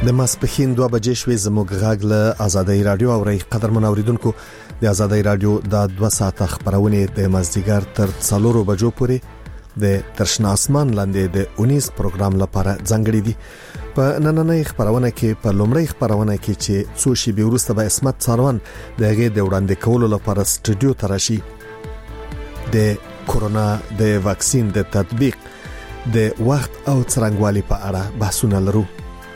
د ماسپښین 2 بجې شوې زموږ غږ له آزادۍ رادیو اوري قدرمن اوریدونکو د آزادۍ رادیو د 2 ساعته خبرونه د مازدیګر تر 4 بجو پورې د ترشنا اسمان لاندې د 19 پروګرام لپاره ځانګړي دي. په نننۍ خبرونه کې په لومړی خبرونه کې چې څو شی به ورسته به اسمت څاروان دغه د وړاندې کولو لپاره سټوډیو تراشي د کورونا د واکسین د تطبیق د وخت او څرنګوالي په اړه بحثونه لرو.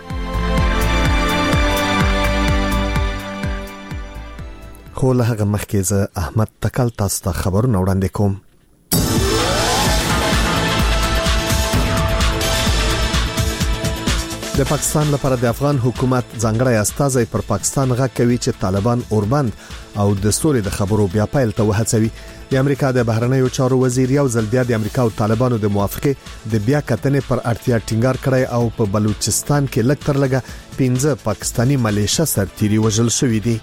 خو له هغه مخکې زه احمد تکل تاسو ته خبرونه وړاندې کوم. د پاکستان لپاره د افغان حکومت ځانګړی استازی پر پاکستان غږ کوي چې طالبان اوربند او د سولې د خبرو بیا پیل ته وهڅوي. د امریکا د بهرنیو چارو وزیر یو ځل بیا د امریکا او طالبانو د موافقه د بیا کتنې پر اړتیا ټینګار کړی او په بلوچستان کې لږ تر لږه 15 پاکستانی ملیشه سرتیري وژل شوې دي.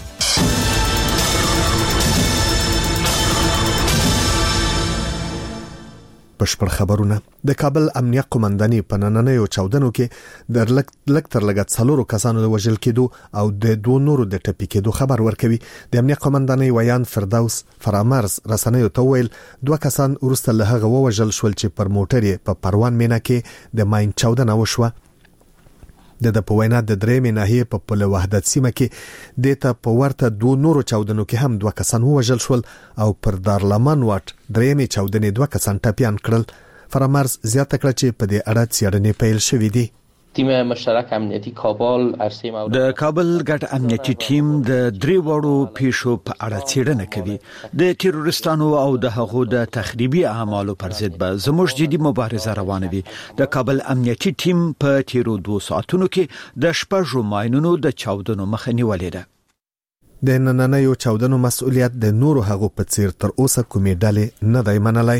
بشپړ خبرونه. د کابل امنیه قومنداني په نننیو چاودنو کې د لک تر لګت څلورو کسانو د وژل کېدو او د دوه نورو د ټپي کېدو خبر ورکوي. د امنیه قومنداني ویان فردوس فرامرز رسنیو ته ویل 2 کسان ورسته له هغه وژل شول چې پر موټر په پروان مینا کې د ماین چاودنه وشوه. د پوینا د درېمې ناحیه په پل وحدت سیمه کې د ته په ورته 2 نورو چاودنو کې هم 2 کسان وژل شول او پر دارلمان واټ درېمې چاودنې 2 کسان ټپيان کړل. فرامرز زیاته کړه چې په دې اړه څېړنې پیل شوې دي. تیم مشترک امنیتی کابل د کابل ګډ امنیتی ټیم د 3 وړو پیښو په اړه څېړنه کوي. د تیرورستانو او د هغو د تخریبي اعمالو پر ضد به زموږ جدي مبارزه روانه وي. د کابل امنیتی ټیم په تیرو 2 ساعتونو کې د شپږو ماینونو د چاودنو مخه نیولې ده. د نننیو چاودنو مسؤلیت د نورو هغو په څیر تر اوسه کومې ډلې نه دی منلای.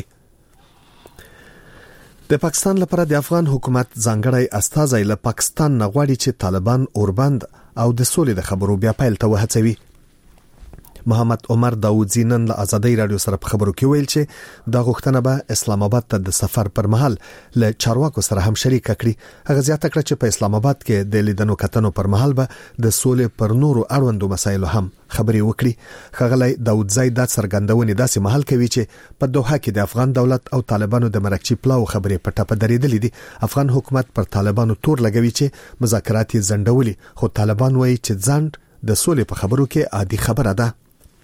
د پاکستان لپاره د افغان حکومت ځانګړی استازی له پاکستان نغواړي چې طالبان اوربند او د سولې د خبرو بیا پیل ته وهڅوي. محمد عمر داودزی نن له آزادۍ رادیو سره په خبرو کې ویل چې دا غوښتنه به اسلام آباد ته د سفر پر مهال له چارواکو سره هم شریک کړي. هغه زیاته کړه چې په اسلام آباد کې د لیدنو کتنو پر مهال به د سولې پر نورو اړوندو مسایلو هم خبرې وکړي. خغلی داودزی د څرګندونې داسې مهال کوي چې په دوحه کې د افغان دولت او طالبانو د مرکچی پلاو خبرې په ټاپه درېدلې دي. افغان حکومت پر طالبانو تور لګوي چې مذاکرات یې ځنډولي، خو طالبان وایي چې ځنډ د سولې په خبرو کې عادي خبره ده.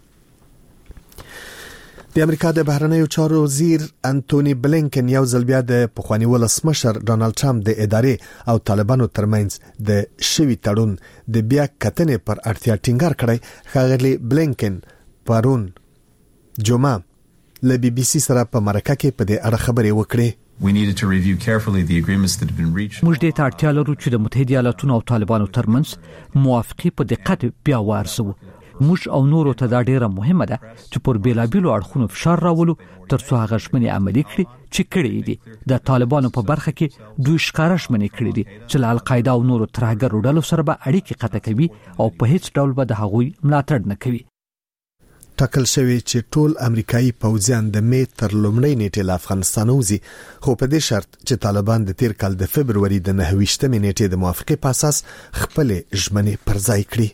د امریکا د بهرنیو چارو وزیر انټونی بلینکن یو ځل بیا د پخوانی ولسمشر ډونالد ټرمپ د ادارې او طالبانو ترمنځ د شوی تړون د بیا کتنې پر اړتیا ټینګار کړی. ښاغلی بلینکن پرون جمعه له بي بي سي سره په مرکه کې په دې اړه خبرې وکړې. موږ دې ته اړتیا لرو چې د متحده ایالاتونو او طالبانو ترمنځ موافقه په دقت بیا وارسو. موږ او نورو ته دا ډیره مهمه ده چې پر بیلابیلو اړخونو فشار راولو ترڅو هغه ژمنې عملي کړي چې کړي دي. د طالبانو په برخه کې دوی ښکاره ژمنې کړي دي چې له القاعده او نورو ترهګرو ډلو سره به اړیکې قطع کوي او په هیڅ ډول به د هغوی ملاتړ نه کوي. ټاکل شوی چې ټول امریکایي پوځیان د می تر لومړۍ نیټې له افغانستان وځي، خو په دې شرط چې طالبان د تیر کال د فبرवरी د 9 نیټې د موافقې په اساس خپل ژمنې پرځای کړي.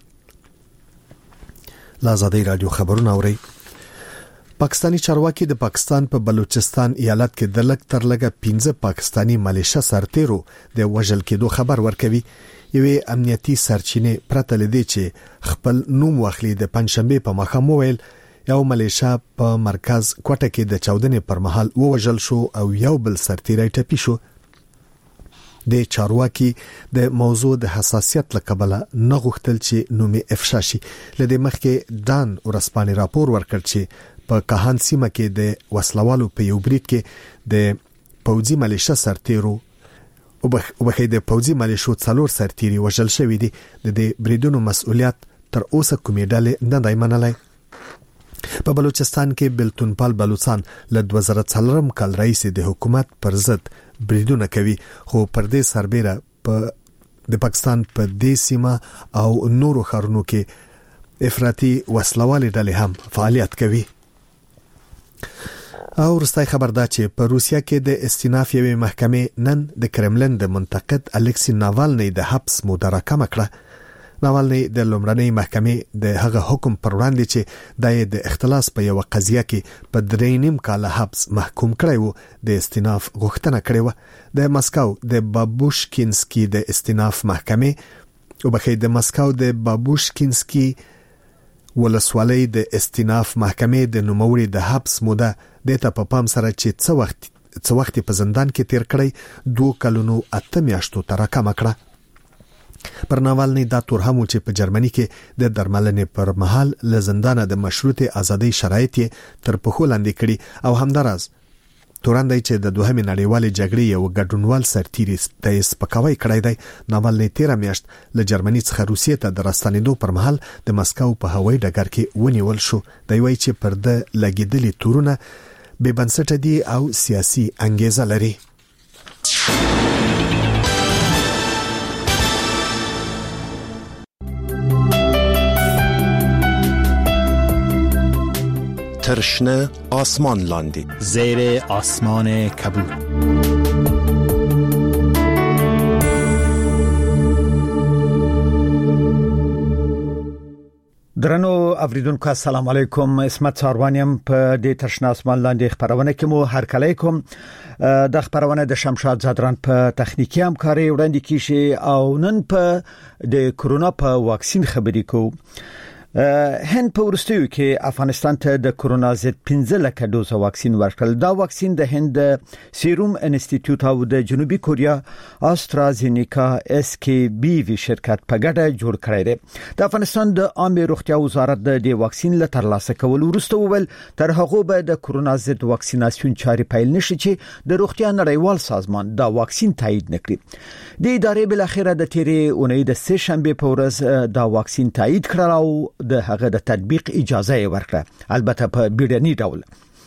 آزادۍ رادیو خبرونه اوري. پاکستانی چارواکي د پاکستان په بلوچستان ایالت کې د لک تر لګه 15 پاکستانی ملیشه سرتیرو د وژل کېدو خبر ورکوي. یوې امنیتي سرچینې پرته لدی چې خپل نوم واخلي د پنځشنبه په ماښام ویل یو ملیشه په مرکز کوټه کې د چاودنې پر مهال وژل شو او یو بل سرتیری ټپي شو. د چارواکي د موضوع د حساسیت لکبله نه غوښتل چې نومي افشا شي. لدې مخکې دان ورسپانې راپور ورکړ چې په کاهان سیمه کې د وسلوالو په یو برید کې د پوځي ملیشه سرتیرو د پوځي ملیشو 4 سرتیري وژل شوی دي. د دې بریدونو مسؤلیت تر اوسه کومې ډلې نه دی منلای. په بلوچستان کې بلتونپال بلوچستان له 2004 کال رئیس د حکومت پر ضد بریدونه کوي، خو پر دې سربېره د پاکستان په دې سیمه او نورو ښارونو کې افراطي وسلوالې ډلې هم فعالیت کوي. او ورستای خبر دا چې په روسیا کې د استیناف یوې محکمې نن د کرملن د منتقد الکسی ناوالنی د حبس موده راکمه کړه. ناوالنی د لومړنۍ محکمې د هغه حکم پر وړاندې چې د اختلاس په یو قضیه کې په 3.5 کاله حبس محکوم کړی و د استیناف غوښتنه کړې و. د مسکو د بابوشکینسکی د استیناف محکمې او بخې د مسکو د بابوشکینسکی ولسوالۍ د استیناف محکمې د نوموړي د حبس موده د ته په پام سره چې څه وخت په زندان کې تیر کړی 2 کلونو 8 میاشتو تر راکمه کړه. پر ناوالنی دا تورهم چې په جرمني کې د درملنې پر مهال له زندانه د مشروطه ازادۍ شرایط تر پخو لاندې کړي او همداراز تورن دی چې د دوهمې نړیوالې جګړې یو ګډونوال سرتیری د سپکاوي کړی دی. ناوالنی 13 میاشت له جرمني څخه روسیې ته د راستنېدو پر مهال د مسکو په هوایي ډګر کې ونیول شو. دی وایي چې پر د لګیدلې تورونه بې بنسټه دي او سیاسي انګیزه لري. ترشنه آسمان لاندی زیر آسمان کبود. درنو اوریدونکو السلام علیکم. اسمت ساروانیم په دې ترشنه آسمان لاندې خبرونه کې مو هر کله کوم. د خبرونه د شمشاد زادران په تخنیکی همکاري وړاندې کیږي او نن په د کرونا په واکسین خبرې کوو. هند په ورستیو کې افغانستان ته د کرونا ضد 15 لک ډوزه واکسین ورکړل. دا واکسین د هند سیروم انسټیټیوټ او د جنوبي کوریا استرازینیکا SKBV شرکت په ګډه جوړ کړی دی. د افغانستان د عامه روغتیا وزارت د دې واکسین له ترلاسه کول وروسته وویل تر هغه به د کرونا ضد واکسیناسیون چارې پیل نشي چې د روغتیا نړیوال سازمان دا واکسین تایید نکړي. د ادارې بل اخیره د تیرې اونۍ د سه شنبه په ورځ دا واکسین تایید کړل او د هغه د تطبیق اجازه ورکړه، البته په بیړني ډول.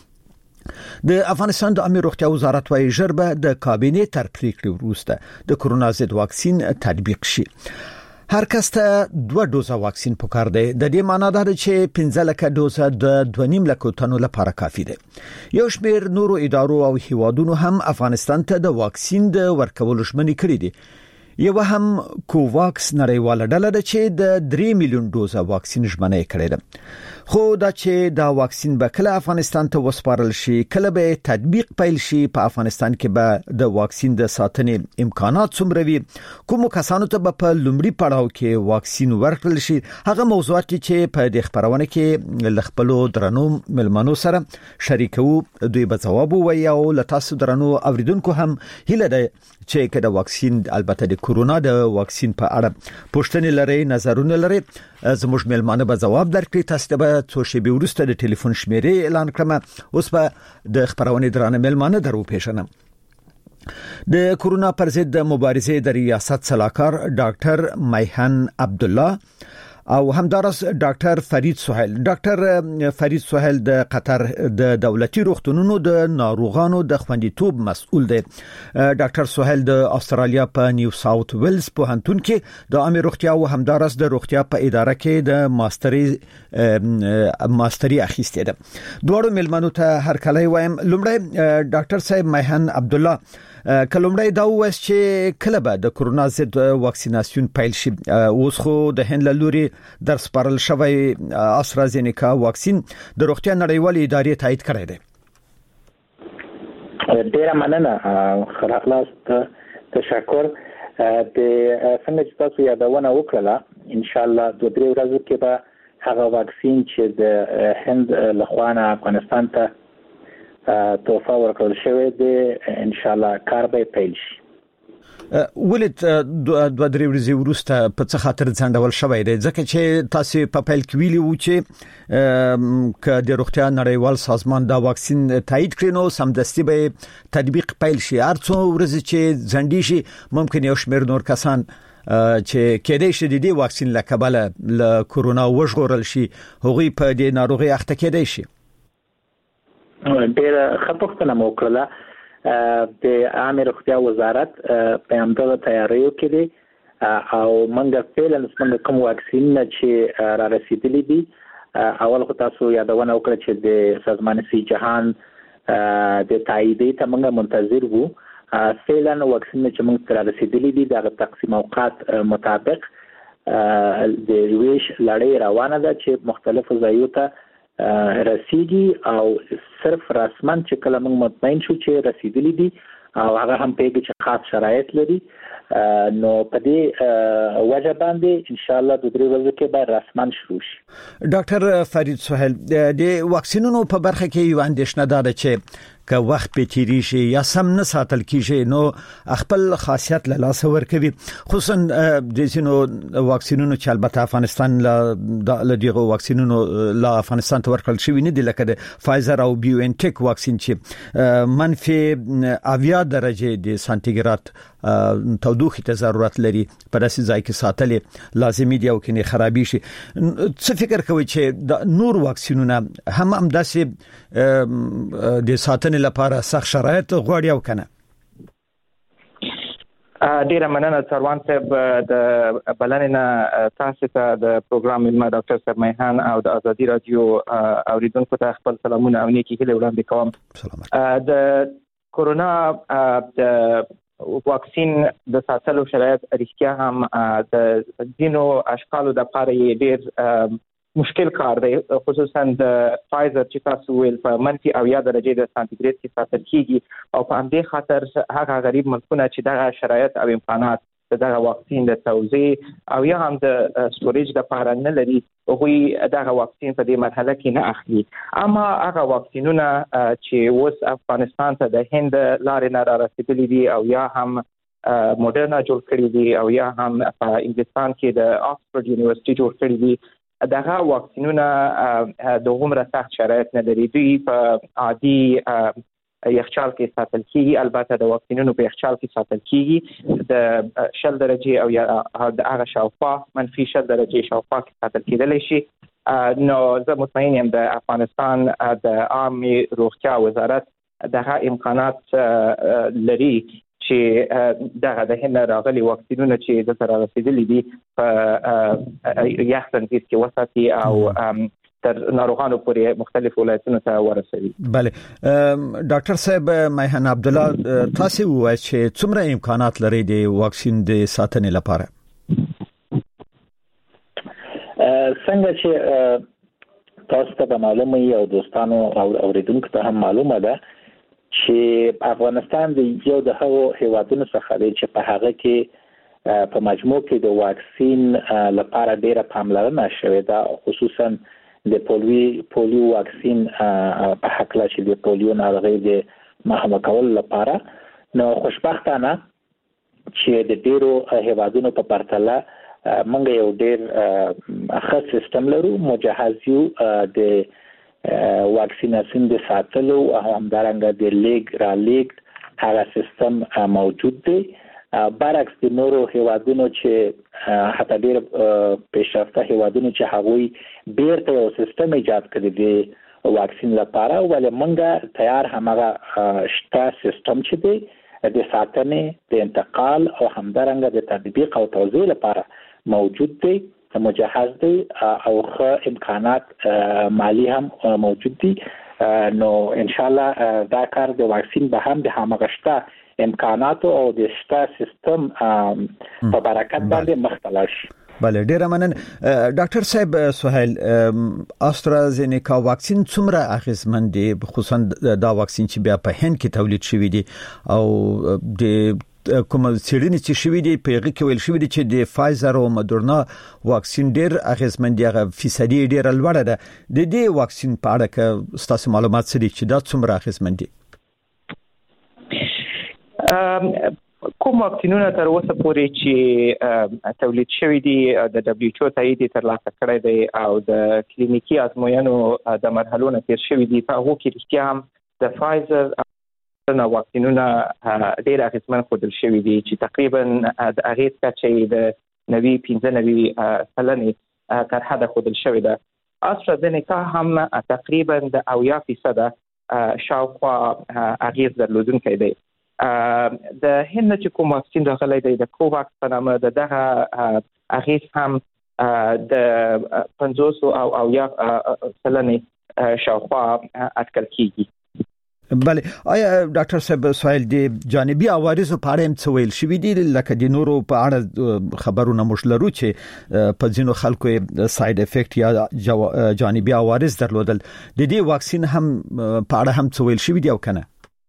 د افغانستان د عامه روغتیا وزارت وايي ژر به د کابینې تر پریکړې وروسته د کرونا ضد واکسین تطبیق شي. هر کس ته 2 ډوزه واکسین پکار دی. د دې معنی دا چې 15 لک ډوزه د 2.5 لک تنو لپاره کافي دی. یو شمېر نورو ادارو او هیوادونو هم افغانستان ته د واکسین د ورکولو ژمنې کړې دي. یو هم کوواکس نړیواله ډله ده چې د 3 میلیون ډوزه واکسین ژمنه کړې ده. خو دا چې دا واکسین به کله افغانستان ته وسپارل شي، کله به تطبیق پیل شي، په افغانستان کې به د واکسین د ساتنې امکانات څومره وي، کوم کسانو ته به په لومړي پړاو کې واکسین ورکړل شي، هغه موضوعات چې په دې خبرونه کې لخپلو درنو ملمنو سره شریکو دوی به جواب وایي او لتاسو درنو اوریدونکو هم هیله ده چې کله واکسین البته د کورونا د واکسین په اړه پوښتنې لري، نظرونه لري، زموږ ملمانه به جواب درکړي. تاسو به څو شېبې وروسته د ټلیفون شمیرې اعلان کړم. اوس به د خبرونه درانه ملمانه درو پیژنم. د کورونا پر ضد مبارزې د ریاست صلاحکار ډاکټر میهن عبد الله او همدارس ډاکټر فرید سهیل. ډاکټر فرید سهیل د قطر د دولتي روغتونونو د ناروغانو د خوندیتوب مسؤل دی. ډاکټر سهیل د استرالیا په نیو ساوث ویلز پوهنتون کې د عامه روغتیا او همدارس د روغتیا په اداره کې د ماستری اخیسته ده. دوړو ملمنو ته هر کله وایم. لومړی ډاکټر صاحب میهن عبد الله کلمړی دا وایي چې کله به د کرونا ضد واکسیناسیون پیل شي. اوس خو د هند لوري در سپارل شوی استرازینیکا واکسین د روغتیا نړیوالې ادارې تایید کړی دی. ډیره مننه خلاص تشکر. د څنګه چې تاسو یادونه وکړه ان شاء الله 2-3 ورځې کې به هغه واکسین چې د هند لخوا افغانستان ته توفه ورکړل شوی دی ان شاء الله کار به پیل شي. ولې 2-3 ورځې وروسته په څه خاطر ځنډول شوی دی؟ ځکه چې تاسو په پیل کې ویلي وو چې ک د روغتیا نړیوال سازمان دا واکسین تایید کړي نو سمدستي به تطبیق پیل شي. هر څو ورځې چې ځنډي شي ممکن یو شمېر نور کسان چې کېدای شي د دې واکسین له کبله له کورونا وژغورل شي، هغوی په دې ناروغي اخته کېدای شي. ډېر خپلتنه موکړه د عامه روغتیا وزارت په همدغه تیاریو کې دي او موږ فعلا څنګه کوم واکسین چې را رسیدلی دي. اول خو تاسو یادونه وکړه چې د سازمان صحت جهان د تاییدي ته موږ منتظر وو. فعلا واکسین چې موږ تر رسیدلې دي د تقسیم اوقات مطابق د ویش لړۍ روانه ده چې مختلفو ځایونو ته رسیدي او صرف رسمن چې کله موږ مطمئن شو چې رسیدلې دي او هغه هم په کې خاص شرایط لري نو په دې وجه باندې ان شاء الله د 3 ورځې کې به رسمن شروع شي. ډاکټر فرید سهیل د واکسینونو په برخه کې یو اندېښنه ده چې که وخت په تیری شي یا سم نه ساتل کیږي نو خپل خاصیت له لاس ورکوي، خصوصا د زینو واکسینونو چې البته افغانستان له دغه واکسینونو لا افغانستان ته ورکړل شوی نه دي لکه د فایزر او بیو ان ټیک واکسین چې منفي 80 درجه د سانتیګراد تودوخه ته ضرورت لري په داسې ځای کې ساتل لازمي دی او کې خرابي شي. څه فکر کوي چې د نور واکسینونه هم داسې د ساتنې لپاره سخت شرایط غواړي او کنه؟ ډیره مننه سروان صاحب د بلنې تاسو ته د پروګرام علم ډاکټر سرمیحان او د ازادي رادیو اوریدونکو ته خپل سلامونه او نیکی هیله وړاندې کوم. د کورونا د واکسین د ساتلو شرایط اړتیا هم د دینو اشکالو د لپاره ډیر مشکل کار دی، خصوصا د فایزر چې تاسو ویل په منفي 80 درجه د سانتیګریډ کې ساتل کیږي او په همدې خاطر هغه غریب ملکونه چې دغه شرایط او امکانات دغه واکسین د توزیع او یا هم د سټوریج لپاره نه لري هغه دغه واکسین په دې مرحله کې نه اخلي. اما هغه واکسینونه چې اوس افغانستان ته د هند لارې نه رسیدلي دي او یا هم موډرنا جوړ کړی دي او یا هم په انګلستان کې د آکسفورد یونیورسيټي جوړ کړی دي، دغه واکسینونه د عمر سخت شرایط نه لري. دوی په عادي یخچال کې ساتل کیږي، البته د واکسینونو په یخچال کې ساتل کیږي د 10 درجه او یا د هغه شاوخوا منفي 10 درجه شاوخوا کې ساتل کېدلی شي. نو زه مطمئن یم د افغانستان د عامه روغتیا وزارت دغه امکانات لري چې دغه د هند راغلي واکسینونه چې د سره رسیدلي دي په یخ تنفیذ کې وساتي او تر ناروغانو پورې مختلف ولایتونو ته ورسوي. بله ډاکټر صاحب میحان عبد الله تاسو وایي چې څومره امکانات لري د واکسین د ساتنې لپاره؟ څنګه چې تاسو ته معلومه یو دوستانو او اوریدونکو ته هم معلومه ده چې افغانستان د یو د هغو هیوادونو څخه دی چې په هغه کې په مجموع کې د واکسین لپاره ډیره پاملرنه شوې ده، خصوصا د پولیو واکسین په حق لا چې د پولیو ناروغي د مخنیوي کولو لپاره. نو خوشبختانه چې د ډیرو هیوادونو په پرتله موږ یو ډیر ښه سیستم لرو، مجهز یو د واکسیناسیون د ساتلو او همدارنګه د لیګ را لیګ هغه سیستم موجود دی. برعکس د نورو هیوادونو چې حتی ډیر پیشرفته هیوادونو چې هغوی بیرته یو سیستم ایجاد کړی دی واکسین لپاره، ولې موږ تیار همغه شته سیستم چې دی د ساتنې د انتقال او همدارنګه د تطبیق او توزیع لپاره موجود دی، مجهز دی او ښه امکانات مالی هم موجود دي. نو ان شاء الله دا کار د واکسین به هم د همغه شته امکانات او د شته سیستم په برکت باندې مختلف شي. بله ډیره مننه. ډاکټر صاحب سهیل استرازینیکا واکسین څومره اغیزمن دی، خصوصا دا واکسین چې بیا په هند کې تولید شوی دی او د کوم سیرینی چې شوی دی په هغه کې ویل شوی دی چې د فایزر او مودرنا واکسین ډیر اغیزمن دی، هغه فیصدي ډیر لوړه ده. د دې واکسین په اړه که تاسو معلومات څه دي چې دا څومره اغیزمن دي؟ کوم واکسینونه تر اوسه پورې چې تولید شوی دي د دبليو ایچ او تایید ترلاسه کړی دی او د کلینیکي ازموینو د مرحلو نه تیر شوی دي، په هغه کې رښتیا هم د فایزر نو واکسینونه ډیر اغیزمن ښودل شوي دي چې تقریبا د اغیز کچې د 95% تر حده ښودل شوې ده. استرازینیکا هم تقریبا د 80% شاوخوا اغیز درلودونکی دی. د هند چې کوم واکسین راغلی دی د کوواکس په نامه دغه اغیز هم د 50 او 80% شاوخوا اټکل کیږي. بله آیا ډاکټر صاحب سوال دی جانبي عوارض په اړه هم څه ویل شوی دي لکه د نورو په اړه خبرونه مشلرو چې په ځینو خلکو ساید افیکټ یا جانبي عوارض درلودل د دې واکسین هم په اړه هم څه ویل شوی دی او کنه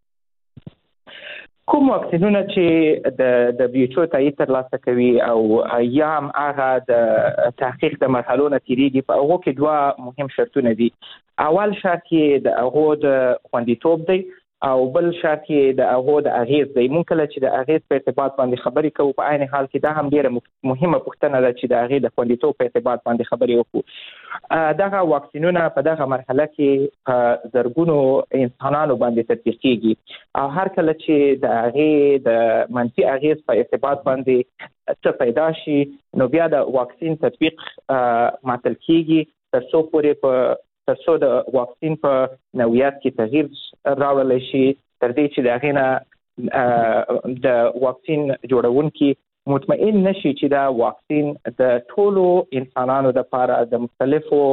کوم واکسینونه چې د WHO تایید ترلاسه کوي او یا هم هغه د تحقیق د مرحلو نه تیریږي په هغه کې دوه مهم شرطونه دي. اول شرط یې د هغه د خوندیتوب دی او بل شرط یې د هغه د اغیز دی. مونږ کله چې د اغیز په ارتباط باندې خبرې کوو په عین حال کې دا هم ډیره مهمه پوښتنه ده چې د اغیز د خوندیتوب په ارتباط باندې خبرې وکړو. دغه واکسینونه په دغه مرحله کې زرګونو انسانانو باندې تطبیق کیږي او هر کله چې د اغیز د منفي اغیز په ارتباط باندې څه پیدا شي نو بیا د واکسین تطبیق معطل کیږي تر څو د واکسین په نوعیت کې تغییر راوړل شي تر دې چې د هغه د واکسین جوړونکي مطمئن نشي چې دا واکسین د ټولو انسانانو لپاره د مختلفو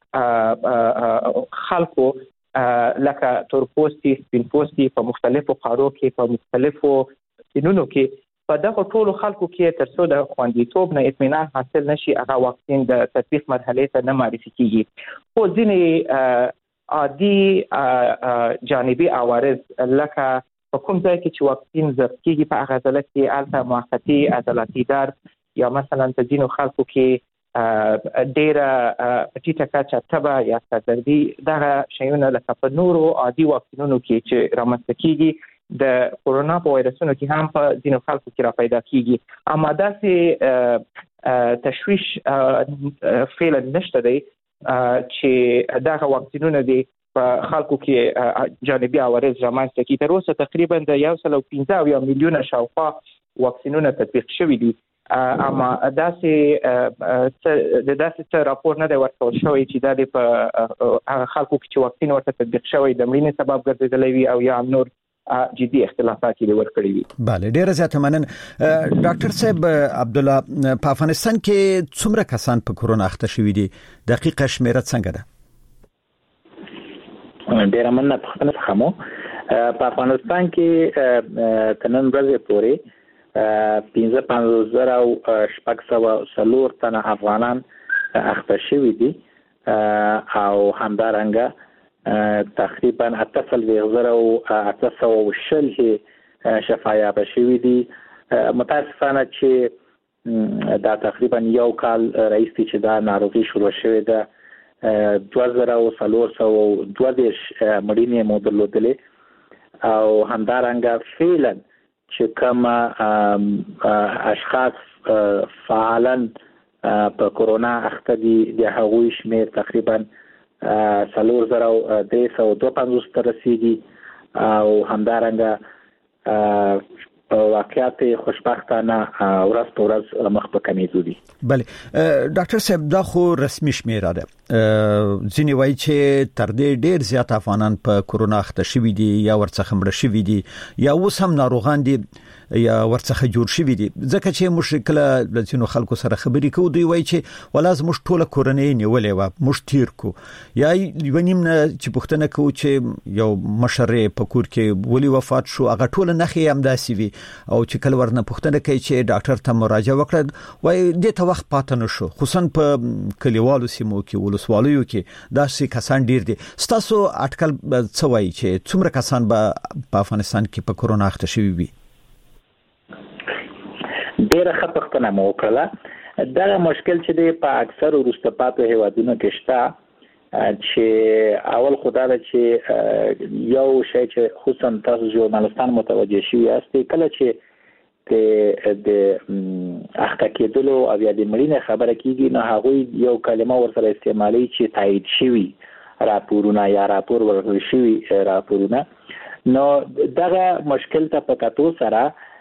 خلکو لکه تورپوستي سپینپوستي په مختلفو قارو کې په مختلفو سنونو کې په دغه ټولو خلکو کې تر څو د خوندیتوب نه اطمینان حاصل نشي هغه واکسین د تطبیق مرحله ته نه معرفي کیږي. خو ځینې عادي جانبي عوارض لکه په کوم ځای کې چې واکسین ضبط کیږي په هغه ځای کې الته موقتی عضلاتي درد یا مثلا په ځینو خلکو کې ډیره ټیټه کچه تبه یا سردردي دغه شیونه لکه په نورو عادي واکسینونو کې چې رامنځته کیږي د کورونا په وایرسونو کې هم په ځینو خلکو کې را پیدا کیږي. اما داسې تشویش فعلا نشته دی چې دغه واکسینونه دي په خلکو کې جانبي عوارض رامنځته کیږي. تر اوسه تقریبا د 115 میلیونه شاوخوا واکسینونه تطبیق شوي دي اما داسې راپور نه دی ورکول شوی چې دا په هغه خلکو کې چې واکسین ورته تطبیق شوی د مړینې سبب ګرځېدلی وي او یا نور جدي اختلافات لري ورکړي وي. بله ډیره زیاته مننه. ډاکټر صاحب عبد الله په افغانستان کې څومره کسان په کورونا اخته شوي دي دقیقه شمیره څنګه ده؟ ډیره مننه په خمو په افغانستان کې تنن ورځې پورې 15,604 تنه افغانان اخته شوي دي او همدارنګه تقریبا 8,820 شفایاب شوي دي. متاسفانه چې دا تقریبا یو کال رئیس چې دا ناروغي شروع شوې ده 2,420 مړینې مو درلودلې او همدارنګه فعلا چې کوم اشخاص فعالا په کورونا اخته دي د هغوی شمیر تقریبا 4,352 ته رسیدي او همدارنګه واقعیت خوشبختانه ورځ په ورځ مخ په کمیدو دي. بله ډاکټر صاحب دا خو رسمي شمیره ده. ځینې وایي چې تر دې ډیر زیات افغانان په کورونا اخته شوي دي یا ورڅخه مړه شوي دي یا اوس هم ناروغان دي یا ورڅخه جوړ شوي دي. ځکه چې مشکل د ځینو خلکو سره خبرې کوو دوی وایي چې ولاز موږ ټوله کورنۍ نیولې و موږ تیر کو یا ونیم نه چې پوښتنه کوو چې یو مشر په کور کې ولی وفات شو هغه ټوله نخې هم داسې وي او چې کله ورنه پوښتنه کوي چې ډاکټر ته مراجعه وکړه وایي دې ته وخت پاتې نشو خصوصا په کلیوالو سیمو کې ولسوالیو کې داسې کسان ډیر دي. ستاسو اټکل څه وایي چې څومره کسان په افغانستان کې په کورونا اخته شوي وي؟ ډیره ښه پوښتنه مو وکړه. دا مشکل چې دی په اکثر وروسته پاتې هیوادونو کې شته چې اول خدای چې یو شی چې خصوصا تاسو ژورنالستان متوجه شوي یاستئ کله چې د اخته کېدلو او یا د مړینې خبره کیږي نو هغوی یو کلمه ورسره استعمالي چې تایید شوي راپورونه یا راپور ورکړل شوي راپورونه. نو دغه مشکل ته په کتو سره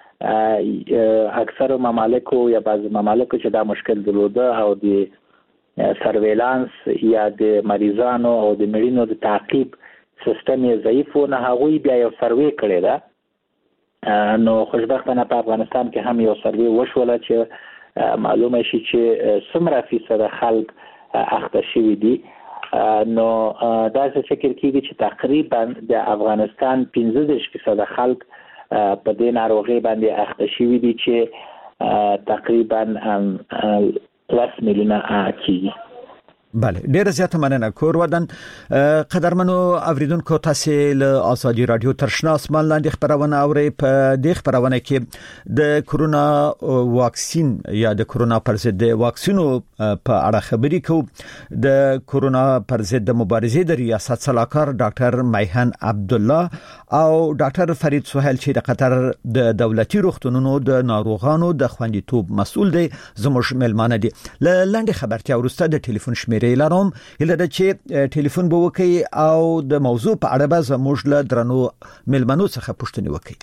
اکثر ممالکو یا بعض ممالکو چې دا مشکل درلوده او د سرویلانس یا د مریضانو او د مړینو د تعقیب سیستم یې ضعیف و نه هغوی بیا یو سروې کړی ده. نو خوشبختانه په افغانستان کې هم یو سروې وشوله چې معلومه شي چې څومره فیصد خلک اخته شوي دي نو دا څه فکر کیږي چې تقریبا د افغانستان 15% خلک په دې ناروغي باندې اخته شوي دي چې تقریبا 3 میلیونه کیږي. بله ډیره زیاته مننه. کور ودان قدرمنو اوریدونکو تاسو له ازادي رادیو ترشنا اسمان لاندې خبرونه اوري. په دې خبرونه کې د کورونا واکسین یا د کورونا پر ضد واکسینو په اړه خبرې کوو. د کورونا پر ضد مبارزې د ریاست سلاکار ډاکټر میهن عبدالله او ډاکټر فرید سهیل چې د قطر د دولتي روغتونونو د ناروغانو د خوندیتوب مسؤل دي زموږ ملمانه دي. لنډه خبرتیا ورسته د ټلیفون شمیرې لرم هله د چې ټلیفون به وکي او د موضوع په اړه به زموږ له درنو ملمنو څخه پوښتنه وکړي.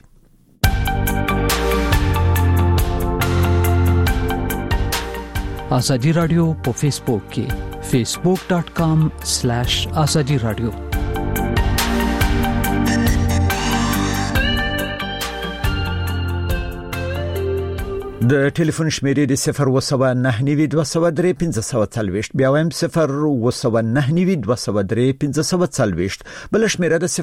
ازادي رادیو په فیسبوک کې facebook.com/azadi radio. د ټلیفون شمیرې د 01992031540 بیا ویم 01992031540 بل شمیره د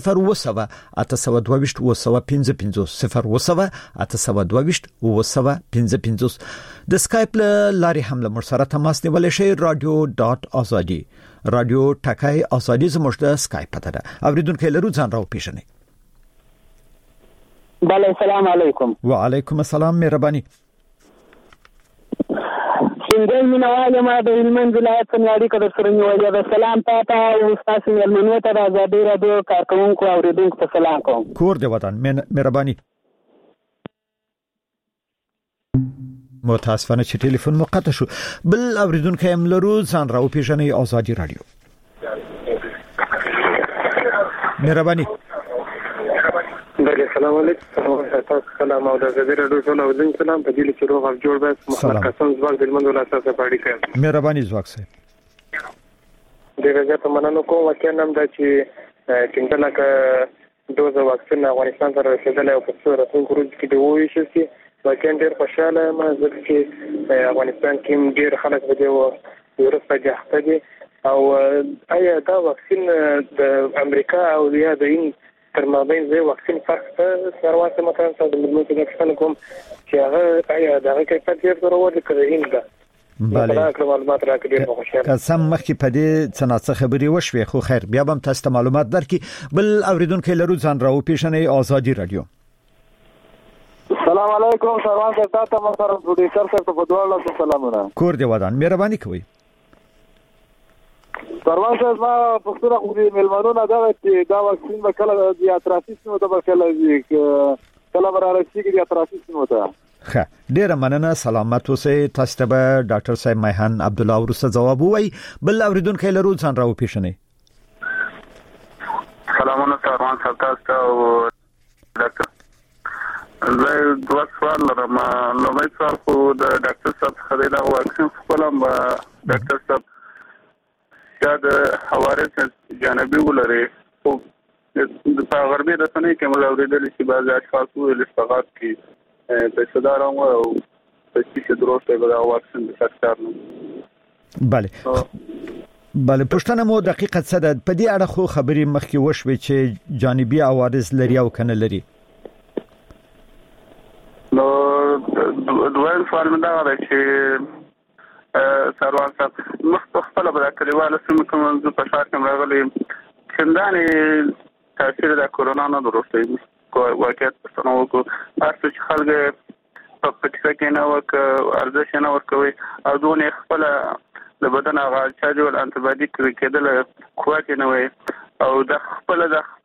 01822 د سکایپ لاري هم له مرسره تماس نیولای شئ. radio.azadi رادیو ټکای ازادي زموږ د سکایپ پته ده. اوریدونکو لرو ځان راو پیژنئ. بله السلام علیکم. وعلیکم السلام مهرباني. څنګه مینواله ما د هلمند ولایت څخه اړیکه د سره نیولې ده. سلام تاسو او تاسو ملمنو ته د ازادي رادیو کارکونکو او اوریدونکو ته سلام کوم. کور دی وطن مهرباني. متاسفانه چې ټلیفون مقطع شو. بل اوریدونکو هم لرو ځان راو پیژنئ. ازادي رادیو مهرباني. السلام علیکم. سلام او د ازادي رادیو ټول اوریدونکو سلام. په دې کې روغ او جوړ بس محمد قاسم زواک د هلمند ولایت څخه پاړی کوي. مهرباني زواک صاحب. ډیره زیاته مننه کوم. واقعا هم دا چې څنګه لکه دوز واکسین افغانستان ته رسیدلی او په څو راتلونکو ورځو کې د وویشل شي. واقعا ډیر خوشاله یم ځکه چې افغانستان کې ډیر خلک په دې ویروس باندې اخته دي. او آیا دا واکسین د امریکا او یا د هند تر مابین زه واکسین فرق سرواسه مثلا د ملموت د څخه کوم چې هغه آیا دا کیفیت ډیر ضروري کړی هند. بله معلومات راکړي خوشاله. قسم مخکې په دې څنګه خبري وشوي خو خیر بیا هم تاسو ته معلومات درکې. بل اوریدونکو لرو ځان راو پیژنئ. ازادي رادیو. السلام علیکم. سروان صاحب تاسو ته سره پروډوسر صاحب ته په دوه سلامونه. کور دی ودان مهرباني کوئ. سروان صاحب ما پښتون خو دې ملمنونه دا چې دا واکسین به کله د اترافیسمو ته کله راشي د اترافیسمو ته. ښه ډیره مننه. سلامت اوسئ. تاسو ته ډاکټر صاحب میهن عبدالله ورسته جواب وای. بل اوریدونکو لرو ځان راو پیژنئ. سلامونه سروان صاحب تاسو ته ډاکټر. زه دوه سوال لرم. لومړی سوال خو د ډاکټر صاحب څخه دا واکسین خپلم ډاکټر صاحب دا د حوارث جانبي ولري خو د غربي رسنۍ کې موږ اورېدل چې بعض اشخاص ویل استغاث کې په صدارم او په چې دروسته به دا واکسین د سکتار نه. بله پښتنه مو دقیقه څه ده په دې اړه خو خبري مخکې وشوي چې جانبي عوارض لري او کنه لري. نو دویم سوال مې دا دی چې سروان صاحب مخکې به د کلیوالو سیمو کې منځ په ښار کې راغلي څندانې تاثیر د کورونا نه دروستي واقعیت پښتنو وکړو تاسو چې خلک په پټه کې نه وک ارزښت نه ورکوي او دونه خپل د بدن هغه چاجو انټي باډي کېدل قوت نه وي او د خپل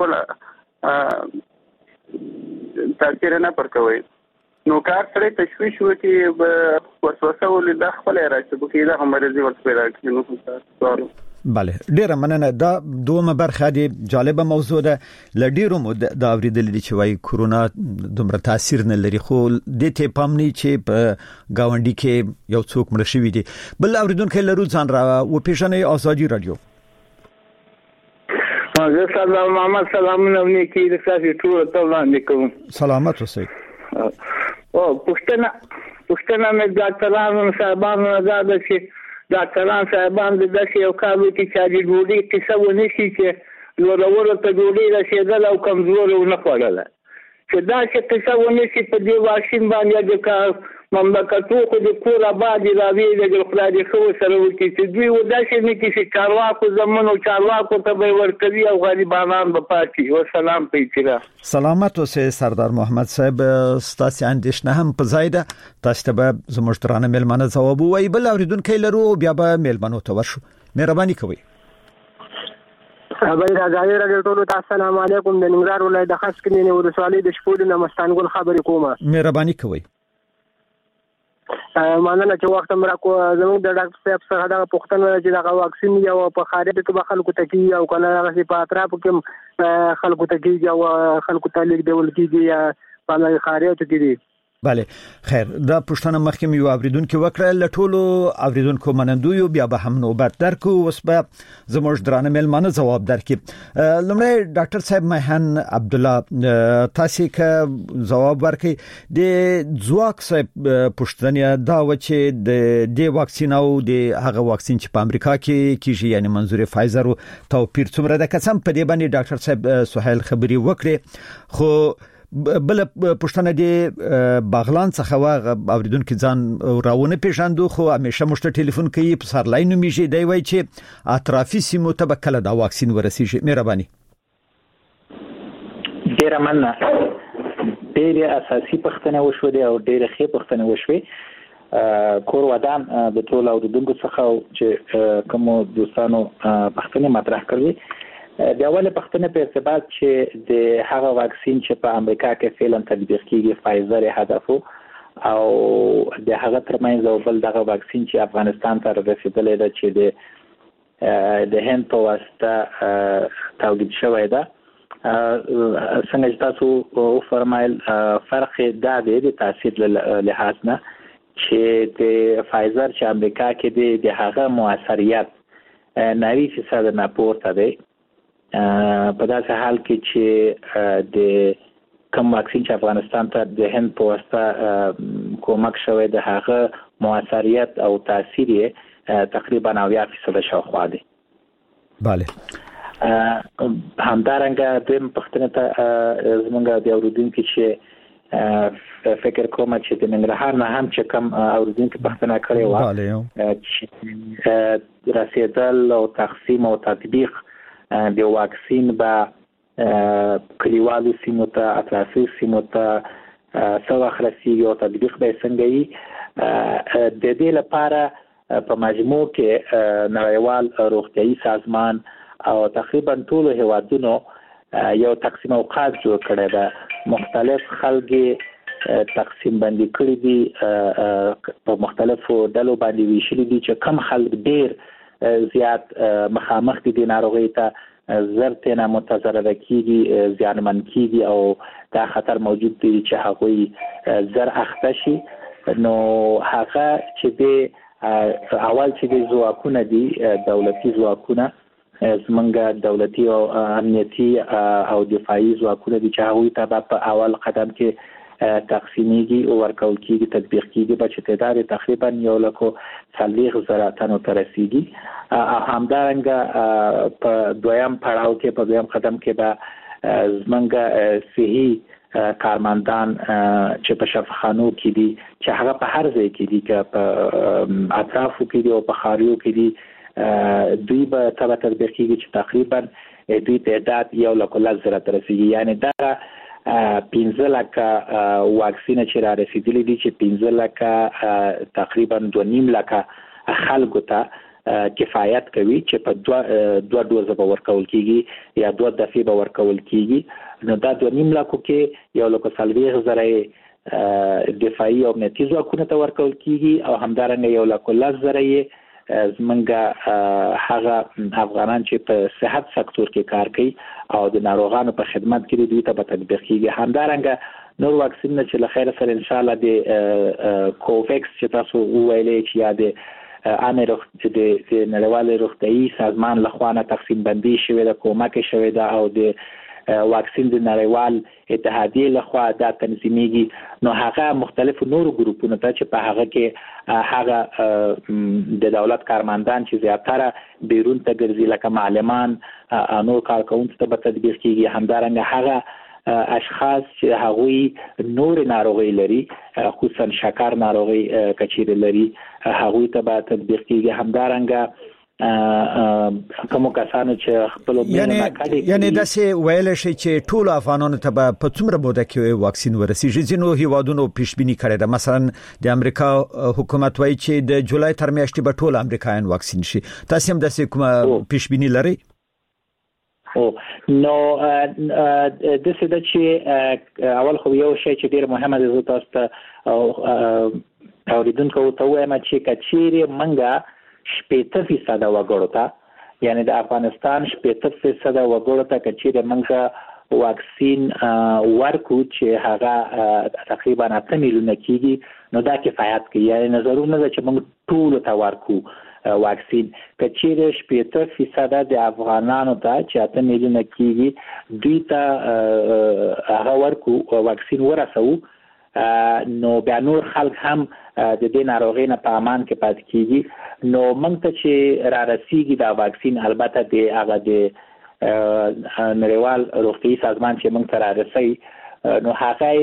تاثیر نه پرکوي. نو کار سره تشویش وکي وسوسه ولې د خپل راځي بو کې دا مرزي ورته پیدا کړي. نو تاسو بله ډیره مننه. دا دومره برخه دی جالبه موضوع ده. لډیرو دا اوریدل دي چې وايي کورونا دومره تاثیر نه لري خو د ته پام نه چې په گاونډي کې یو څوک مړ شوی دی. بل اوریدونکو لرو ځان را و پیژنئ. ازادي رادیو. زه سلام محمد سلامونه ونکي د تاسو ټول ته وړاندې کوم. سلامت اوسئ. او پښتنه مې ډاکټرانو صاحبانو زاده چې ډاکټران صاحبان د داسې یو کار وکړي چې د ډوډۍ قصه ونه شي چې لوړولو ته ډوډۍ رسېدل او کمزوري ونه خوړله چې داسې قصه ونه شي په دې واکسین باندې د مملکتو خو د کور آباد راوي د خدای د خو سره وکړي چې دوی وداسې نه کې چې چارواکو زمونو چارواکو ته به ورکوي او غریبانان به پاتې. والسلام په اطلاع. سلامت اوسئ سردار محمد صاحب، ستاسو اندېښنه هم په ځای ده. تاسو ته به زموږ درانه مېلمانه ځواب وایي. بل اوریدونکو لرو بیا به مېلمنو ته ورشو. مهرباني کوئ. خبري راځي راډیو ټولو ته السلام علیکم. د ننګرهار ولایت د خاصکنې ولسوالۍ د شپول نه مستانګل خبرې کومه. مهرباني کوئ. ماننه چې وخت مرکو زموږ د ډاکټر صاحب څخه دا پوښتنه چې دا واکسین یو په خارج کې به خلکو ته کیږي او کنه هغه په اطراف کې خلکو ته کیږي او خلکو ته لیک دیول کیږي یا په خارج کې کیږي. بله خیر، دا پښتنه مخکې یو اوریدونکو وکړه لټولو اوریدونکو منندوی بیا به هم نوبت درکو. اوس به زموږ درانه مېلمانه ځواب درکړي. لمړی ډاکټر صاحب میهن عبد الله، تاسو که ځواب ورکړئ د ځواک صاحب پښتنه دا و چې د دې واکسین او د هغه واکسین چې په امریکا کې کیږي یعنی منظور فایزر او توپیر څومره ده. قسم په دې باندې ډاکټر صاحب سهیل خبري وکړي. خو بل پښتنه دی باغلان څخه واغ اوریدونکو ځان راونه پیژاندو خو همیشه مشته ټلیفون کوي په سر لاین میږي دی وای چې اطرافي سیمو ته به کله دا واکسین ورسیږي. مهرباني. ډیره مننه. ډیره اساسي پښتنه وشو دی او ډیره ښه پښتنه وشوي. کور ودان د ټول اوریدونکو څخه چې کوم دوستانو پښتنه مطرح کړی د اوله پښتنه په ارتباط چې د هغه واکسین چې په امریکا کې فعلا تطبیق کیږي فایزر هدفو او د هغه ترمنځ او بل دغه واکسین چې افغانستان ته رسیدلې ده چې د هند په واسطه تولید شوی ده. څنګه تاسو فرمایل فرق دا دی د تاثیر لحاظ نه چې د فایزر چې امریکا کې د هغه موثریت 90% نه پورته دی. په داسې حال کې چې د کوم واکسین چې افغانستان ته د هند په واسطه کومک شوی د هغه موثریت او تاثیر یې تقریبا 90% شاوخوا دی. بله. همدارنګه د پښتنه ته زمونږ د اوریدونکو چې فکر کوم چې د ننګرهار نه هم چې کوم اوریدونکو پښتنه کړی و چې رسیدل او تقسیم او تطبیق د واکسین به کلیوالو سیمو ته اطرافي سیمو ته سوا خلاصي او تطبیق به څنګه وي. د دې لپاره په مجموع کې نړیوال روغتيایي سازمان او تقریبا ټول هیوادونو یو تقسیم اوقات جوړ کړی ده. مختلف خلک تقسیم بندي کړی دي په مختلفو ډلو باندې ویشلي دي چې کم خلک ډیر زیات مخامخ دي ناروغي ته زرته نه متضرر کیږي زیانمن کیږي او دا خطر موجود دی چې هغه زر اخته شي. نو هغه چې د اول چې د ځواکونه دي دولتي ځواکونه زمونږ دولتي او امنیتي او دفاعي ځواکونه دي چې هغه ته په اول قدم کې تقسیمیږي او ورکول کیږي تطبیق کیږي په چې تعداد تقریبا 1,40,000 تنو ته رسیدي. همدارنګه په دویم پړاو کې په دویم قدم کې به زمونږ صحي کارمندان چې په شفاخانو کې دي چې هغه په هر ځای کې دي که په اطرافو کې دي او په خاریو کې دي دوی به تطبیق کیږي چې تقریبا دوی تعداد 1,10,000 ته رسیدي. یعنی دا 15 لکه واکسین چې را رسیدلي دي چې 15 لکه تقریبا 2.5 لکه خلکو ته کفایت کوي چې په دوه دوزه به ورکول کیږي یا دوه دفعې به ورکول کیږي. نو دا 2.5 لکه کې 1,40,000 دفاعي او امنیتي ځواکونه ته ورکول کیږي او همدارنګه 1,10,000 زمونږ هغه افغانان چې په صحت سکتور کې کار کوي او د ناروغانو په خدمت کې دوی ته به تطبیق کیږي. همدارنګه نور واکسین چې لخير سره ان شاء الله د کوویکس چې تاسو ویلې چې یا د امر د نړیوال روغتيایي سازمان لخوا نه تقسیم بندي شوی د کومک شوی دا او د واکسین د نړیوال اتحادیه لخوا دا تنظیمېږي نو هغه مختلف نورو ګروپونو ته چې په هغه کې هغه د دولت کارمندان چې زیاتره بیرون ته ګرځي لکه معلمان نور کارکونکو ته به تطبیق کیږي همدارنګه هغه اشخاص چې هغوی نور ناروغي لري خصوصا شکر ناروغي کچیر لري هغوی ته به تطبیق کیږي همدارنګه کوم کسانو چې خپل یعنی داسې ویل شي چې ټول افغانانو ته په څومره موده کې واکسین ورسیږي ځینو هیوادونو پیشبینی کړې ده مثلا د امریکا حکومت وایي چې د جولای تر میاشتې به ټول امریکایان واکسین شي تاسو هم داسې کومه پیشبینی لرئ نو د څه د چې اول خو یو شی چې ډیر مهمه ده زه تاسو ته اوریدونکو ته وایم چې کچېره منګه 80% وګړو ته یعنی د افغانستان 80% وګړو ته کچېره منګه واکسین ورکو چې هغه تقریبا 8 میلیونه کیږي نو دا کفایت کوي یعنی ضروري نه ده چې موږ ټول ته ورکو واکسین کچېره 80% د افغانانو ته چې 8 میلیونه کیږي دوی ته هغه ورکو واکسین ورسو نو بیا نور خلک هم د دې ناروغۍ نه په امان کې پاتې کیږي نو موږ ته چې را رسیږي دا واکسین البته د هغه د نړیوال روغتیايي سازمان چې موږ ته را رسي نو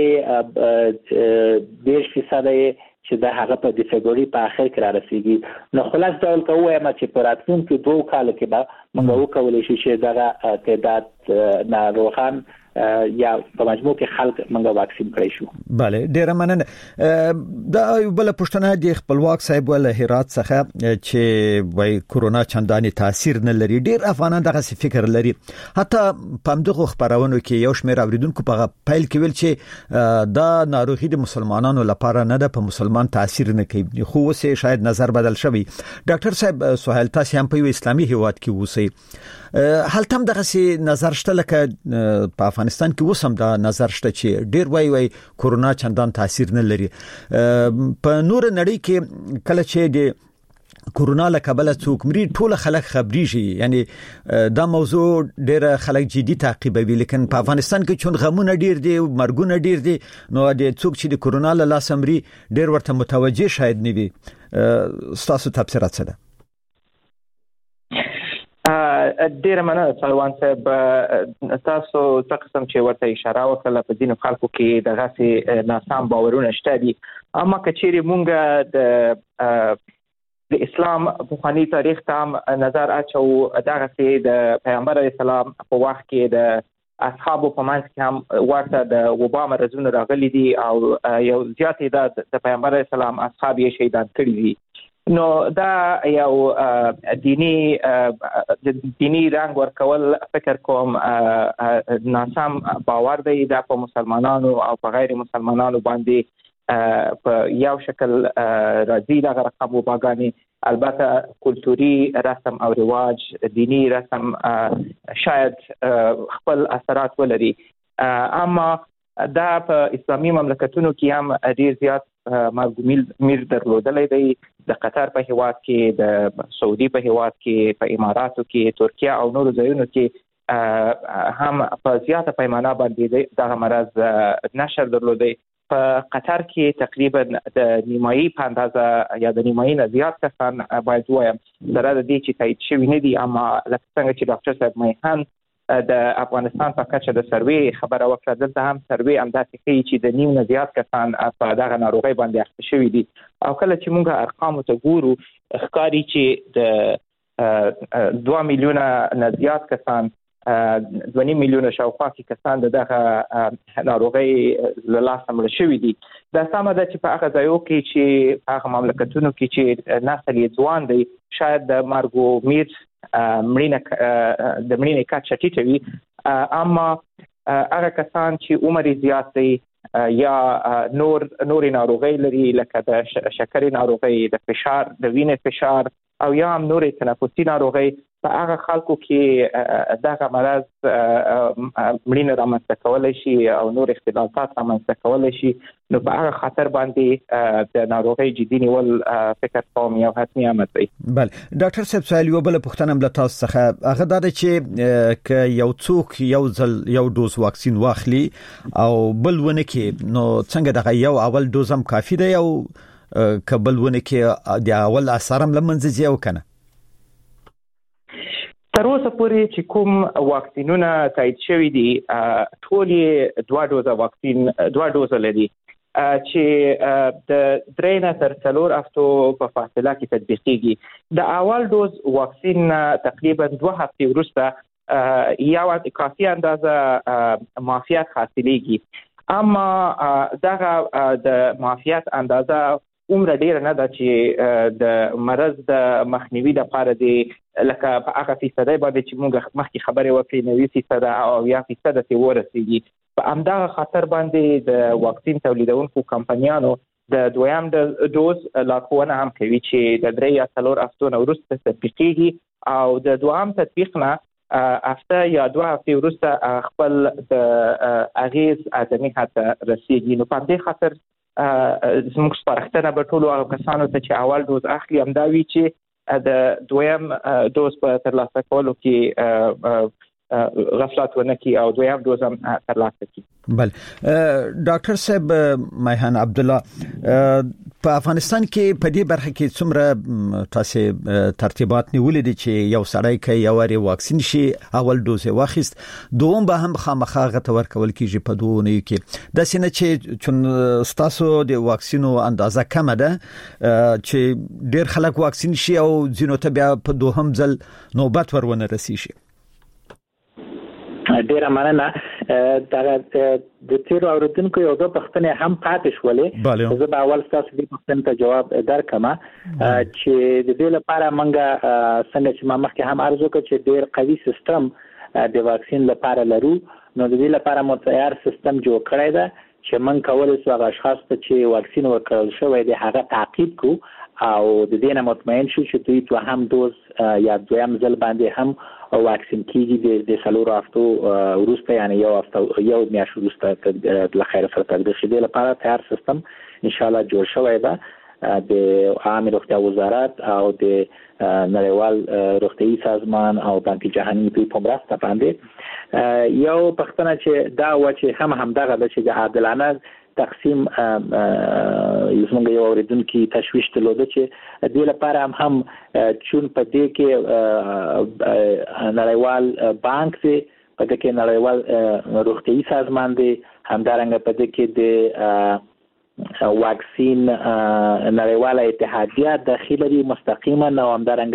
هغه 10% چې دا هغه په د فبرवरी په اخر کې را رسیږي نو خلاص ډول کوم چې په راتلونکي 2 کال کې به موږ وکولای شو چې دا تعداد ناروغان یا په مجموع کې خلک موږ واکسین کړی شو bale ډیر مننه دا بل پښتنه د خپلواک صاحب ول هرات څخه چې وای کورونا چنداني تاثیر نه لري ډیر افغانان دغه فکر لري حتی په دغه خبرونو کې یو شمېر اوریدونکو په پایل کې ویل چې دا ناروغي د مسلمانانو لپاره نه ده په مسلمان تاثیر نه کوي خو وسه شاید نظر بدل شوی ډاکټر صاحب سہیل تاسو هم په اسلامي هیواد کې اوسئ هل تم دغه سي نظر شته لکه په افغانستان کې وسم دا نظر شته چې ډیر وای کورونا چندان تاثیر نه لري په نور نړۍ کې کله چې د کورونا له کبله څوک مري ټول خلک خبريږي یعنی دا موضوع ډیر خلک جدي تعقیبوي لیکن په افغانستان کې چون غمونه ډیر دي مرګونه ډیر دي نو د څوک چې د کورونا له لاس مري ډیر ورته متوجه شاید نه وي تاسو تفسیرات څه ده ډیر مننه سلوان صاحب تاسو تقسم چې ورته اشاره وکړه په دین خلکو کې دغه سي ناسم باورونه شته دي اما کچېری مونږ د اسلام په خاني تاریخ ته نظر اچو دغه سي د پیغمبر اسلام په وخت کې د اصحابو په منځ کې هم ورته د وبا مرزونه راغلي دي او یو زیات د پیغمبر اسلام اصحاب یې شهیدان کړي دي نو دا یو دینی رنگ ورکول فکر کوم ناسم باور دی دا په مسلمانانو او په غیر مسلمانانو باندې په یو شکل راځي دا رقم وباګانی البته کلتوري رسم او رواج دینی رسم شاید خپل اثرات ولري اما دا په اسلامي مملکتونو کې هم ډیر زیات میر درلودلې دی د قطر په هیواد کې د سعودي په هیواد کې په اماراتو کې ترکیه او نورو ځایونو کې هم په زیاته پیمانه باندې دا مرض نشر درلودي په قطر کې تقریبا د نیمایي په اندازه یا د نیمایي نه زیات کسان باید وایم سره د دې چې تایید شوی نه دي اما لکه څنګه چې ډاکټر صاحب میهان د افغانستان په کچه د سروي خبره وکړه دلته هم سروي همداسې کوي چې د نیو نه زیات کسان په دغه ناروغي باندې اخته شوي دي او کله چې موږ ارقام ته ګورو ښکاري چې د 2 میلیونه نه زیات کسان 2 میلیونه شاوخوا کسان دغه ناروغي له لاسه مړ شوي دي دا سمه ده چې په هغه ځایو کې چې هغه مملکتونو کې چې نسل یې ځوان دی شاید د مرګ میر د مړینې کچه ټیټه وي اما هغه کسان چې عمر زیات دی یا نور ناروغي لري لکه د شکرې ناروغي د فشار د وینې فشار او یا هم نور تنفسي ناروغي په هغه خلکو کې دغه مرض مړینه رامنځته کولای شي او نور اختلافات رامنځته کولای شي، نو په هغه خطر باندې د ناروغي جدي نیول فکر کوم یو حتمي عمل دی. بله ډاکټر صاحب سوال یو بل پوښتنه هم له تاسو څخه هغه دا چې ک یو څوک یو ځل یو دوز واکسین واخلي او بل ونه کې نو څنګه دغه یو اول دوز هم کافي دی او کبل ونه کې د اول اثر هم لمنځه ځي او کنه؟ تر اوسه پورې چې کوم واکسینونه تایید شوي دي ټول یې 2 ډوزه واکسین 2 ډوزه لري چې د 3 نه تر 4 هفتو په فاصله کې تطبیقيږي. د اول دوز واکسین تقریبا 2 هفتې وروسته یو کافي اندازه معافیت حاصلېږي، اما دغه د معافیت اندازه عمر ډیر نه ده چې د مرض د مخنیوي لپاره دی لکه په هغه فیصدي باندې چې موږ مخکې خبرې وکړې 90% او 10% ته ورسېږي. په همدغه خاطر باندې د واکسین تولیدونکو کمپنیانو د دویم دوز لارښوونه هم کوي چې د 3 یا 4 هفتو نه وروسته تطبیقېږي او د دوام تطبیق نه هفته یا 2 هفتې وروسته خپل د اغیز ادمي حتی رسېږي. نو په دې خاطر زموږ سپارښتنه به ټولو هغه کسانو ته چې اول دوز اخلي همدا وي چې د دویم دوز په ترلاسه کولو کې غفلت ونه کړي او دویم دوز هم ترلاسه کړي. بله ډاکټر صاحب میهان عبدالله په افغانستان کې په دې برخه کې څومره تاسو ترتیبات نیولې دي چې یو سړی کې یو وری واکسین شي اول دوز واخیست دوم به هم خامخا غته ورکول کیږي په دوه کې د سینې چې چون تاسو د واکسینو اندازه کم ده چې ډیر خلک واکسین شي او ځینو ته بیا په دوهم ځل نوبت ورونه رسیږي. ډیره مننه. د تیر اوریدونکو یو د پښتنې هم پاتې شولې زه به اول تاسو دې پښتنې ته جواب درکم چې د دې لپاره منګه څنګه چې ما مخکې هم عرض وکړ چې ډیر قوي سیستم د واکسین لپاره لرو، نو د دې لپاره مو تیار سیستم جوړ کړی دی چې من کولای شو هغه اشخاص ته چې واکسین ورکړل شوی دی هغه تعقیب کو او د دې نه مطمئن شو چې دوی ته هم دوز یا دویم ځل باندې هم واکسین کیږي د 4 هفتو وروسته یعنی یو میاشت وروسته د خیر سره تطبیق شي. لپاره تیار سیستم ان شاء الله جوړ شوی دی د عامه روغتیا وزارت او د نړیوال روغتیايي سازمان او بانک جهانی په مرسته باندې. یو پښتنه چې دا و چې همدغه د چې عادلانه تقسیم زموږ یو اوریدونکو تشویش درلوده چې د لپاره هم چون په دې کې نړیوال بانک دی، په دې کې نړیوال روغتیايي سازمان دی، همدارنګه په دې کې د واکسین نړیواله اتحادیه داخلي دی مستقیما او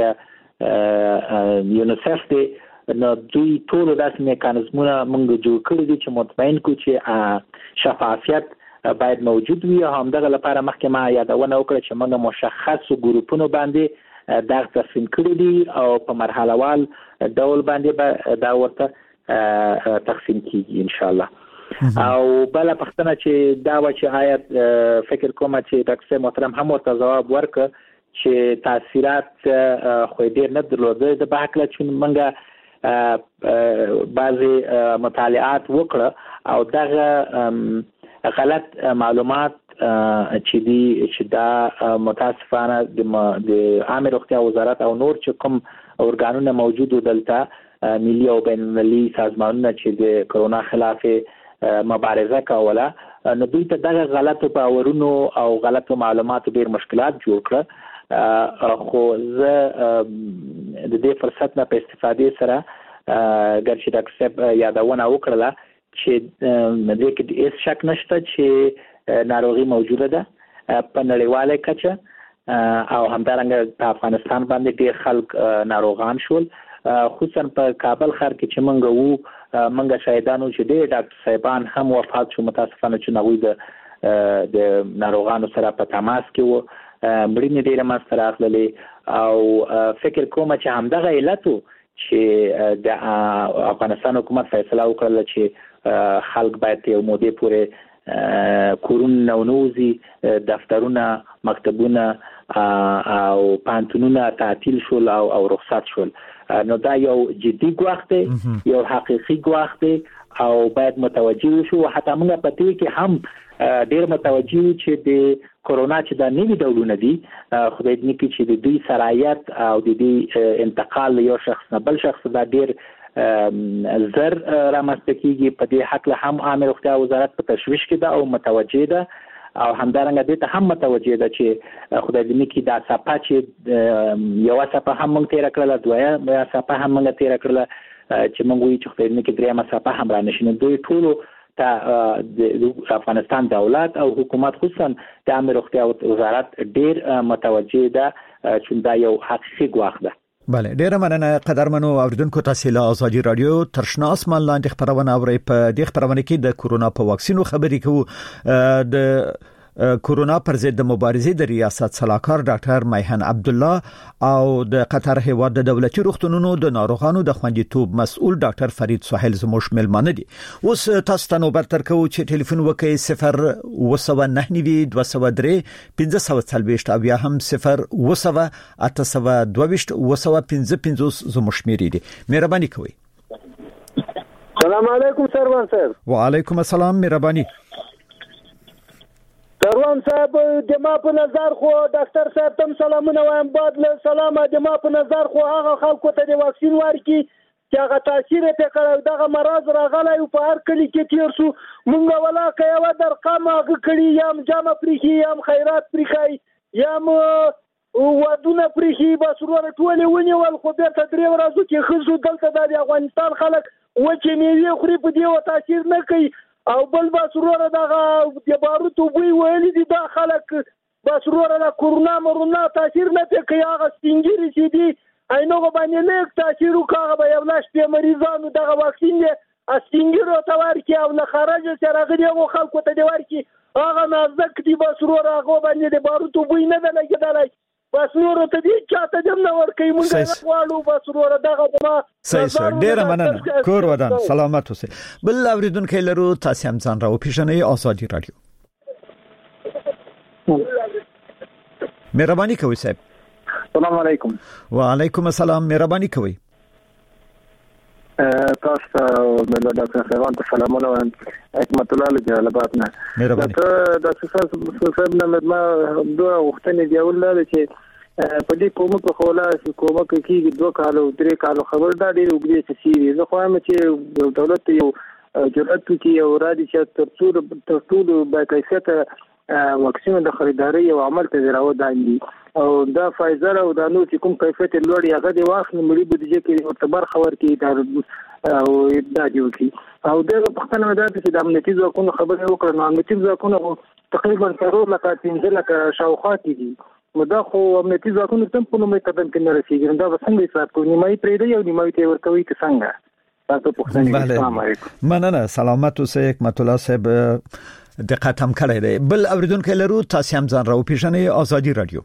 همدارنګه یونیسف دی. نو دوی ټول داسې میکانیزمونه موږ جوړ کړی دي چې مطمئن کو چې شفافیت باید موجود وي. همدغه لپاره مخکې ما یادونه وکړه چې موږ مشخص ګروپونو باندې دا تقسیم کړی دي او په مرحله وال ډول باندې دا ورته تقسیم کیږي ان شاء الله. او بل پښتنه چې دا و چې آیت فکر کوم چې ډاکټر محترم هم ورته جواب ورکړ چې تاثیرات خو ډیر نه درلوده د بحکله چې موږ بعضی مطالعات وکړه او دغه غلط معلومات چې دا متاسفانه د عامه روغتیا وزارت او نور چې کوم اورګانونه موجود دلته ملي او بین المللي سازمانونه چې د کرونا خلاف مبارزه کوله نو دوی ته دغه غلطو باورونو او غلطو معلوماتو ډیر مشکلات جوړ کړ. خو زه د دې فرصت نه په استفادې سره ګرځي ډاکټر صاحب یادونه وکړه چې د دې کې هیڅ شک نشته چې ناروغي موجوده ده په نړیواله کچه او همدارنګه په افغانستان باندې ډېر خلک ناروغان شول، خصوصا په کابل ښار کې چې منګه شاهدانو چې ډېر ډاکټر صاحبان هم وفات شو متاسفانه چې نوې د ناروغانو سره په تماس کې وو، مړینې ډېره منځته راغللې او فکر کوم چې همدغه علت چې د افغانستان حکومت فیصله وکړه چې خلک باید یو مودې پورې کورونه نوځي، دفترونه، مکتبونه او پانتونونه تعطیل شول او رخصت شول. نو دا یو جدي ګواښ دی یو حقيقي ګواښ دی او باید متوجه شو. حتی موږ په دې کې هم ډېر متوجه چې د کورونا چې دا نوي ډولونه دي خدای دې کې چې د دوی سرایت او د دې انتقال یو شخص نه بل شخص دا ډېر زر رامنځته کیږي. په دې حق له هم عامه روغتیا وزارت په تشویش کې ده او متوجه ده او همدارنګه دې ته هم متوجه ده چې خدای دې کې دا صفه چې یو صفه هم موږ تیر کړل دوه صفه هم موږ تیر کړل چې موږ وی چې خدای دې کې درېمه صفه هم را نشي. دوی ټول ته د افغانستان دولت او حکومت خصوصا د عامه روغتیا وزارت ډېر متوجه ده چې دا یو حقیقي ګواښ ده. بله ډیره مننه قدرمنو اوریدونکو تاسو له ازادي رادیو ترشنا اسمان لاندې خبرونه اورئ. په دې خبرونه کې د کورونا په واکسینو خبرې کوو. د کورونا پر ضد د مبارزې د ریاست صلاحکار ډاکټر میهن عبد الله او د قطر هیواد د دولتي روغتونونو د ناروغانو د خوندیتوب مسؤل ډاکټر فرید سهیل زموږ ملمانه دي. اوس تاسو ته نوبت ترکو چې ټلیفون وکړئ 0 203 540 او یا هم 0 822 زموږ شمیرې دي. مهرباني کوئ. سلام علیکم سروان صاحب. وعلیکم السلام. مهرباني سروان صاحب د ما په نظر خو ډاکټر صاحب تم سلامونه وایم بعد له سلام د ما په نظر خو هغه خلکو ته د واکسین ورکړي چې هغه تاثیر یې کړو دغه مرض راغلی او په هر کلی کې تیر شو مونږ ولا کوي درقم هغه کړي یم جامه پریخي یم خیرات پریخي یم ودونه پریخي بس ورته ټول ونیول خو بیرته درې ورځې کې خزو دلته د افغانستان خلک وچې میوه خوري په دې تاثیر نه کوي او بل باسروره دغه د باروتو بوی ویلي دي دا خلک باسروره د کورونا تاثیر نه کوي هغه سپینګری چې دي اینو باندې لیک تاثیر وکړي به یو لاش په مریضانو دغه واکسین دی سپینګری ته ورکی او نه خارج سره غړي او خلکو ته دی ورکی هغه نازک دي باسروره هغه باندې د باروتو بوی نه لګیدلای بس نور ته دي چاته دم نه ورکی مونږ نه غواړو باسروره دغه ما صحیح ډیر مننه کور ودان سلامت اوسئ. بل اوریدونکو لرو تاسو هم ځان راو پیژنئ ازادي رادیو. مهرباني کوئ صاحب. السلام علیکم. وعلیکم السلام. مهرباني کوئ. تاسو د ډاکټر سروان ته سلامونه وایم. حکمت الله جلالآباد نه. مهرباني. ډاکټر صاحب نه ما دوه وختونه دی ولله چې په دې کومه په خوله کومه کې 2 کال او 3 کال خبر دا ډېر وګړي چې زه خو هم چې دولت یو جرأت کوي او را دي چې تر ټولو با کیفیت واکسین د خریداري او عمل ته ضرورت دی او دا فایزر او دا نو چې کوم کیفیت لوړ هغه د واخ ملي بودیجه کې معتبر خبر کې دا او دا دی او د پښتنه مدار چې د امنیتي ځواکونو خبرې وکړه نو امنیتي ځواکونو تقریبا 3 لک شاوخوا دي مدا خو امنیتي ځواکونو تم په نومي قدم کې نه رسیږي دا څنګه حساب کوي نیمایي پرې دی او نیمایي ته ورکوي که څنګه تاسو پوښتنه السلام علیکم. مننه سلامت اوسئ. حکمت الله صاحب دقت هم کړی دی. بل اوریدونکو لرو تاسو هم ځان راو پیژنئ. ازادي رادیو.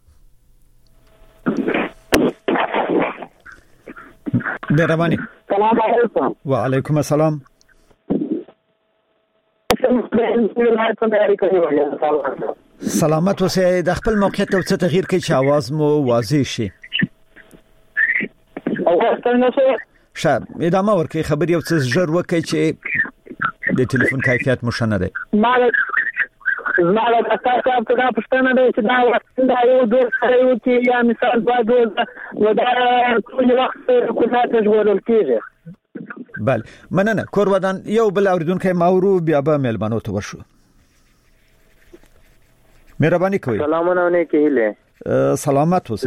مهرباني. سلام علیکم. وعلیکم السلام. سلامت اوسئ. د خپل موقعیت او څه تغییر کې چې आवाज مو واضح شي. او څنګه شاب ادامه ورکړئ خبري او څه ژر وکړئ چې د ټلیفون کیفیت مو شنه دی. زماره تاسو ته دا پښتنه ده چې دا واکسین دا یو ډول سره یو چې یا مثال با ډول و دا ټول وخت کومه ته ژغورل کیږي. بله مننه کور ودان. یو بل اوریدونکو ماورو بیا به ملمنو ته ورشو. مهرباني کوئ. سلامونه نه کېله. سلامت اوسئ.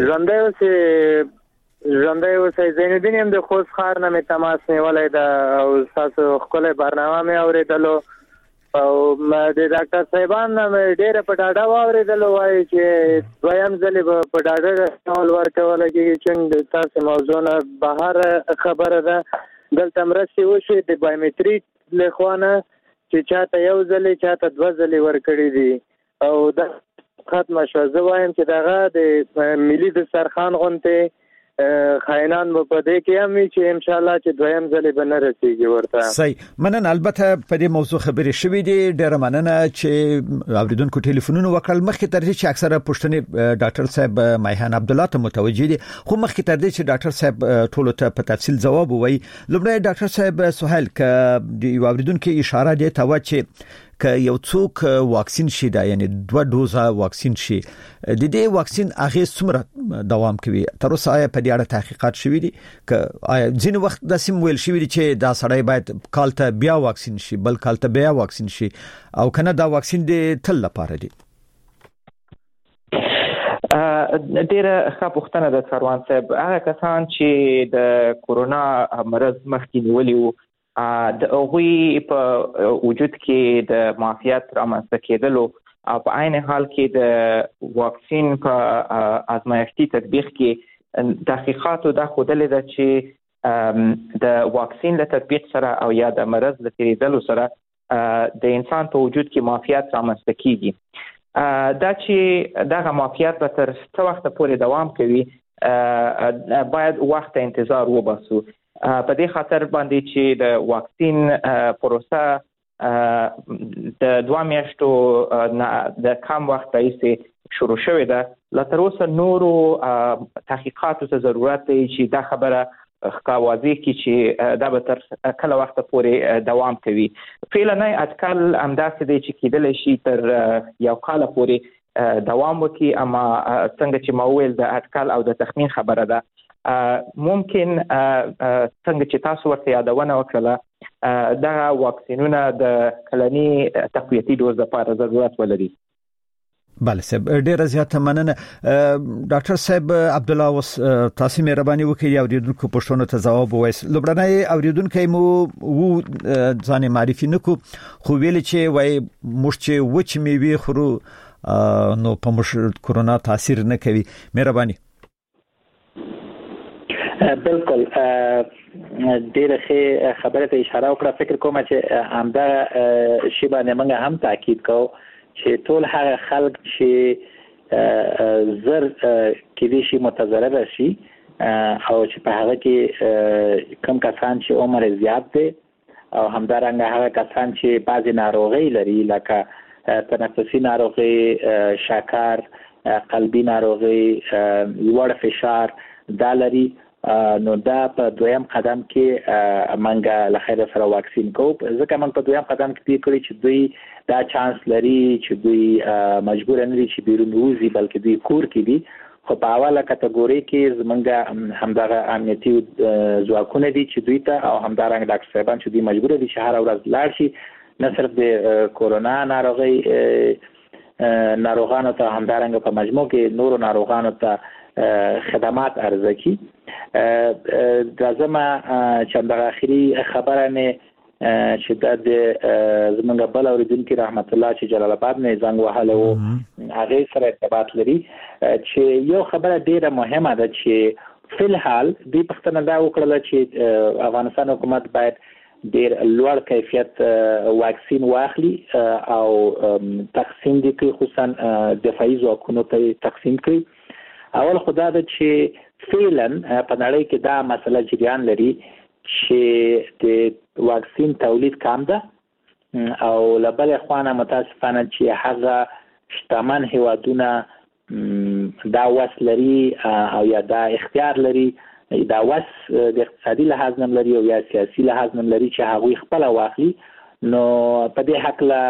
ژوندۍ اوسئ. زین الدین هم د خوست ښار نه مې تماس نیولای دا او تاسو خپل برنامه مې اوریدلو او د ډاکټر صاحبان ډېر په ډاډه واوریدلو وایي چې دویم ځل په ډاډه ډول ورکول کېږي چې تاسو موضوع نه بهر خبره ده دلته مرستې وشي د بایومټریک لخوانه چې چاته یو ځل چاته 2 ځل ورکړي دي او دا ختم شو. زه وایم چې دغه د ملي دسترخوان غونډه خاینان په دې کې هم چې ان شاء الله چې دویم ځل به نه رسیږي ورته. صحیح. مننه. البته په دې موضوع خبرې شوې دي. ډېر مننه چې اوریدونکو ټلیفونونه وکړل. مخکې تر دې چې اکثره پوښتنې ډاکټر صاحب مایحان عبد الله ته متوجه دي، خو مخکې تر دې چې ډاکټر صاحب ټولو ته په تفصیل جواب ووایي، لومړی ډاکټر صاحب سهیل ک د اوریدونکو اشاره دی ته چې که یو څوک واکسین شي دا یعنی 2 دوزه واکسین شي د دې واکسین هغه څومره دوام کوي؟ تر اوسه آیا په دې اړه تحقیقات شوي دي؟ که آیا ځین وخت د سیم ویل شوي دي چې دا سړی باید کال ته بیا واکسین شي، بل کال ته بیا واکسین شي، او کنه دا واکسین د تل لپاره دی؟ ډیره ښه پوښتنه ده سروان صاحب. هغه کسان چې د کورونا مرض مخکې نیولي وو د هغوی په وجود کې د معافیت رامنځته کېدلو او په عین حال کې د واکسین په ازمایښتي تطبیق کې تحقیقاتو دا ښودلې ده چې د واکسین له تطبیق سره او یا د مرض له تیریدلو سره د انسان په وجود کې معافیت رامنځته کېږي. دا چې دغه معافیت به تر څه وخت پورې دوام کوي باید وخت انتظار وباسو. په دې خاطر باندې چې د واکسین پروسه د 2 میاشتو د کم وخت راهیسې شروع شوې ده. لا تر اوسه نورو تحقیقاتو ته ضرورت دی چې دا خبره ښکاوازي کی چې دا به تر کله وخت پورې دوام کوي. فعلا اټکل همداسې دی چې کېدلی شي تر یو کال پورې دوام وکړي، اما څنګه چې ما وویل د اټکل او د تخمین خبره ده. ممکن څنګه چې تاسو ورته یادونه وکړه دا واکسینونه د کلنی تقویتي دوز لپاره ضرورت ولري. بله صاحب، ډیره زیاته مننه. ډاکټر صاحب عبد الله وس تاسو مهرباني وکړئ اوریدونکو پوښتنو ته جواب ووایئ. لومړنی اوریدونکو مو ځان معرفي نکو خو ویل چې وای موږ چې وچ میوه خورو نو په موږ کورونا تاثیر نه کوي. مهرباني. بالکل ډیره ښه خبره ته اشاره وکړه. فکر کوم چې همدا شی باندې موږ هم تاکید کوو چې ټول هغه خلک چې زر کې دي شي متضرر شي او چې په هغه کې کم کسان چې عمر زیات دي او همدارنګه هغه کسان چې بعضی ناروغي لري لکه تنفسي ناروغي، شکر، قلبي ناروغي، لوړ فشار دا لري، نو دا په دویم قدم کې منګه لخيره سره واکسین کوو. ځکه موږ په دویم قدم کې دی کړی چې دوی دا چانس لري چې دوی مجبور نه دي چې بیرون وځي بلکې دوی کور کې دي. خو په اوله کټګوري کې زمونږ همدغه امنیتي ځواکونه دي چې دوی ته او همدارنګه ډاکټر صاحبان چې دوی مجبور دي چې هر ورځ لاړ شي، نه صرف د کورونا ناروغي ناروغانو ته همدارنګه په مجموع کې نورو ناروغانو ته خدمات عرضه کی. لازمه چې د اخري خبره نه چې د زمونږ بل اوریدونکو رحمت الله چې جلال آباد نه زنګ وهاله وو هغه سره ارتباط لري چې یو خبره ډیره مهمه ده چې فل حال د پښتنه دا وکړل چې افغانستان حکومت باید ډیر لوړ کیفیت واکسین واخلي او تقسیم دي کوي، خصوصا دفاعي ځواکونو ته تقسیم کوي. اول خدا ده چې فعلا په نړۍ کې دا مسله جریان لري چې د واکسین تولید کم ده او لبل اخوانه متاسفانه چې هغه شتمن هیوادونه دا وس لري او یا دا اختیار لري، دا وس د اقتصادي لحاظ نه لري او یا سیاسي لحاظ نه لري چې هغه خپل واخلي. نو په دې حق لا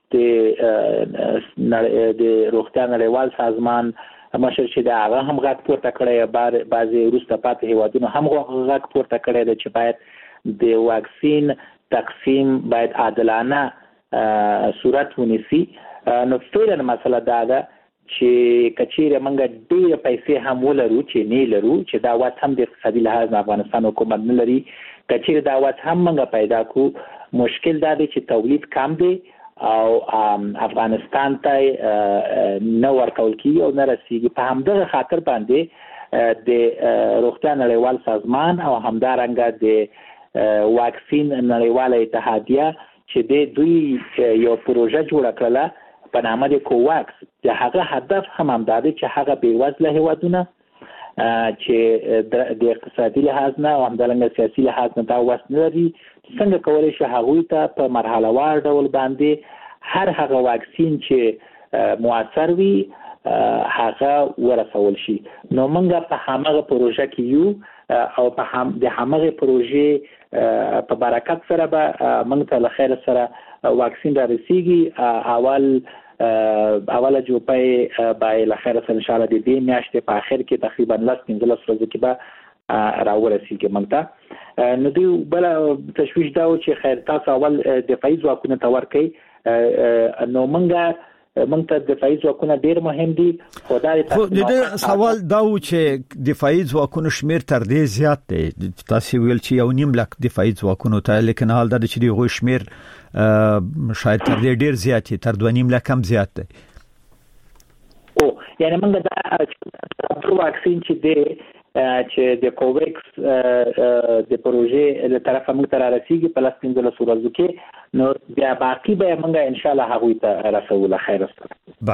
د روغتیا نړیوال سازمان مشر چې دا هغه هم غږ پورته کړی، بعضي وروسته پاتې هیوادونو هم غږ پورته کړی دی چې باید د واکسین تقسیم باید عادلانه صورت ونیسي. نو فعلا مسله دا ده چې کچېره موږ ډېر پیسې هم ولرو چې نه لرو چې دا وخت هم د اقتصادي لحاظ افغانستان حکومت نه لري، کچېره دا وخت هم موږ پیدا کو. مشکل دا دی چې تولید کم دی او افغانستان ته نه ورکول کیږي او نه رسیږي. په همدغه خاطر باندې د روغتیا نړیوال سازمان او همدارنګه د واکسین نړیواله اتحادیه چې د دوی یو پروژه جوړه کړله په نامه د کوواکس، د هغه هدف هم همدا دی چې هغه بیوزله هیوادونه چې د اقتصادي لحاظ نه او همدارنګه سیاسي لحاظ نه دا وس نه لري څنګه کولای شي هغوی ته په مرحله وار ډول باندې هر هغه واکسین چې موثر وي هغه ورسول شي. نو موږ په هغه پروژه کې یو او په د هغه پروژې په برکت سره به موږ ته له خیر سره واکسین را رسیږي. اوله جوپای به له خیر سره ان شاء الله د دې میاشتې په اخر کې تقریبا 15 ورځې کې به راورسیږي موږ ته. نو دوی بل تشویش دا و چې خیر تاسو اول دفاعي ځواکونه ته ورکړئ. نو موږ ته دفاعي ځواکونه ډیر مهم دي. خو دا سوال دا و چې دفاعي ځواکونو شمیر تر دې زیات دی. تاسو ویل چې 1.5 لک دفاعي ځواکونو ته، لیکن حال دا چې دی غو شمیر شاید تر دې ډیر زیات تر 2.5 لک هم زیات دی. یعنی موږ دا واکسین چې د کوویکس د پروژې له طرفه موږ ته رسیدي په 15 ورځو کې، نو بیا باقي به موږ ان شاء الله هغوی ته رسول خیر سره.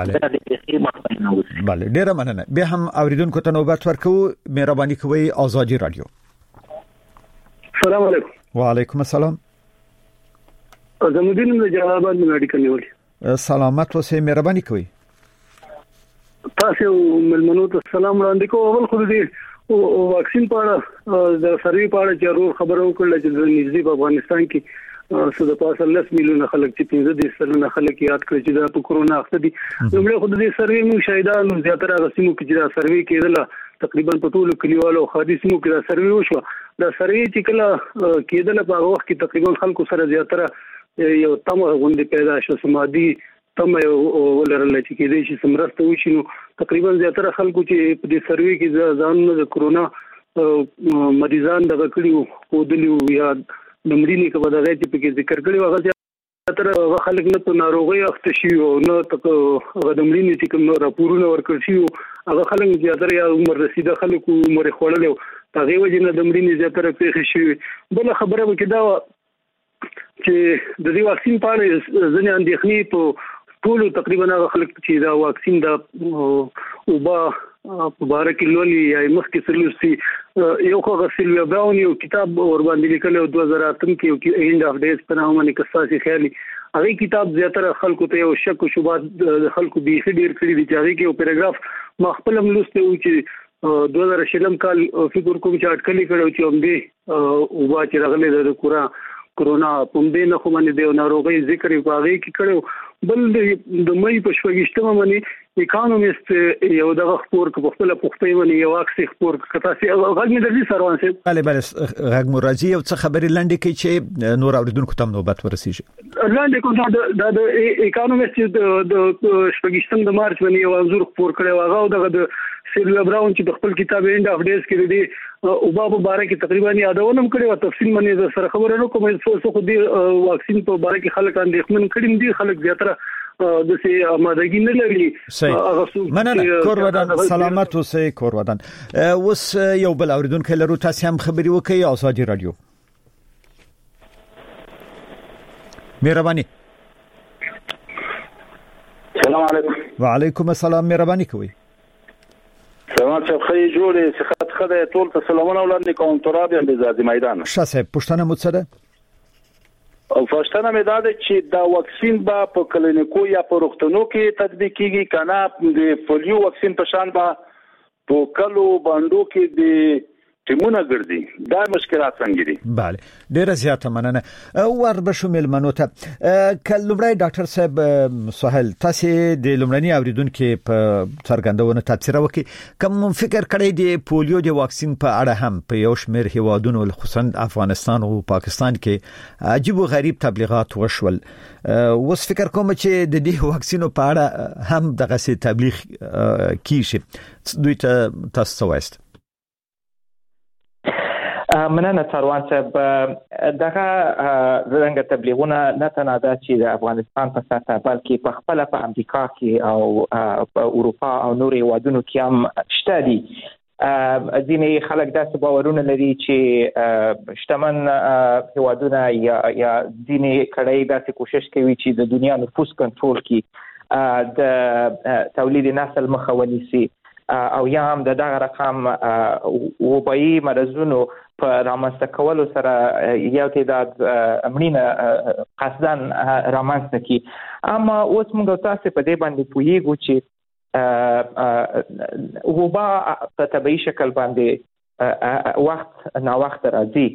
بله ډیره مننه. به هم اوریدونکو ته نوبت ورکو. مهرباني کوئ آزادی رادیو. السلام علیکم. وعلیکم السلام. زمودین د جواب باندې میډیکل نیول. سلامت اوسئ. مهرباني کوئ. تاسو ملمنو ته سلام وړاندې کوم. اول خو دې واکسین په اړه د سروي په اړه چې خبرو کړل چې د نږدې په افغانستان کې څه د 15 میلیونه خلک چې 15 سلنه خلک یاد کړی چې د کورونا اخته دي. نو خو د دې سروي مو شاهدانو زیاتره غسیمو کې چې دا سروي کېدله تقریبا په ټولو کلیوالو حادثو کې دا سروي وشو. دا سروي چې کله کېدله په وخت کې تقریبا خلکو سره زیاتره یو تمه غونډه پیدا شو، سمادي تمه ولرل چې کې دې چې سمرسته وشي. نو تقریبا زیاتره خلکو چې په دې سروي کې ځانونه د کورونا مریضان دغه کړیو او دلیو یا د مړینې په دغه چې په ذکر کړی وغه زیاتره خلک نه په ناروغي اخته شي او نه تک د مړینې چې کوم راپورونه ورکړ شي هغه خلک زیاتره یا عمر رسیده خلکو عمر خړل هغه وجه نه د مړینې زیاتره پیښ شي. بل خبره وکړه چې د دې واکسین په اړه ځنې اندېښنې په ټول تقریبا هغه خلک چې دا واکسین دا وبا مبارک لولي یا مخکې سلوسي یو خو سیلویا براون یو کتاب ور باندې لیکل او 2008 کې اینډ اف ډیز په نامه باندې کساسي خیالي هغه کتاب زیاتره خلکو ته یو شک او شبهات خلکو به ډیر کړی دي چې هغه کې یو پیراګراف ما خپل ملسته و چې 2000 کال فکر کوم چې اټکلې کړو چې هم دې وبا چې راغله د کورونا په دې نه خو باندې د ناروغي ذکر یې واغې کې کړو. بل د مې په شپږشتمه باندې اکانومیست یو دغه خبر په خپل پختې باندې یو اکس خبر کتاسي غږ مې درځي سروان صاحب. بله غږ مرضی او څه خبرې لنډه کې چې نور اوریدونکو ته نوبت ورسیږي. لنډه کوم د اکانومیست د شپږشتم د مارچ باندې یو انځور خبر کړو هغه دغه د سیلویا براون چې خپل کتاب اینډ اف ډیز کې دی او بابا باره کې تقریبا یادونه کړې او تفصیل باندې سره خبره نو کوم څه خو دې واکسین په باره کې خلک اندېښمن کړي دي. خلک زیاتره د سي آمادګي نه لري. مننه کور ودان. سلامت اوسئ کور ودان. اوس یو بل اوریدونکو لرو تاسو هم خبري وکړئ. آزادی رادیو. مهرباني. السلام علیکم. وعلیکم السلام. مهرباني کوئ. سلام صاحب خی جوړې صحت خدای ټول ته سلامونه وړاندې کوم. تراب یم د زادي میدان. شاسه پښتنه مو څه ده؟ او پښتنه مې دا ده چې دا واکسین به په کلینیکو یا په روغتونو کې تطبیق کیږي کنه د پولیو واکسین په شان به په کلو باندې کې د ټیمونه ګرځي. دا مشکلات څنګه دي؟ bale ډیره زیاته مننه. ور بشومل منوته کلمړی ډاکټر صاحب سہیل تاسو د لومړني اوریدونکو په څرګندونه تفسیر وکړي کوم فکر کړی دی پولیو د واکسین په اړه هم په یو شمېر هیوادونو خصوصا افغانستان او پاکستان کې عجیب او غریب تبلیغات وشول. وس فکر کوم چې د دې واکسینو په اړه هم دغه سي تبلیغ کیږي دوی ته تاسو وایست. مننه سروان صاحب. دغه زرنګ تبلیغونه نه تنها چې د افغانستان په سطح بلکې په خپل په امریکا کې او په اروپا او نورو هیوادونو کې هم شته دي. ځینې خلک داسې باورونه لري چې شتمن هیوادونه یا ځینې کړي داسې کوشش کوي چې د دنیا نفوس کنټرول کړي، د تولید نسل مخه ونیسي او یا هم دغه رقم وبایي مرزونو په رامنځته کولو سره یو تعداد مړینه قصدن رامنځته کی. اما اوس موږ تاسو په دې باندې پوهیږو چې وبا په طبيعي شکل باندې وخت نا وخت راځي.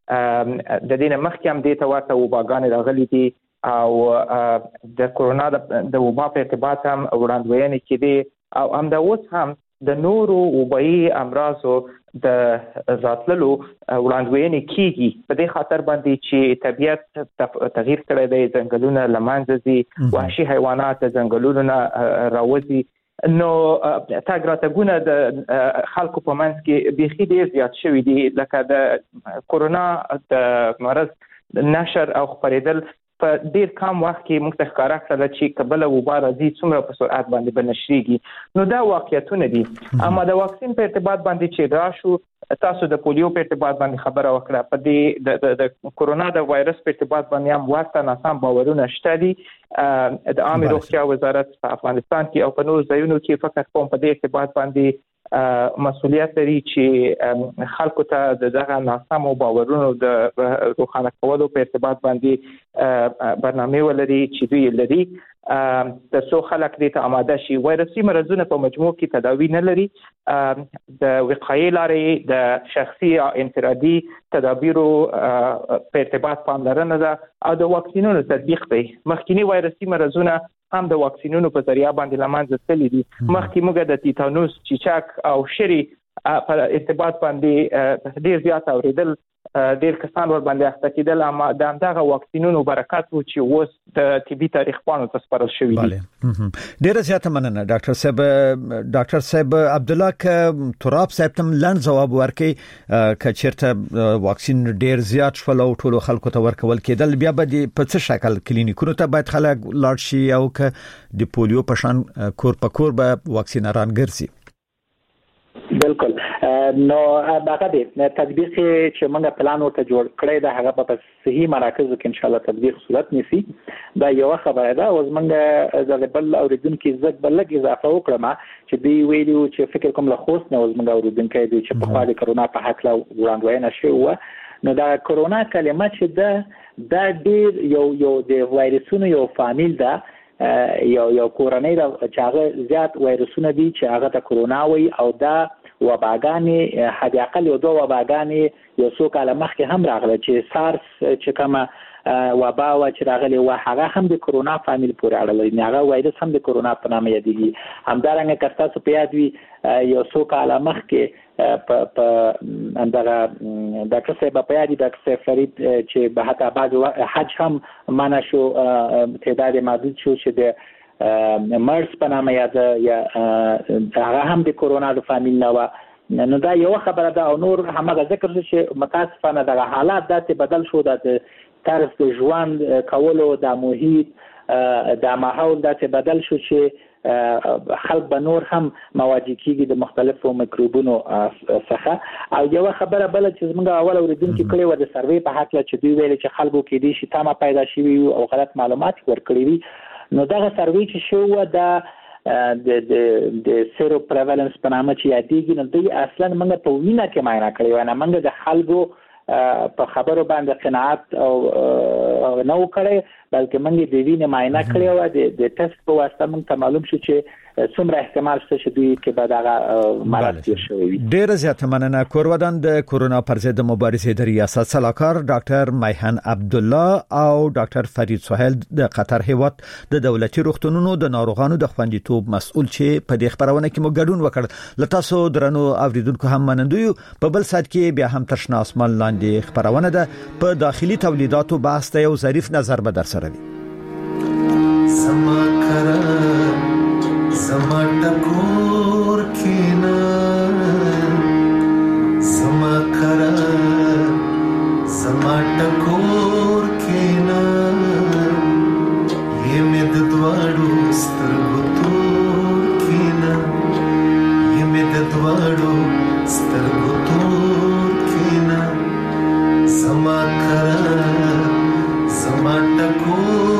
د دې نه مخکې هم دې ته ورته وباګانې راغلي دي او د کورونا د وبا په ارتباط هم وړاندوینې کېدې او همدا اوس هم د نورو وبایي امراضو د راتللو وړاندوینې کیږي په دې خاطر باندې چې طبیعت تغییر کړی دی، ځنګلونه له منځه ځي، وحشي حیوانات د ځنګلونو نه راوځي. نو تاګ راتګونه د خلکو په منځ کې بیخي ډیر زیات شوي دي، لکه د کورونا د مرض نشر او خپرېدل په ډیر کم وخت کې موږ ته ښکاره کړل چې کبله وبا راځي څومره په سرعت باندې بنشريږي. نو دا واقعیتونه دي. اما د واکسین په ارتباط باندې چې راشو، تاسو د پولیو په ارتباط باندې خبره وکړه، په دې د کورونا د وایرس په ارتباط باندې هم ورته ناسم باورونه شته دي. د عامه روغتیا وزارت په افغانستان کې او په نورو ځایونو کې فقط کوم په دې ارتباط باندې مسؤلیت لري چې خلکو ته دغه ناسم باورونو د روښانه کولو په ارتباط باندې برنامه ولري چې دوی لري ترڅو خلک دې ته آماده شي. وایرسي مرزونه په مجموع کې تداوی نه لري. د وقایې لارې د شخصي او انفرادي تدابیرو په ارتباط پاملرنه ده او د واکسینونو تطبیق دی. مخکینی وایرسي مرزونه هم د واکسینونو په ذریعہ باندې لمانځل تللی دي. مخکې موږ د تیتانوس، چیچک او شری په ارتباط باندې ډیر زیات اوریدل، ډیر کسان ور باندې اخته کېدل، اما دغه واکسینونو برکت و چې اوس د طبي تاریخ پاڼو ته سپارل شوی دي. ډیر زیات مننه ډاکټر صاحب عبد الله تراب صاحب تم لاند جواب ورکړي کچرته واکسین ډیر زیات شول او ټول خلکو ته ورکول کېدل، بیا به په څه شکل کلینیکونو ته باید خلک لاړ شي او که د پولیو په شان کور په کور به واکسینران ګرځي؟ بالکل. نو هغه د تطبیق چې موږ پلان ورته جوړ کړی دا هغه په صحیح مراکزو کې ان شاء الله تطبیق صورت نیسي. دا یو خبره ده. اوس موږ د بل اوریدونکو عزت بلګ اضافه وکړم چې دی ویلو چې فکر کوم له خوست نه اوس موږ اوریدونکو دی چې په خاطر کرونا په حق لا وړاندوینه شوی. نو دا کرونا کلمه چې دا ډیر یو د وایرسونو یو فامیل ده، یو کورنۍ دا چې هغه زیات وایرسونه دي چې هغه ته کرونا وي او دا وباګانې حد اقل یو دوه وباګانې یو څو کاله مخکې هم راغله چې سارس چې کومه وبا و چې راغلی و هغه هم د کرونا فامیل پورې اړه لري. هغه وایرس هم د کرونا په نامه یادېږي. همدارنګه که تاسو په یاد وي یو څو کاله مخکې په اندغه ډاکټر صاحب په یاد ډاکټر صاحب فرید چې به حتی بعض حج هم منع شو، تعداد محدود شو چې د مرس په نامه یاد یا هغه هم د کرونا د فامیل نه و. نو دا یو خبره ده. او نور همغه ذکر چې متاسفانه د حالات داسې بدل شو، د طرز د ژوند کولو د محیط د ماحول داسې بدل شو چې خلک به نور هم مواجه کیږي د مختلفو میکروبونو څخه. او یو خبره بل چې موږ اول اوریدونکو کړي و د سروې په حق چې دوی ویل چې خلکو کې دي شي تمه پیدا شوی او غلط معلومات ورکړي وي. نو دغه سروې چې شو دا د سیرو پریوالنس په نامه چې یادېږي، نو دوی اصلا موږ په وینه کې معاینه کړی و. نه موږ د خلکو په خبرو باندې قناعت او نه وکړي، بلکې موږ د وینې معاینه کړی و. د ټیسټ په واسطه موږ ته معلوم شو چې څومره احتمال شته چې دوی کې به دغه مرض تیر شوی وي. ډیر زیات مننه. کورودان د کورونا پر ضد مبارزې د ریاست سلاکار ډاکټر میهن عبد الله او ډاکټر فرید سهیل د قطر هیواد د دولتي روغتونونو د ناروغانو د خوندیتوب مسؤل چې په دې خبرونه کې مو ګډون وکړ. لتاسو درنو اوریدونکو هم منندوی. په بل سات کې بیا هم ترشنا اسمان لاندې خبرونه ده په داخلي تولیداتو بحث ته یو ظریف نظر به در سره وي. Sama takur kina sama kara sama takur kina ye med dwadu stargutur kina ye med dwadu stargutur kina sama kara sama takur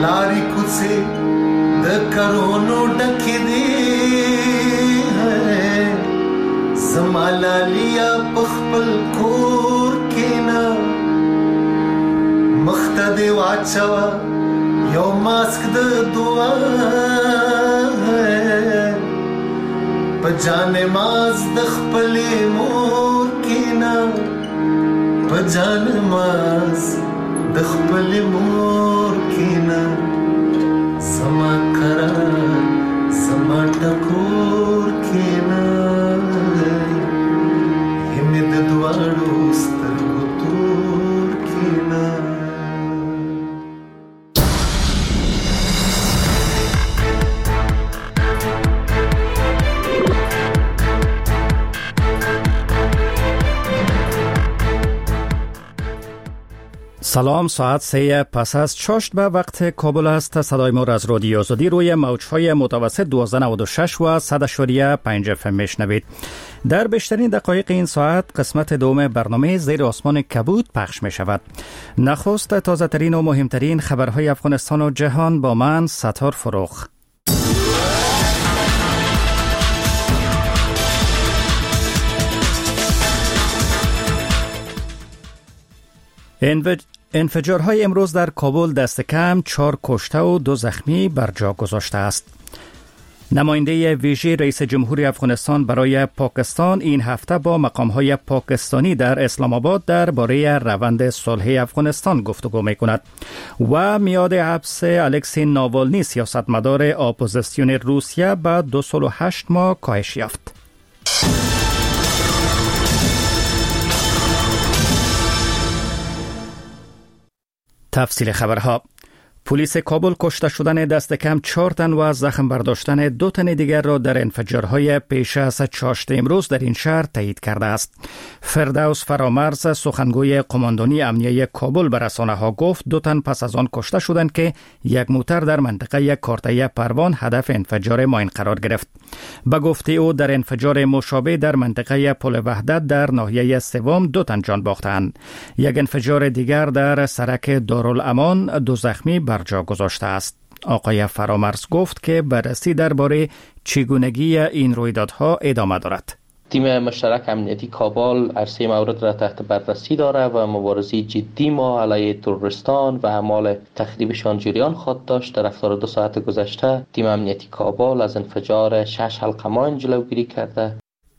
لاری کوڅه د کرونو ډکې دي زما لالیا په خپل کور کې نه مخته دی واچوه یو ماسک د دعا په جانماز د خپلې مور کې نه په جانماز د خپلې مور کې نه زما کرا زما ټکور کې نه همې د دواړو سترګو تور کې نه. سلام، ساعت 3 پس از چاشت به وقت کابل است. صدای ما را از رادیو آزادی روی موج‌های متوسط 1296 و 100.5 FM میشنوید. در بیشترین دقایق این ساعت قسمت دوم برنامه زیر آسمان کبود پخش می شود. نخست تازه ترین و مهمترین خبرهای افغانستان و جهان با من ستار فروخ. انفجارهای امروز در کابل دست کم 4 کشته و 2 زخمی بر جا گذاشته است. نماینده ویژه رئیس جمهوری افغانستان برای پاکستان این هفته با مقام‌های پاکستانی در اسلام آباد درباره روند صلح افغانستان گفتگو می‌کند و میعاد حبس الکسی ناوالنی سیاستمدار اپوزیسیون روسیه به 2 سال و 8 ماه کاهش یافت. تفصیل خبرها. پلیس کابل کشته شدن دست کم 4 تن و زخم برداشتن 2 تن دیگر را در انفجارهای پیش از چاشت امروز در این شهر تایید کرده است. فردوس فرامرز سخنگوی قماندانی امنیه کابل به رسانه‌ها گفت 2 تن پس از آن کشته شدند که یک موتر در منطقه کارته پروان هدف انفجار ماین قرار گرفت. به گفته او در انفجار مشابه در منطقه پل وحدت در ناحیه سوم 2 تن جان باختند. یک انفجار دیگر در سرک دارالامان 2 زخمی بر جا گذاشته است. آقای فرامرز گفت که بررسی درباره چگونگی این رویدادها ادامه دارد. تیم مشترک امنیتی کابل عرصه مورد را تحت بررسی دارد و مبارزه جدی ما علیه تروریستان و اعمال تخریبشان جریان خواهد داشت. در 72 ساعت گذشته تیم امنیتی کابل از انفجار 6 حلقه ماین جلوگیری کرده.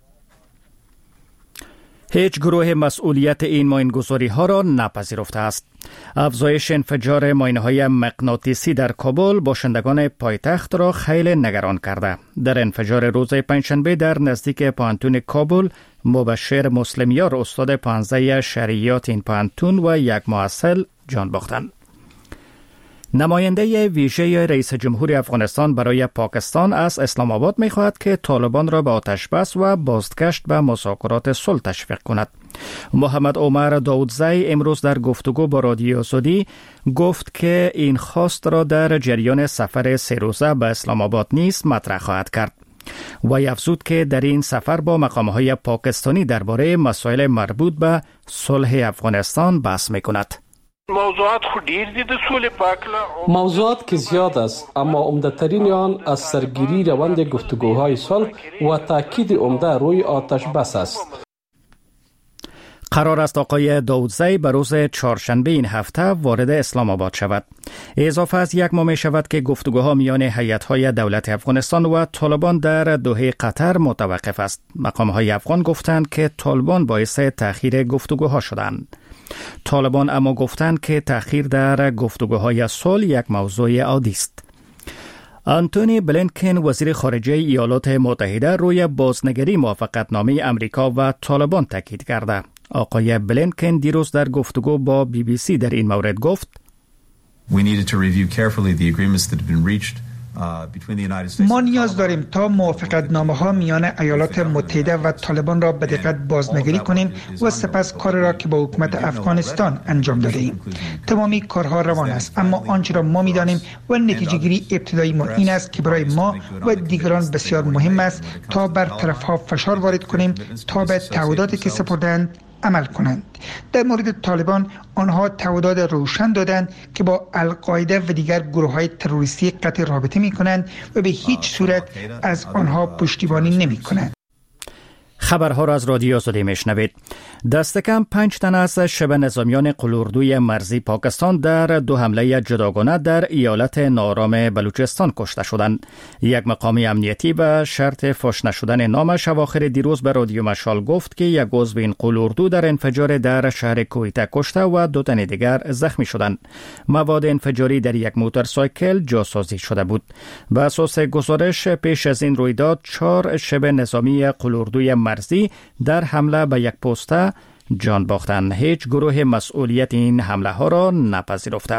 هیچ گروه مسئولیت این ماینگذاری ها را نپذیرفته است. افزایش انفجار ماینهای مغناطیسی در کابل باشندگان پایتخت را خیلی نگران کرده. در انفجار روز پنجشنبه در نزدیک پانتون کابل، مبشر مسلمیار استاد 15 شرعیات این پانتون و یک محصل جان باختند. نماینده ویژه رئیس جمهوری افغانستان برای پاکستان از اسلام آباد می‌خواهد که طالبان را به آتش بس و بازگشت به مذاکرات صلح تشویق کند. محمد عمر داودزی امروز در گفتگو با رادیو آزادی گفت که این خواست را در جریان سفر 3 روزه به اسلام آباد نیز مطرح خواهد کرد. و افزود که در این سفر با مقام‌های پاکستانی درباره مسائل مربوط به صلح افغانستان بحث می‌کند. موضوعات که زیاد است، اما عمده‌ترین آن از سرگیری روند گفتگوهای صلح و تاکید عمده روی آتش بس است. قرار است آقای داودزی به روز چهارشنبه این هفته وارد اسلام آباد شود. اضافه از 1 ماه می شود که گفتگوها میان هیئت‌های دولت افغانستان و طالبان در دوحه قطر متوقف است. مقام‌های افغان گفتند که طالبان باعث تأخیر گفتگوها شدند. طالبان اما گفتند که تأخیر در گفتگوهای صلح یک موضوع عادی است. آنتونی بلینکن وزیر خارجه ایالات متحده روی بازنگری موافقتنامه امریکا و طالبان تاکید کرده. آقای بلینکن دیروز در گفتگو با BBC در این مورد گفت: ما نیاز داریم تا موافقتنامه ها میان ایالات متحده و طالبان را به دقت بازنگری کنیم و سپس کار را که با حکومت افغانستان انجام داده ایم. تمامی کارها روان است، اما آنچه را ما می‌دانیم و نتیجه گیری ابتدایی ما این است که برای ما و دیگران بسیار مهم است تا بر طرفها فشار وارد کنیم تا به تعهداتی که سپردند عمل کنند. در مورد طالبان آنها تعهدات روشن دادند که با القاعده و دیگر گروه‌های تروریستی قطع رابطه می‌کنند و به هیچ صورت از آنها پشتیبانی نمی‌کنند. خبرها را از رادیو آزادی میشنوید. دست کم 5 تن از شبه نظامیان قلوردوی مرزی پاکستان در 2 حمله جداگانه در ایالت ناآرام بلوچستان کشته شدند. یک مقام امنیتی به شرط فاش نشدن نامش اواخر دیروز به رادیو مشال گفت که یک عضو این قلوردو در انفجار در شهر کویته کشته و 2 تن دیگر زخمی شدند. مواد انفجاری در یک موتورسایکل جاسازی شده بود. به اساس گزارش پیش از این رویداد 4 شبه نظامی قلوردوی مرزی در حمله به یک پوسته جان باختند. هیچ گروه مسئولیت این حمله ها را نپذیرفته.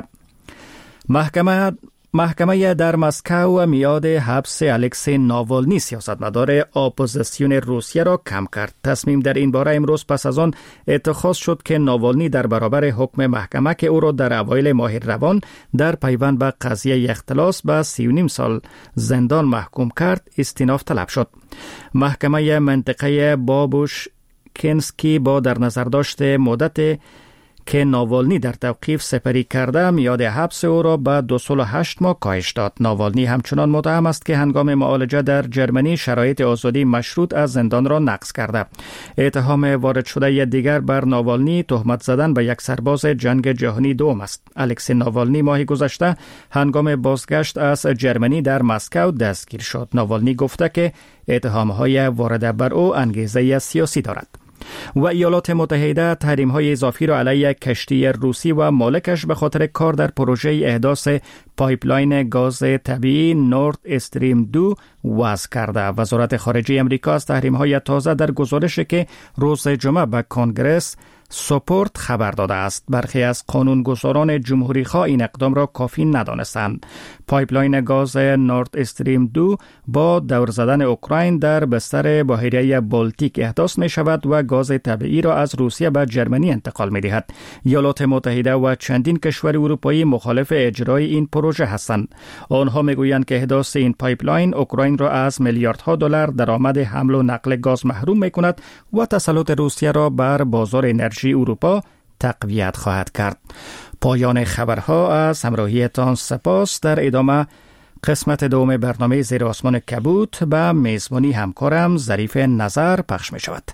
محکمه در مسکو میاد حبس الکسی ناوالنی سیاستمدار اپوزیسیون روسیه را کم کرد. تصمیم در این باره امروز پس از آن اتخاذ شد که ناوالنی در برابر حکم محکمه که او را در اوایل ماه روان در پیوند به قضیه اختلاس به 3.5 سال زندان محکوم کرد استیناف طلب شد. محکمه منطقه بابوش کنسکی با در نظر داشته مدت که ناوالنی در توقیف سپری کرده میاد حبس او را به 2 سال و 8 ماه کاهش داد. ناوالنی همچنان متهم است که هنگام معالجه در جرمنی شرایط آزادی مشروط از زندان را نقض کرده. اتهام وارد شده دیگر بر ناوالنی تهمت زدن به یک سرباز جنگ جهانی دوم است. الکسی ناوالنی ماه گذشته هنگام بازگشت از جرمنی در مسکو دستگیر شد. ناوالنی گفته که اتهام‌های وارد بر او انگیزه سیاسی دارد. و ایالات متحده تحریم‌های اضافی را علیه کشتی روسی و مالکش به خاطر کار در پروژه احداث پایپلاین گاز طبیعی نورد استریم 2 وضع کرده. وزارت خارجه امریکا از تحریم‌های تازه در گزارشی که روز جمعه به کنگرس سپورت خبر داده است. برخی از قانونگذاران جمهوری‌خواه این اقدام را کافی ندانستند. پایپلاین گاز نورد استریم 2 با دور زدن اوکراین در بستر بحیره بالتیک احداث می شود و گاز طبیعی را از روسیه به جرمنی انتقال می دهد. ایالات متحده و چندین کشور اروپایی مخالف اجرای این پروژه هستند. آنها می گویند که احداث این پایپلاین اوکراین را از میلیاردها دلار درآمد حمل و نقل گاز محروم می کند و تسلط روسیه را بر بازار انرژی اروپا تقویت خواهد کرد. پایان خبرها از همراهیتان سپاس. در ادامه قسمت دوم برنامه زیر آسمان کبوت به میزبانی همکارم ظریف نظر پخش می شود.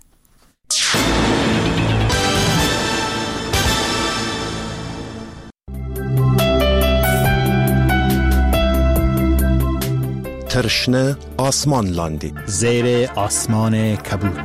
ترشنه آسمان لاندی زیر آسمان کبوت.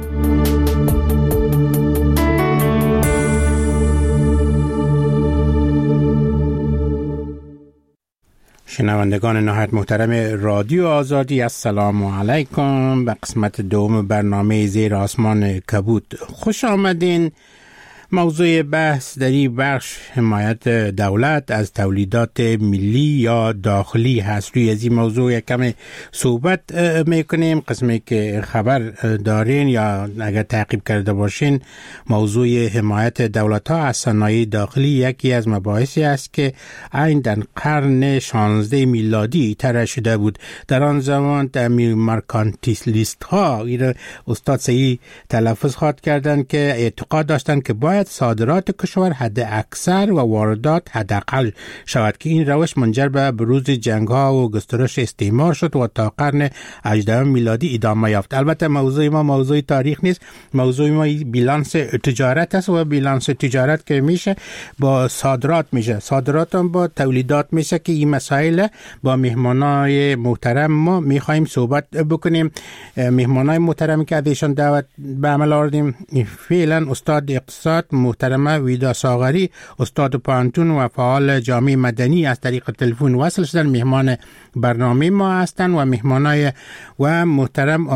شنوندگان نهایت محترم رادیو آزادی، السلام علیکم. به قسمت دوم برنامه زیر آسمان کبوت خوش آمدین. موضوع بحث در این بخش حمایت دولت از تولیدات ملی یا داخلی هست. روی از این موضوع کمی صحبت میکنیم. قسمی که خبر دارین یا اگر تعقیب کرده باشین، موضوع حمایت دولت ها از صنایع داخلی یکی از مباحثی است که این در قرن 16 میلادی طرح شده بود. در آن زمان در مرکانتیلیست ها، این استاد صحیح تلفظ خواد کردن، که اعتقاد داشتن که باید صادرات کشور حد اکثر و واردات حد اقل شود، که این روش منجر به بروز جنگ ها و گسترش استعمار شد و تا قرن 18 میلادی ادامه یافت. البته موضوع ما موضوع تاریخ نیست، موضوع ما بیلانس تجارت است و بیلانس تجارت که میشه با صادرات میشه، صادرات هم با تولیدات میشه، که این مسائل با مهمانای محترم ما میخوایم صحبت بکنیم. مهمانای محترمی که ازشان دعوت به عمل آوردیم فعلا استاد اقتصاد محترمه ویدا ساغری، استاد پانتون و فعال جامعه مدنی، از طریق تلفن وصل شدن، مهمان برنامه ما هستند. و مهمانای و محترم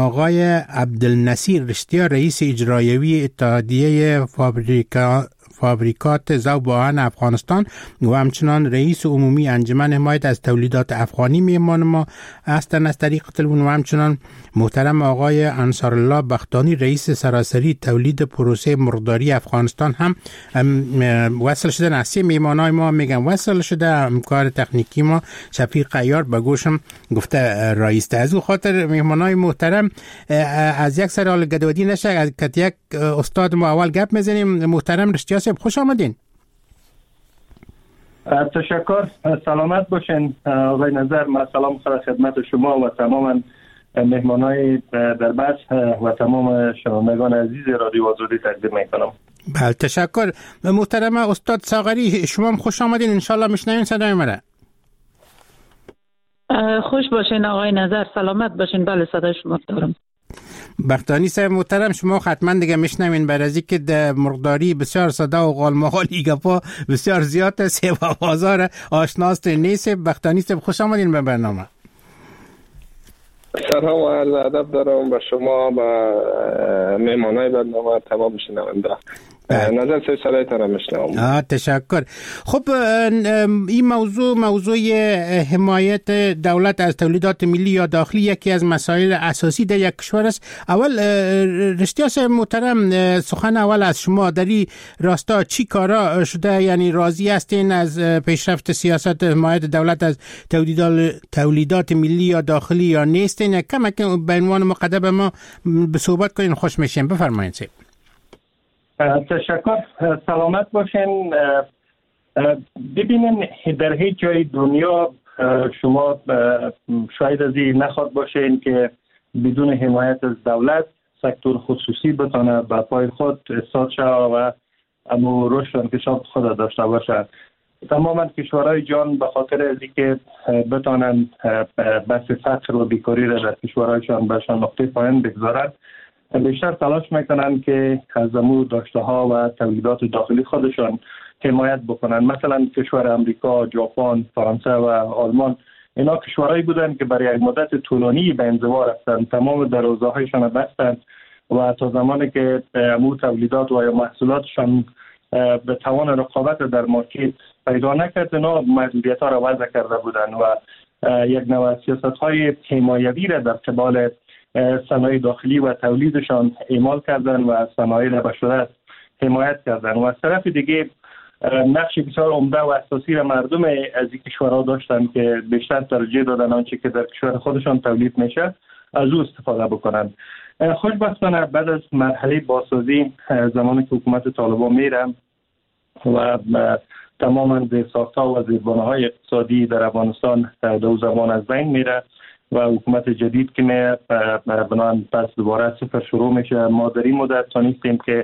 فابریکات ذوب آهن افغانستان و همچنان رئیس عمومی انجمن حمایت از تولیدات افغانی میهمان ما هستند از طریق تلفن، و همچنان محترم آقای انصارالله بختانی رئیس سراسری تولید پروسه مرغداری افغانستان هم وصل شدن. از میهمانای ما میگم وصل شده. همکار تکنیکی ما شفیق عیار به گوشم گفته رئیس. از او خاطر میهمانای محترم از یک سر گدودی نشه، از یک استاد ما اول گپ میزنیم. محترم رشتیا صاحب خوش آمدین. تشکر، سلامت باشین آقای نظر. من سلام خدمت شما و تمام مهمانای در بحث و تمام شنوندگان عزیز رادیو آزادی تقدیم میکنم. بله تشکر. محترم استاد ساغری شما هم خوش آمدین. انشالله میشنوین صدای منه. خوش باشین آقای نظر، سلامت باشین. بله صدای شما دارم. بختانی صاحب محترم شما حتما دیگه میشنوین، برای از اینکه در مرغداری بسیار صدا و غالمغالی گپا بسیار زیاد است و بازار آشناست نیست. بختانی صاحب خوش آمدین به برنامه. سلام و ادب دارم به شما و مهمانای برنامه تمام شنونده. نظر سلایتان هم میشنوم. تشکر. خب این موضوع حمایت دولت از تولیدات ملی یا داخلی یکی از مسائل اساسی در یک کشور است. اول رشتیا صاحب محترم سخن اول از شما در این راستا چی کارا شده؟ یعنی راضی هستین از پیشرفت سیاست حمایت دولت از تولیدات ملی یا داخلی یا نیستین؟ کمک به عنوان مقدم ما به صحبت کنین خوش میشیم. بفرمایید صاحب. تشکر، سلامت باشین. ببینین در هیچ جای دنیا شما شاید از این نخواد باشین که بدون حمایت از دولت سکتور خصوصی بتونه به پای خود استاد شد و امو رشد و انکشاف خود داشته باشه. تماما کشورهای جان به خاطر از اینکه بتونن بحث فقر و بیکاری را در کشورهایشان بهشان نقطه پایان بگذارند، بیشتر تلاش میکنن که از امور داشته ها و تولیدات داخلی خودشان حمایت بکنن. مثلا کشور امریکا، ژاپن، فرانسه و آلمان، اینا کشورهایی بودن که برای یک مدت طولانی به انزوا رفتن، تمام دروازه‌هایشان بستن و تا زمانی که امور تولیدات و یا محصولاتشان به توان رقابت در مارکت پیدا نکرد، اینا محدودیت‌ها را وضع کرده بودن و یک نوع سیاست‌های حمایتی را در قبال صنایع داخلی و تولیدشان اعمال کردن و صنایع را به شدت حمایت کردن. و از طرف دیگه نقش بسیار عمده و اساسی را مردم از این کشورها داشتن که بیشتر ترجیح دادن آنچه که در کشور خودشان تولید میشه از او استفاده بکنن. خوشبختانه بعد از مرحله بازسازی زمانی که حکومت طالبان میره و تماما زیرساخت‌ها و زیربناهای اقتصادی در افغانستان دو زمان از بین میره و حکومت جدید که میاد بنابراین پس دوباره صفر شروع میشه. ما در این مدت تانستیم که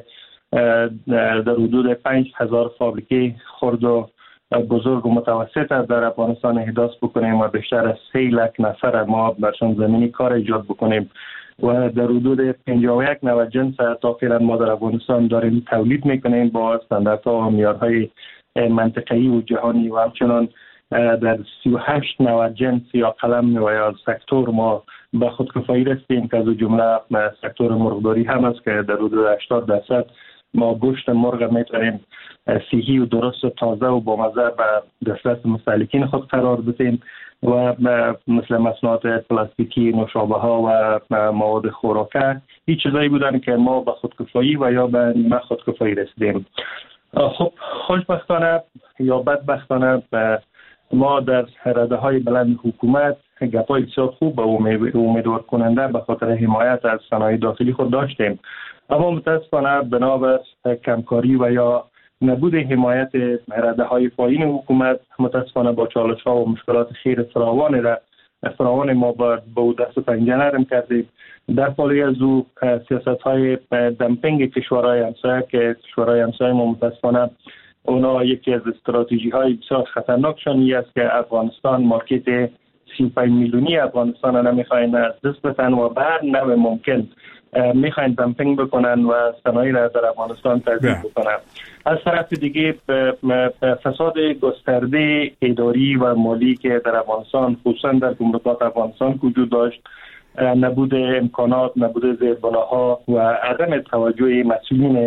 در حدود 5000 فابریکه خرد و بزرگ و متوسط در افغانستان احداث بکنیم و بیشتر از 3 لک نفر ما برشان زمینی کار ایجاد بکنیم و در حدود 51 نوع جنس تا فعلا ما در افغانستان داریم تولید میکنیم با استانداردها و معیارهای منطقه‌ای و جهانی و همچنان در 38 نوع جنس یا قلم و یا سکتور ما به خودکفایی رسیدیم که از جمله سکتور مرغداری هم است که در حدود 80% ما گوشت مرغ میتونیم صحی و درست و تازه و با مزه به دسترس مستهلکین خود قرار بدیم و مثل مصنوعات پلاستیکی، نوشابه ها و مواد خوراکه هیچ چیزایی بودن که ما به خودکفایی و یا به نیمه خودکفایی رسیدیم. خب خوشبختانه یا بدبختانه ما در رده های بلند حکومت گپای بسیار خوب و امیدوار کننده به خاطر حمایت از صنایع داخلی خود داشتیم، اما متاسفانه بنابر کمکاری و یا نبود حمایت رده های پایین حکومت متاسفانه با چالش ها و مشکلات خیر فراوان ما با دست و پنجه نرم کردیم. در پالی از او سیاست های دمپینگ کشورهای همسایه که کشورهای همسایه ما متاسفانه اونا یکی از استراتژی های بسیار خطرناکشان است که افغانستان مارکت 35 میلیونی افغانستان را نمیخواین از دست بدن و به هر نوع ممکن میخواین دمپینگ بکنن و صنایع را در افغانستان تضعیف بکنن. از طرف دیگه فساد گسترده اداری و مالی که در افغانستان خصوصا در گمرکات افغانستان وجود داشت، نبود امکانات، نبود زیربناها و عدم توجه مسئولین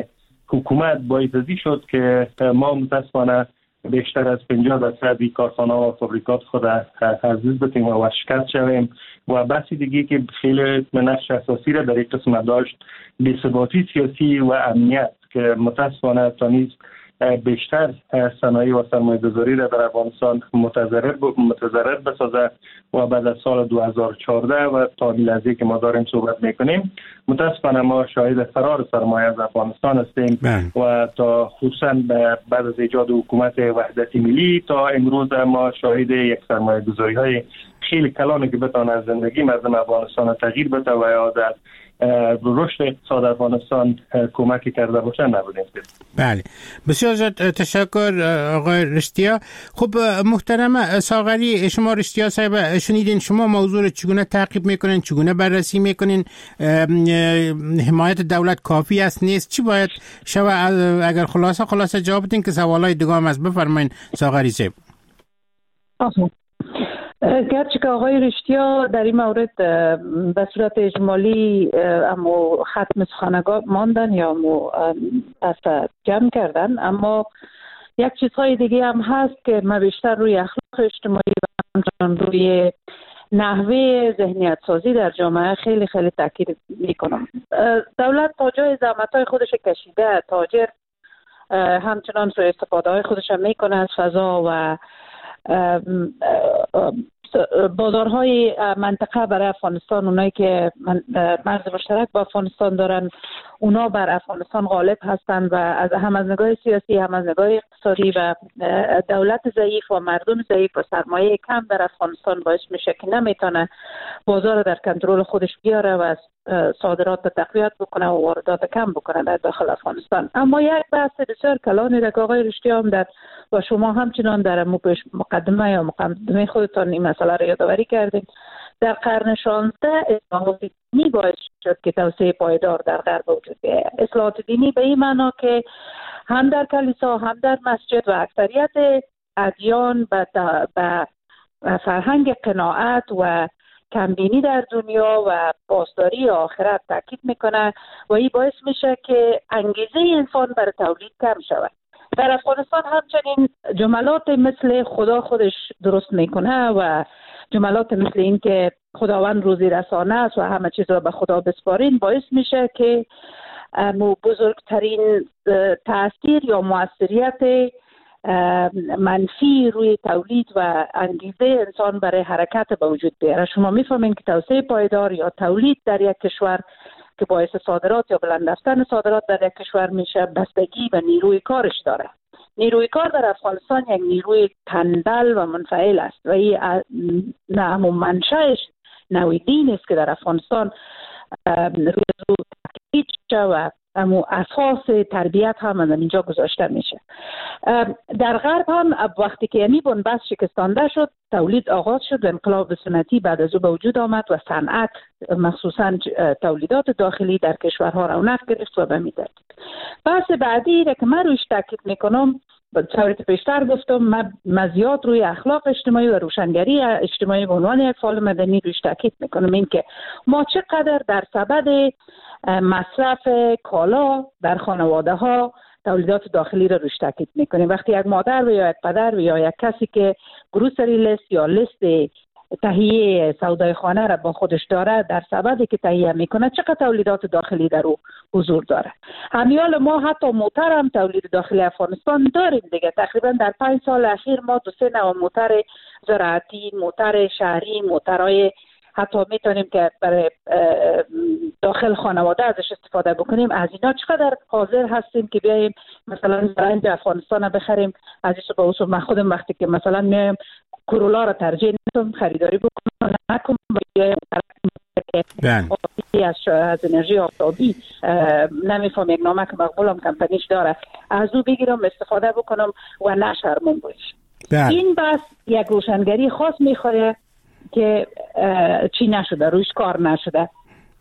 حکومت باعث شد که ما متاسفانه بیشتر از 50% کارخانه‌ها و فابریکات خود از دست بدیم و شکست شویم و بحث دیگه که خیلی نقش اساسی را در این قسمت داشت بی‌ثباتی سیاسی و امنیت که متاسفانه تا نیز بیشتر صنایع و سرمایه‌گذاری را در افغانستان متضرر بسازد و بعد از سال 2014 و تا این لحظه که ما داریم صحبت میکنیم متاسفانه ما شاهد فرار سرمایه از افغانستان هستیم و تا خصوصا بعد از ایجاد حکومت وحدت ملی تا امروز ما شاهد یک سرمایه‌گذاری های خیلی کلانی که بتونه از زندگی مردم افغانستان تغییر بده و یا در رشد اقتصاد افغانستان کمکی کرده باشه نبودیم. بله بسیار زیاد تشکر آقای رشتیا. خب محترم ساغری، شما رشتیا صاحب شنیدین، شما موضوع رو چگونه تعقیب میکنین، چگونه بررسی میکنین؟ حمایت دولت کافی است نیست؟ چی باید شود؟ اگر خلاصه جواب بدین که سوالای دیگه هم از بفرمایین ساغری صاحب. گرچه که آقای رشتیا در این مورد به صورت اجمالی اما ختم سخنگاه ماندن یا دست جمع کردن، اما یک چیزهای دیگه هم هست که من بیشتر روی اخلاق اجتماعی و همچنان روی نحوه ذهنیت سازی در جامعه خیلی خیلی تاکید میکنم. دولت تا جای زحمت‌های خودش کشیده، تاجر همچنان سوء استفاده های خودش میکنه از فضا و بازارهای منطقه برای افغانستان، اونایی که مرز مشترک با افغانستان دارن، اونا بر افغانستان غالب هستند و هم از نگاه سیاسی هم از نگاه اقتصادی و دولت ضعیف و مردم ضعیف و سرمایه کم در افغانستان باعث میشه که نمیتونه بازار در کنترل خودش بیاره و صادرات تقویت بکنه و واردات کم بکنه در داخل افغانستان. اما یک بحث بسیار کلانی را که آقای رشتیا هم در و شما همچنان در مقدمه یا مقدمه خودتان این مسئله را یادآوری کردین، در قرن 16 اصلاحات دینی باعث شد که توسعه پایدار در غرب وجود بیاید. اصلاحات دینی به این معنا که هم در کلیسا هم در مسجد و اکثریت ادیان به فرهنگ قناعت و کمبینی در دنیا و پاسداری آخرت تاکید میکنه و این باعث میشه که انگیزه انسان برای تولید کم شود. در افغانستان همچنین جملات مثل خدا خودش درست میکنه و جملات مثل این که خداوند روزی رسانه است و همه چیز را به خدا بسپارین باعث میشه که بزرگترین تاثیر یا موثریت منفی روی تولید و انگیزه انسان برای حرکت به وجود بیاره. شما میفهمین که توسعه پایدار یا تولید در یک کشور که باعث صادرات یا بلند رفتن صادرات در یک کشور میشه بستگی به نیروی کارش داره. نیروی کار در افغانستان یک نیروی تنبل و منفعل است و این نه همون منشأش نوع دین است که در افغانستان روی تاکید شده و اما اساس تربیت هم از اینجا گذاشته میشه. در غرب هم وقتی که یعنی بنبست شکستانده شد، تولید آغاز شد و انقلاب سنتی بعد از او به وجود آمد و صنعت مخصوصا تولیدات داخلی در کشورها رونق گرفت و به همین ترتیب. بحث بعدی را که من رویش تاکید میکنم، طوریت پیشتر گفتم، مزیات روی اخلاق اجتماعی و روشنگری اجتماعی به عنوان یک فعال مدنی رویش تاکید میکنم، این که ما چقدر در سبد مصرف کالا در خانواده ها تولیدات داخلی را روش تاکید میکنیم. وقتی یک مادر و یا یک پدر و یا یک کسی که گروسری لیست یا لیست تهیه سودای خانه را با خودش داره، در سبدی که تهیه میکنه چقدر تولیدات داخلی در او حضور داره. همیال ما حتی موتر هم تولید داخلی افغانستان داریم دیگه. تقریبا در 5 سال اخیر ما 2-3 نوع موتر زراعتی، موتر شهری، موترهای حتی میتونیم که برای داخل خانواده ازش استفاده بکنیم. از اینا چقدر حاضر هستیم که بیاییم مثلا برنج افغانستان بخریم؟ از این به اصول من خودم وقتی که مثلا میایم کرولا را ترجیح میدم خریداری بکنم، نکنم از انرژی آفتابی نمیفهم یک نامه که مقبولم کمپانیش داره، از او بگیرم استفاده بکنم و نه شرمون باشه. این بس یک روشنگری خاص میخوره که چی نشده، روش کار نشده.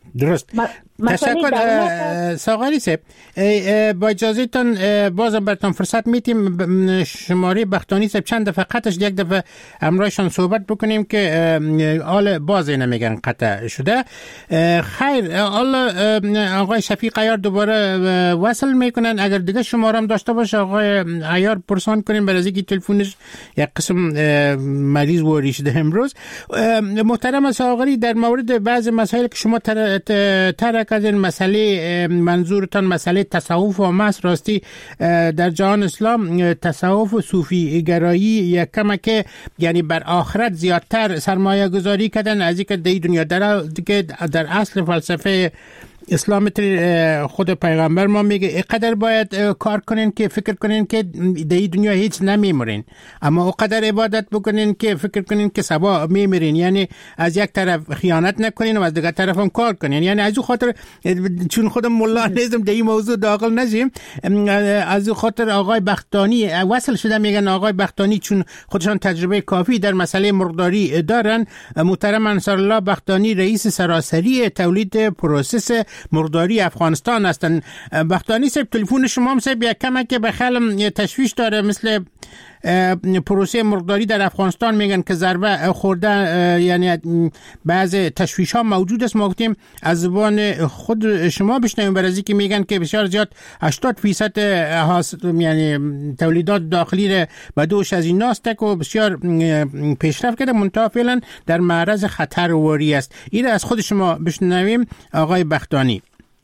درست. تشکر ساغری صاحب. با اجازهتون بازم براتون فرصت میتیم شماره بختانی صاحب چند دفعه قطعش یک دفعه امرایشان صحبت بکنیم که حال باز نمیگن قطع شده. خیر، حالا آقای شفیق عیار دوباره وصل میکنن. اگر دیگه شماره هم داشته باشه آقای عیار پرسان کنیم برای اینکه تلفنش یک قسم مریض و ریشده امروز. محترم ساغری، در مورد بعض مسائل که شما ترک از این مسئله منظورتان مسئله تصوف و مس راستی در جهان اسلام تصوف و صوفی گرایی یک کمک یعنی بر آخرت زیادتر سرمایه گذاری کردن از اینکه در دنیا در اصل فلسفه اسلام خود پیغمبر ما میگه اینقدر باید کار کنین که فکر کنین که در دنیا هیچ نمیمرین، اما اونقدر عبادت بکنین که فکر کنین که صبا میمیرین. یعنی از یک طرف خیانت نکنین و از دیگر طرف هم کار کنین. یعنی از اون خاطر چون خودم ملا نیستم در این موضوع داخل نشیم، از اون خاطر آقای بختانی وصل شده میگن آقای بختانی چون خودشان تجربه کافی در مسئله مرغداری دارن. محترم انصارالله بختانی رئیس سراسری تولید پروسس مرغداری افغانستان هستن. بختانی صاحب تلفن شما هم صاحب یک کمک به خیلی تشویش داره، مثل پروسه مرغداری در افغانستان میگن که ضربه خورده، یعنی بعض تشویش ها موجود است. ما گفتیم از زبان خود شما بشنویم برای اینکه میگن که بسیار زیاد 80% یعنی تولیدات داخلی را به دوش از این ناست و بسیار پیشرفت کرده، منتها فعلا در معرض خطر واری است. این از خود شما بشنویم آقای بختانی.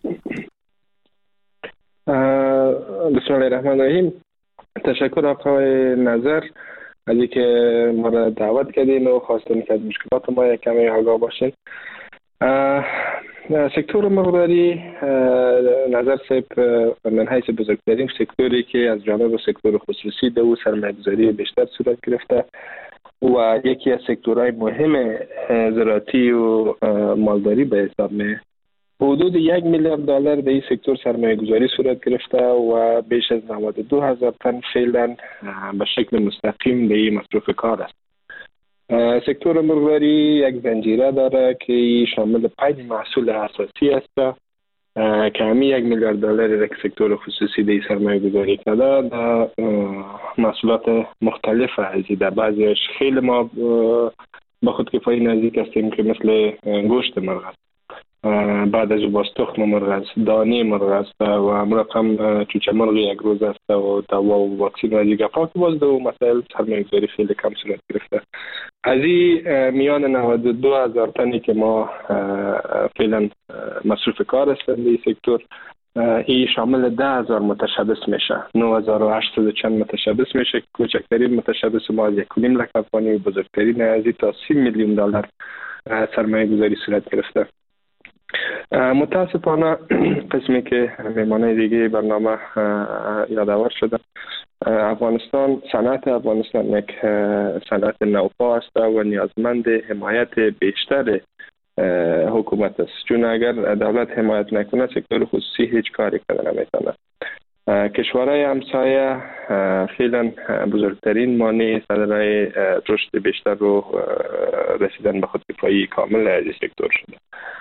بسم الله الرحمن الرحیم. تشکر آقای نظر از اینکه ما را دعوت کردین و خواستین که از مشکلات ما یک کمی آگاه باشین. سکتور مرغداری نظر صاحب من حیث بزرگترین سکتوری که از جانب سکتور خصوصی در او سرمایه‌گذاری بیشتر صورت گرفته و یکی از سکتورهای مهم زراعتی و مالداری به حساب میاد. حدود 1 میلیارد دلار در این سکتور سرمایه گذاری صورت گرفته و بیش از 92,000 تن فعلا به شکل مستقیم به این مصرف کار است. سکتور مرغداری یک زنجیره داره که شامل 5 محصول اساسی است که همین 1 میلیارد دلار را که سکتور خصوصی در سرمایه گذاری کرده در محصولات مختلف هستی. در بعضیش خیلی ما با خود کفایی نزدیک هستیم که مثل گوشت مرغ است، بعد از باز تخم مرغ است، دانه مرغ است و مرقم چوچه مرغ یک روز است و دوا و واکسین و دیگه فاک باز دو مسائل سرمایه‌گذاری خیلی کم صورت گرفته. از این میان 92,000 تنی که ما فعلا مصروف کار هستند در این سکتور، این شامل 10,000 متشبث میشه، 9,800 چند متشبث میشه. کوچکترین متشبث ما 1.5 لک افغانی و بزرگترین از تا 30 میلیون دلار سرمایه گذاری صورت گرفته. متاسفانه قسمی که میمانه دیگه برنامه یادآور شده، افغانستان، صنعت افغانستان یک صنعت نوپا است و نیازمند حمایت بیشتر حکومت است، چون اگر دولت حمایت نکنه سکتور خصوصی هیچ کاری کرده نمیتونه. کشورهای همسایه فعلا بزرگترین مانع صدرهای رشد بیشتر رو رسیدن به خودکفایی کامل از سکتور شده.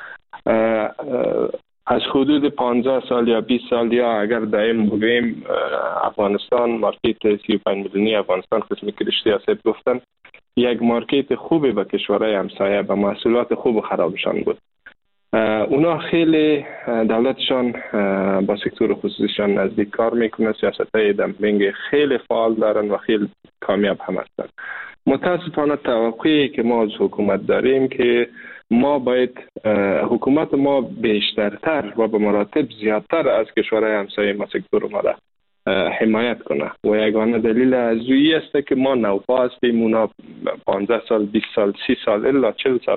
از حدود 15 سال یا 20 سال یا اگر دائم بگویم افغانستان مارکت 35 میلیونی افغانستان قسمی که رشته حساب گفتن یک مارکت خوبی به کشورهای همسایه به محصولات خوب و خرابشان بود. اونا خیلی دولتشان با سکتور خصوصیشان نزدیک کار میکنه، سیاستهای دمپینگ خیلی فعال دارن و خیلی کامیاب هم هستن. متاسفانه توقعی که ما از حکومت داریم که ما باید حکومت ما بیشترتر و به مراتب زیادتر از کشورهای همسایه ما سکتور ما را حمایت کنه و یگانه دلیل از اویی است که ما نوپا هستیم. اونا 15 سال 20 سال 30 سال الا 40 سال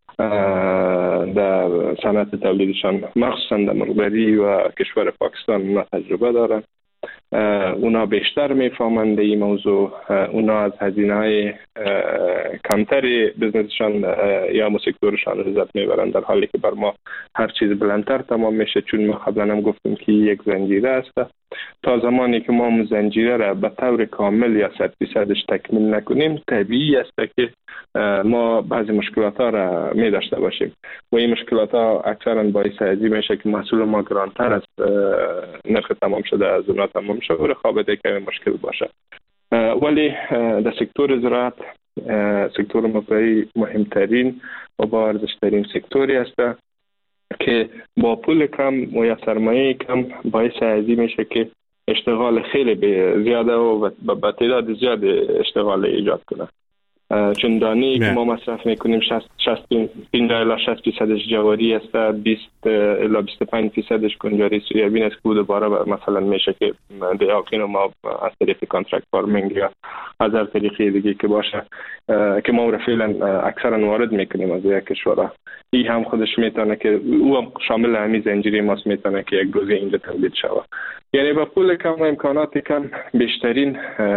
در صنعت تولیدشان مخصوصا در مرغداری و کشور پاکستان اونا تجربه دارن. اونا بیشتر میفهمند این موضوع. اونا از هزینه‌های کمتری بزنسشان یا ما سکتورشان لذت میبرن، در حالی که بر ما هر چیز بلندتر تمام میشه، چون ما قبلا هم گفتیم که یک زنجیره است. تا زمانی که ما اون زنجیره را به طور کامل یا 100% تکمیل نکنیم، طبیعی است که ما بعضی مشکلات ها را می داشته باشیم و این مشکلات ها اکثرا باعث ازی میشه که محصول ما گرانتر از نرخ تمام شده از اونا تمام شده و رقابت کمی مشکل باشه. ولی در سکتور زراعت سکتور مفرعی مهمترین و با ارزشترین سکتوری است که با پول کم و یا سرمایه کم باعث ازی میشه که اشتغال خیلی زیاده و با تعداد زیاد اشتغال ایجاد کنه. چون دانی که ما مصرف میکنیم 50 الی 60% جواری است، 20 الی 25% کنجاری سویابین است که دوباره مثلا میشه که دیاکین ما از طریق کانترکت فارمینگ یا از هر طریقی دیگه که باشه که ما رو فعلا اکثرا وارد میکنیم از یک کشورها. این هم خودش میتونه که او هم شامل همین زنجیره ماست، میتونه که یک روزی اینجا تولید شود. یعنی با پول کم و امکانات کم بیشترین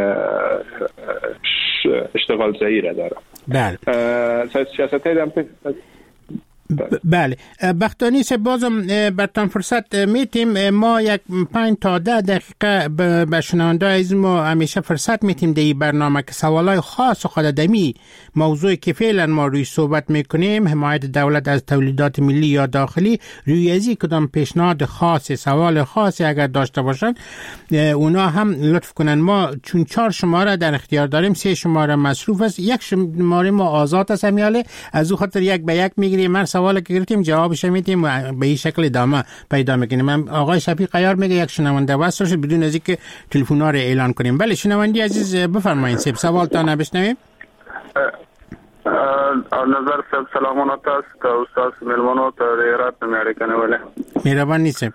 اشتغال ضعیره داره. بله. سیاست های بله. بختانی سه بازم برتان فرصت میتیم، ما یک 5 تا 10 دقیقه به شنونده از ما همیشه فرصت میتیم در این برنامه که سوالای خاص خود دمی موضوعی که فعلا ما روی صحبت میکنیم، حمایت دولت از تولیدات ملی یا داخلی، روی ازی کدام پیشنهاد خاص، سوال خاصی اگر داشته باشن اونا هم لطف کنن. ما چون 4 شماره در اختیار داریم، 3 شماره مصروف است، 1 شماره ما آزاد است همیاله، از او خاطر 1 به 1 میگیریم. من سوالی که گرفتیم جوابش میدیم و به این شکل ادامه پیدا میکنیم. من آقای شفیق عیار میگه یک شنونده واسه شد بدون از اینکه تلفن‌ها رو اعلان کنیم. بله شنونده عزیز بفرمایید، سوالتان بشنویم. نظر صاحب سلامونات است که استاد ملمانو تا ریرات نمیاره کنه ولی مهربان نیست.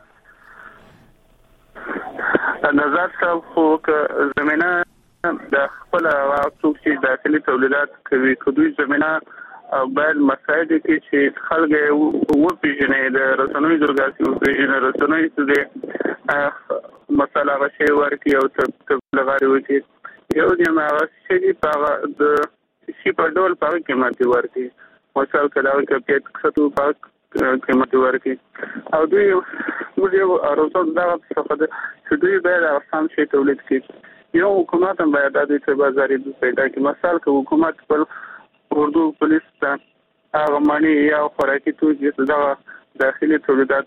نظر صاحب خو که زمینه د خپل واقعو چې داخلي تولیدات کوي، کدوې زمینه باید مسائل کې چې خلک و پیژنې د رسنوي درګاسي و پیژنې رسنوي څه مسله غشي ورکی او تبلغاري وتی یو دې ما غشي په د شي په ډول په قیمتي ورکی مثال کله کې کڅو په قیمتي ورکی او دوی موږ یو اروزو دا څه چې دوی باید افغان شي تولید کړي. یو حکومت هم باید د دې بازاري پیدا کړي. مثال که حکومت خپل اردو پولیس ته هغه مانی یا خوراکي توکي د داخلي تولیدات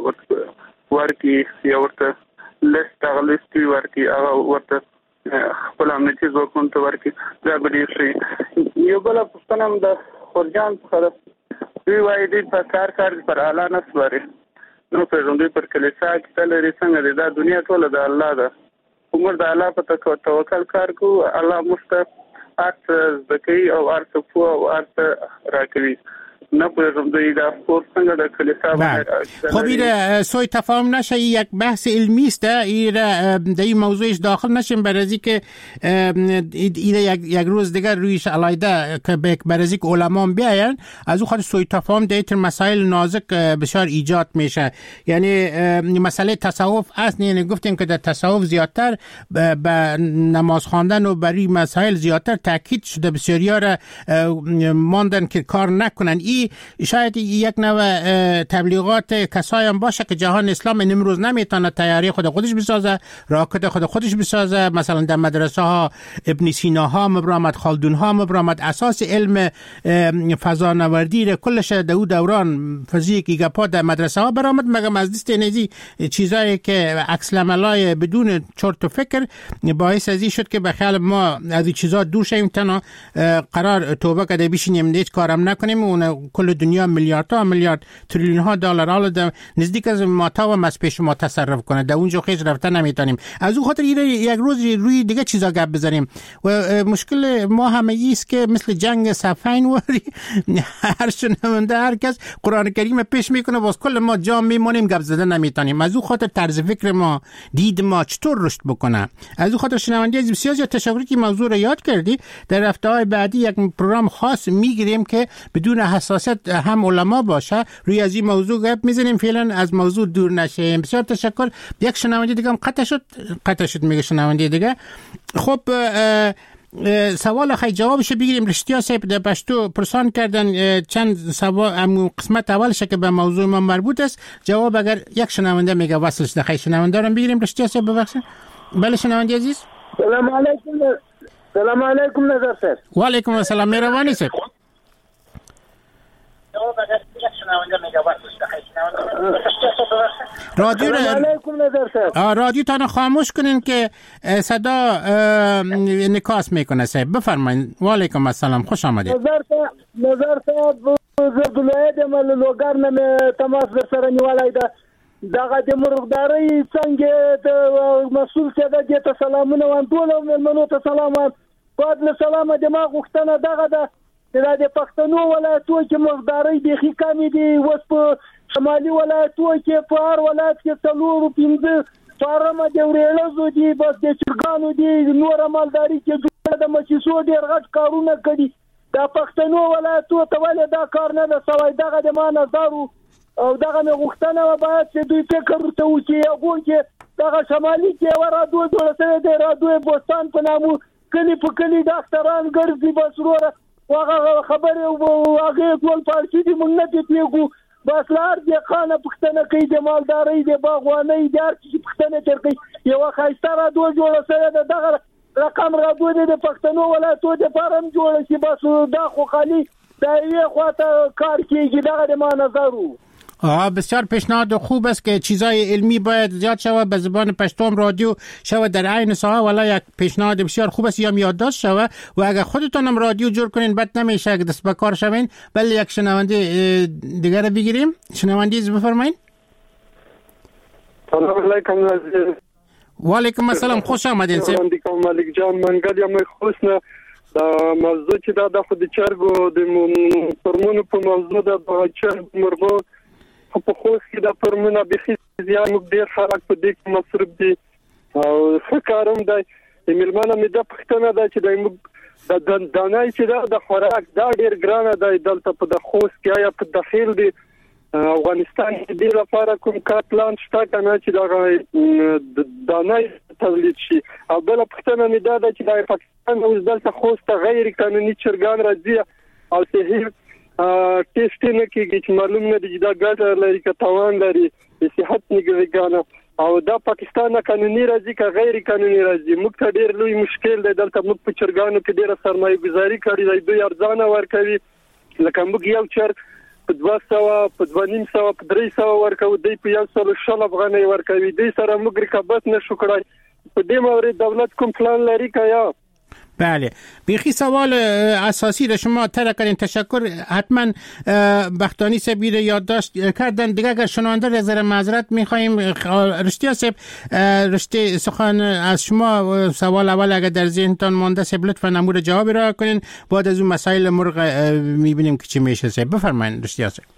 ورکی یا ورته لستي ورکی هغه ورته خپل امنیتي ځواکونو ته ورکی دا به ډېر شي. یو بل پوښتنه هم د خورجان څخه دوی وایي دوی په کار پر اعلی نه سپاري، نو په ژوندۍ پر کلیسا کې تل لري څنګه دا دنیا ټوله د الله ده، عمر د الله په توکل کار کوو، الله مست ارت زکی او ارت فو او ارت راکوي. نه پوهیږم دوی دا فور څنګه د کلیسا باندې خب این سوی تفاهم نشه، یک بحث علمی است، این در این موضوعش داخل نشیم برای که این یک روز دیگر رویش علایده که برای که علما بیاین از او خاطر سوی تفاهم در مسائل نازک بسیار ایجاد میشه. یعنی مسئله تصوف است، یعنی گفتیم که در تصوف زیادتر به نماز خواندن و برای مسائل زیادتر تاکید شده، بسیاریا را ماندن که کار نکنن. شاید یک نوع تبلیغات کسایی هم باشه که جهان اسلام امروز نمیتونه تیاری خودش بسازه، راکت خودش بسازه. مثلا در مدرسه ها ابن سینا ها مبرامد، خالدون ها مبرامد، اساس علم فضانوردی را کلش در دوران فیزیک ایگاپا در مدرسه ها برآمد، مگم از دست نزی چیزایی که عکس العملای بدون چرت و فکر باعث ازی شد که به خیال ما از این چیزا دور شیم، تنها قرار توبه کده بشینیم هیچ کارم نکنیم و کل دنیا میلیارد تریلیون ها دلار حالا نزدیک از ماتا و از پیش ما تصرف کنه، در اونجا خیلی رفتن نمیتونیم. از اون خاطر یک روز روی دیگه چیزا گپ بزنیم و مشکل ما همه ایست که مثل جنگ صفین وری هر شنونده هر کس قرآن کریم پیش میکنه، باز کل ما جام میمونیم گپ زدن نمیتونیم. از اون خاطر طرز فکر ما، دید ما چطور رشد بکنه. از اون خاطر شنونده عزیز بسیار تشکر که موضوع رو یاد کردی. در هفته‌های بعدی یک پروگرام خاص میگیریم که بدون حساسیت هم علما باشه روی از این موضوع گپ میزنیم، فعلا از موضوع دور نشیم. بسیار تشکر. یک شنونده دیگه هم قطع شد میگه شنونده دیگه. خب سوال خیلی جوابش بگیریم. رشتیا صاحب در پشتو پرسان کردن چند سوال، قسمت اولش که به موضوع ما مربوط است. جواب اگر یک شنونده میگه وصلش ده خیلی شنونده رو بگیریم. رشتیا صاحب ببخشید. بله شنونده عزیز. سلام علیکم نظر صاحب. و علیکم السلام مهربانی صاحب. رادیو تانو خاموش کنین که صدا نکاس میکنه صاحب. بفرمایید. و علیکم السلام، خوش آمدید. نظر صاحب زردلوی د ملوګر نه تماس در سره نیولای ده. دغه د مرغداري څنګه د مسول څخه د سلامونه وان ټول ملمنو ته سلام. بعد له سلام د ما غوښتنه دغه ده د پښتنو ولایتو کې مرغداري د خې کمی دي. وس په شمالي ولایتو کې په هر ولایت کې څلور پنځه فارم د ورېلزو دي، بس د چرګانو دي، نور مالداري کې د مچیسو ډېر غټ کارونه کوي. د پښتنو ولایتو ته ولې دا کار نه ده سوی؟ دغه د ما نظر او دغه مې غوښتنه باید چې دوی فکر ورته وکړي. هغو کې دغه شمالي کې یوه رادیو جوړه شوې دی، رادیو بوستان په نامو، کلي په کلي ډاکټران ګرځي، بس وروره هغه خبرې هغې ټول فارسي دي، موږ نه پوهېږو. بس له هر دهقانه پوښتنه کوي، د مالدارۍ د باغوانۍ د هر څه پوښتنه ترې کوي. یوه ښایسته رادیو جوړه شوې ده، دغه رقم رادیو دی د پښتنو ولایتو دپاره هم جوړه شي. بس دا خو خالي د یوې خواته کار کېږي. دغه د ما نظر و. بسیار پیشنهاد خوب است که چیزای علمی باید زیاد شود به زبان پشتو رادیو شود در عین ساعه. ولی یک پیشنهاد بسیار خوب است یا یادداشت شود و اگر خودتونم رادیو جور کنین بد نمیشه که دست به کار شوین. بله یک شنونده دیگر رو بگیریم. شنونده از بفرمایید. سلام علیکم. و علیکم السلام، خوش آمدین. ملک جان منګل یم خوشنه د موضوع چې دا د خود چرګو د فرمونو په موضوع د چرګ مرغو په خوښ کې د فرمونه بخي زیان ډیر خلک په دې کې مصرف دي او فکرم د ملمنه مې د پښتنه د چې د دانای چې د خوراک دا ډیر ګرانه دی دلته په د خوښ کې یا په داخل دی افغانستان کې د لپاره کوم کار پلان شته کنه چې د دانای تولید شي. او بل پښتنه مې دا چې د پاکستان اوس دلته خوسته غیر قانوني چرګان راځي او صحیح ټیسټ نه کېږي چې معلوم نه دي دا ګټه لري که تاوان لري د صحت نگهبانه. او دا پاکستان نه قانوني راځي که غیر قانوني راځي. موږ ته ډیر لوی مشکل دی دلته. موږ په چرګانو کې ډیره سرمایه گذاري کړې ده، دوی ارزانه ورکوي. لکه موږ یو چرګ په 200 په 2500 په 300 ورکوي، دوی په 160 افغانۍ ورکوي. دوی سره موږ رقابت نشو کړای. په دې مورد دولت کوم پلان لري که یا؟ بله، بیخی سوال اساسی را شما طرح کردین. تشکر. حتما بختانی صاحب یادداشت کردن. دیگه اگر شنونده را ذره معذرت می‌خوایم. رشتیا صاحب رشته سخن از شما سوال اول اگر در ذهنتان مانده صاحب لطفاً امور جواب را کنین. بعد از اون مسائل مرغ می‌بینیم که چی میشه. صاحب بفرمایید رشتیا صاحب.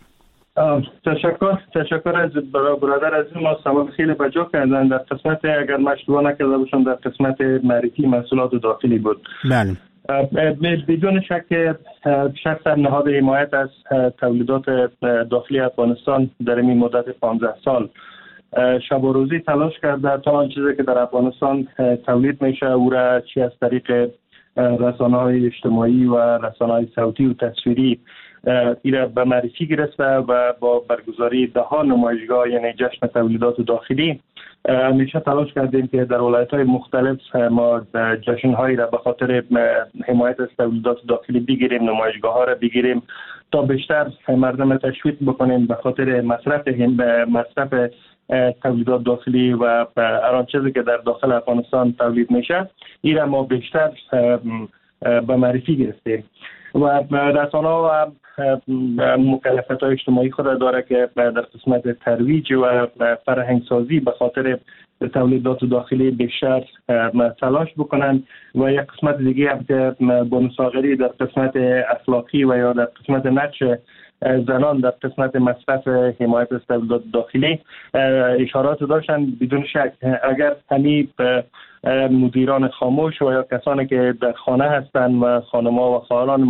تشکر از برادر عزیز ما. سوال خیلی بجا کردن. در قسمت اگر من اشتباه نکرده باشم در قسمت معرفی محصولات داخلی بود. بله. بدون شک شخص نهاد حمایت از تولیدات داخلی افغانستان در این مدت 15 سال شب و روزی تلاش کرده تا آن چیزی که در افغانستان تولید میشه او را چی از طریق رسانه‌های اجتماعی و رسانه‌های صوتی و تصویری ایره به معرفی گرفته و با برگزاری 10 نمایشگاه یعنی جشن تولیدات داخلی همیشه تلاش کردیم که در ولایت‌های مختلف ما جشن‌هایی را به خاطر حمایت از تولیدات داخلی بگیریم، نمایشگاه‌ها را بگیریم تا بیشتر مردم تشویق بکنیم به خاطر مصرف تولیدات داخلی و هر آن چیزی که در داخل افغانستان تولید میشه ایره ما بیشتر به معرفی گرفتیم. و رسانه‌ها و مکلفیت‌های اجتماعی خود داره که در قسمت ترویج و فرهنگ سازی به خاطر تولیدات داخلی بیشتر تلاش بکنن و یک قسمت دیگه هم که بونساغری در قسمت اخلاقی و یا در قسمت نقش زنان در قسمت مصرف حمایت از تولیدات داخلی اشارات داشتن. بدون شک اگر همین مدیران خاموش و یا کسانی که در خانه هستند و خانم‌ها و خواهران ما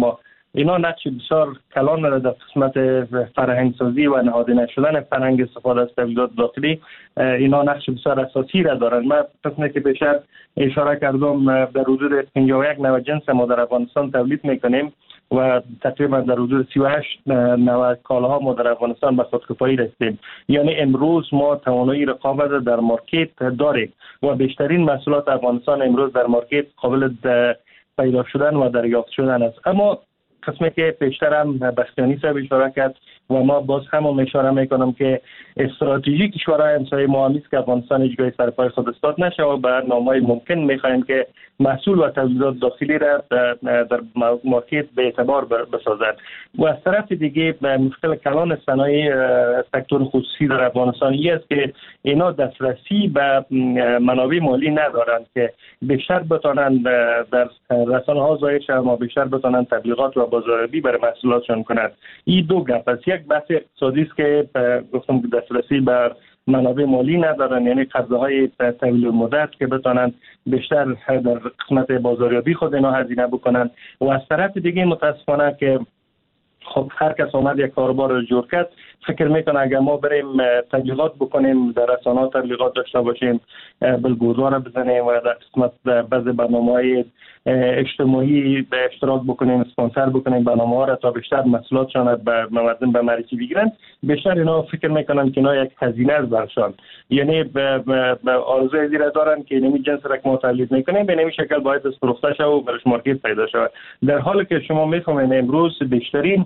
اینا نقش بسیار کلان را در قسمت فرهنگ سازی و نهادی نشدن فرهنگ استفاده از تبلیغات داخلی اینا نقش بسیار اساسی را دارند. من قسمی که بیشتر اشاره کردم در حدود 51 نوع جنس ما در افغانستان تولید میکنیم و تقریبا در حدود 38 نوع کالاها ما در افغانستان به خودکفایی رسیدیم. یعنی امروز ما توانایی رقابت در مارکت داریم و بیشترین محصولات افغانستان امروز در مارکت قابل پیدا شدن و دریافت شدن است. اما قسمی که پیشتر هم بختیانی صاحب اشاره کرد و ما باز هم اشاره میکنم که استراتژی کشورهای همسایه ما همیست که افغانستان هیچ جای سر پای خود استاد نشه و به نامهای ممکن میخوایم که محصول و تولیدات داخلی را در مارکت به اعتبار بسازد. و از طرف دیگه مشکل کلان صنایع سکتور خصوصی در افغانستان است که اینا دسترسی به منابع مالی ندارند که بیشتر بتونند در رسانه ها ظاهر شوند و بیشتر بتونند تبلیغات و بازاریابی برای محصولاتشون کنند. این دو گپ است. یک بحث اقتصادی است که گفتم دسترسی به منابع مالی ندارن، یعنی قرضه های طویل مدت که بتونن بیشتر در قسمت بازاریابی خود اینا هزینه بکنن. و از طرف دیگه متاسفانه که خب هر کس اومد یک کاروبار رو جور کرد، فکر میکنه اگر ما بریم تبلیغات بکنیم، در رسانه‌ها تبلیغات داشته باشیم، بلبوردها بزنیم و در قسمت بعض برنامه‌های اجتماعی به اشتراک بکنیم، اسپانسر بکنیم برنامه‌ها را تا بیشتر محصولاتشان به مردم به معرفی بگیرن، بیشتر اینا فکر میکنن که اینا یک هزینه است برشان. یعنی به آرزوی زیر دارن که نمی جنس را که ما تولید میکنیم به نمی شکل باید فروخته شه و برش مارکت پیدا شود. در حالی که شما میفهمین امروز بیشترین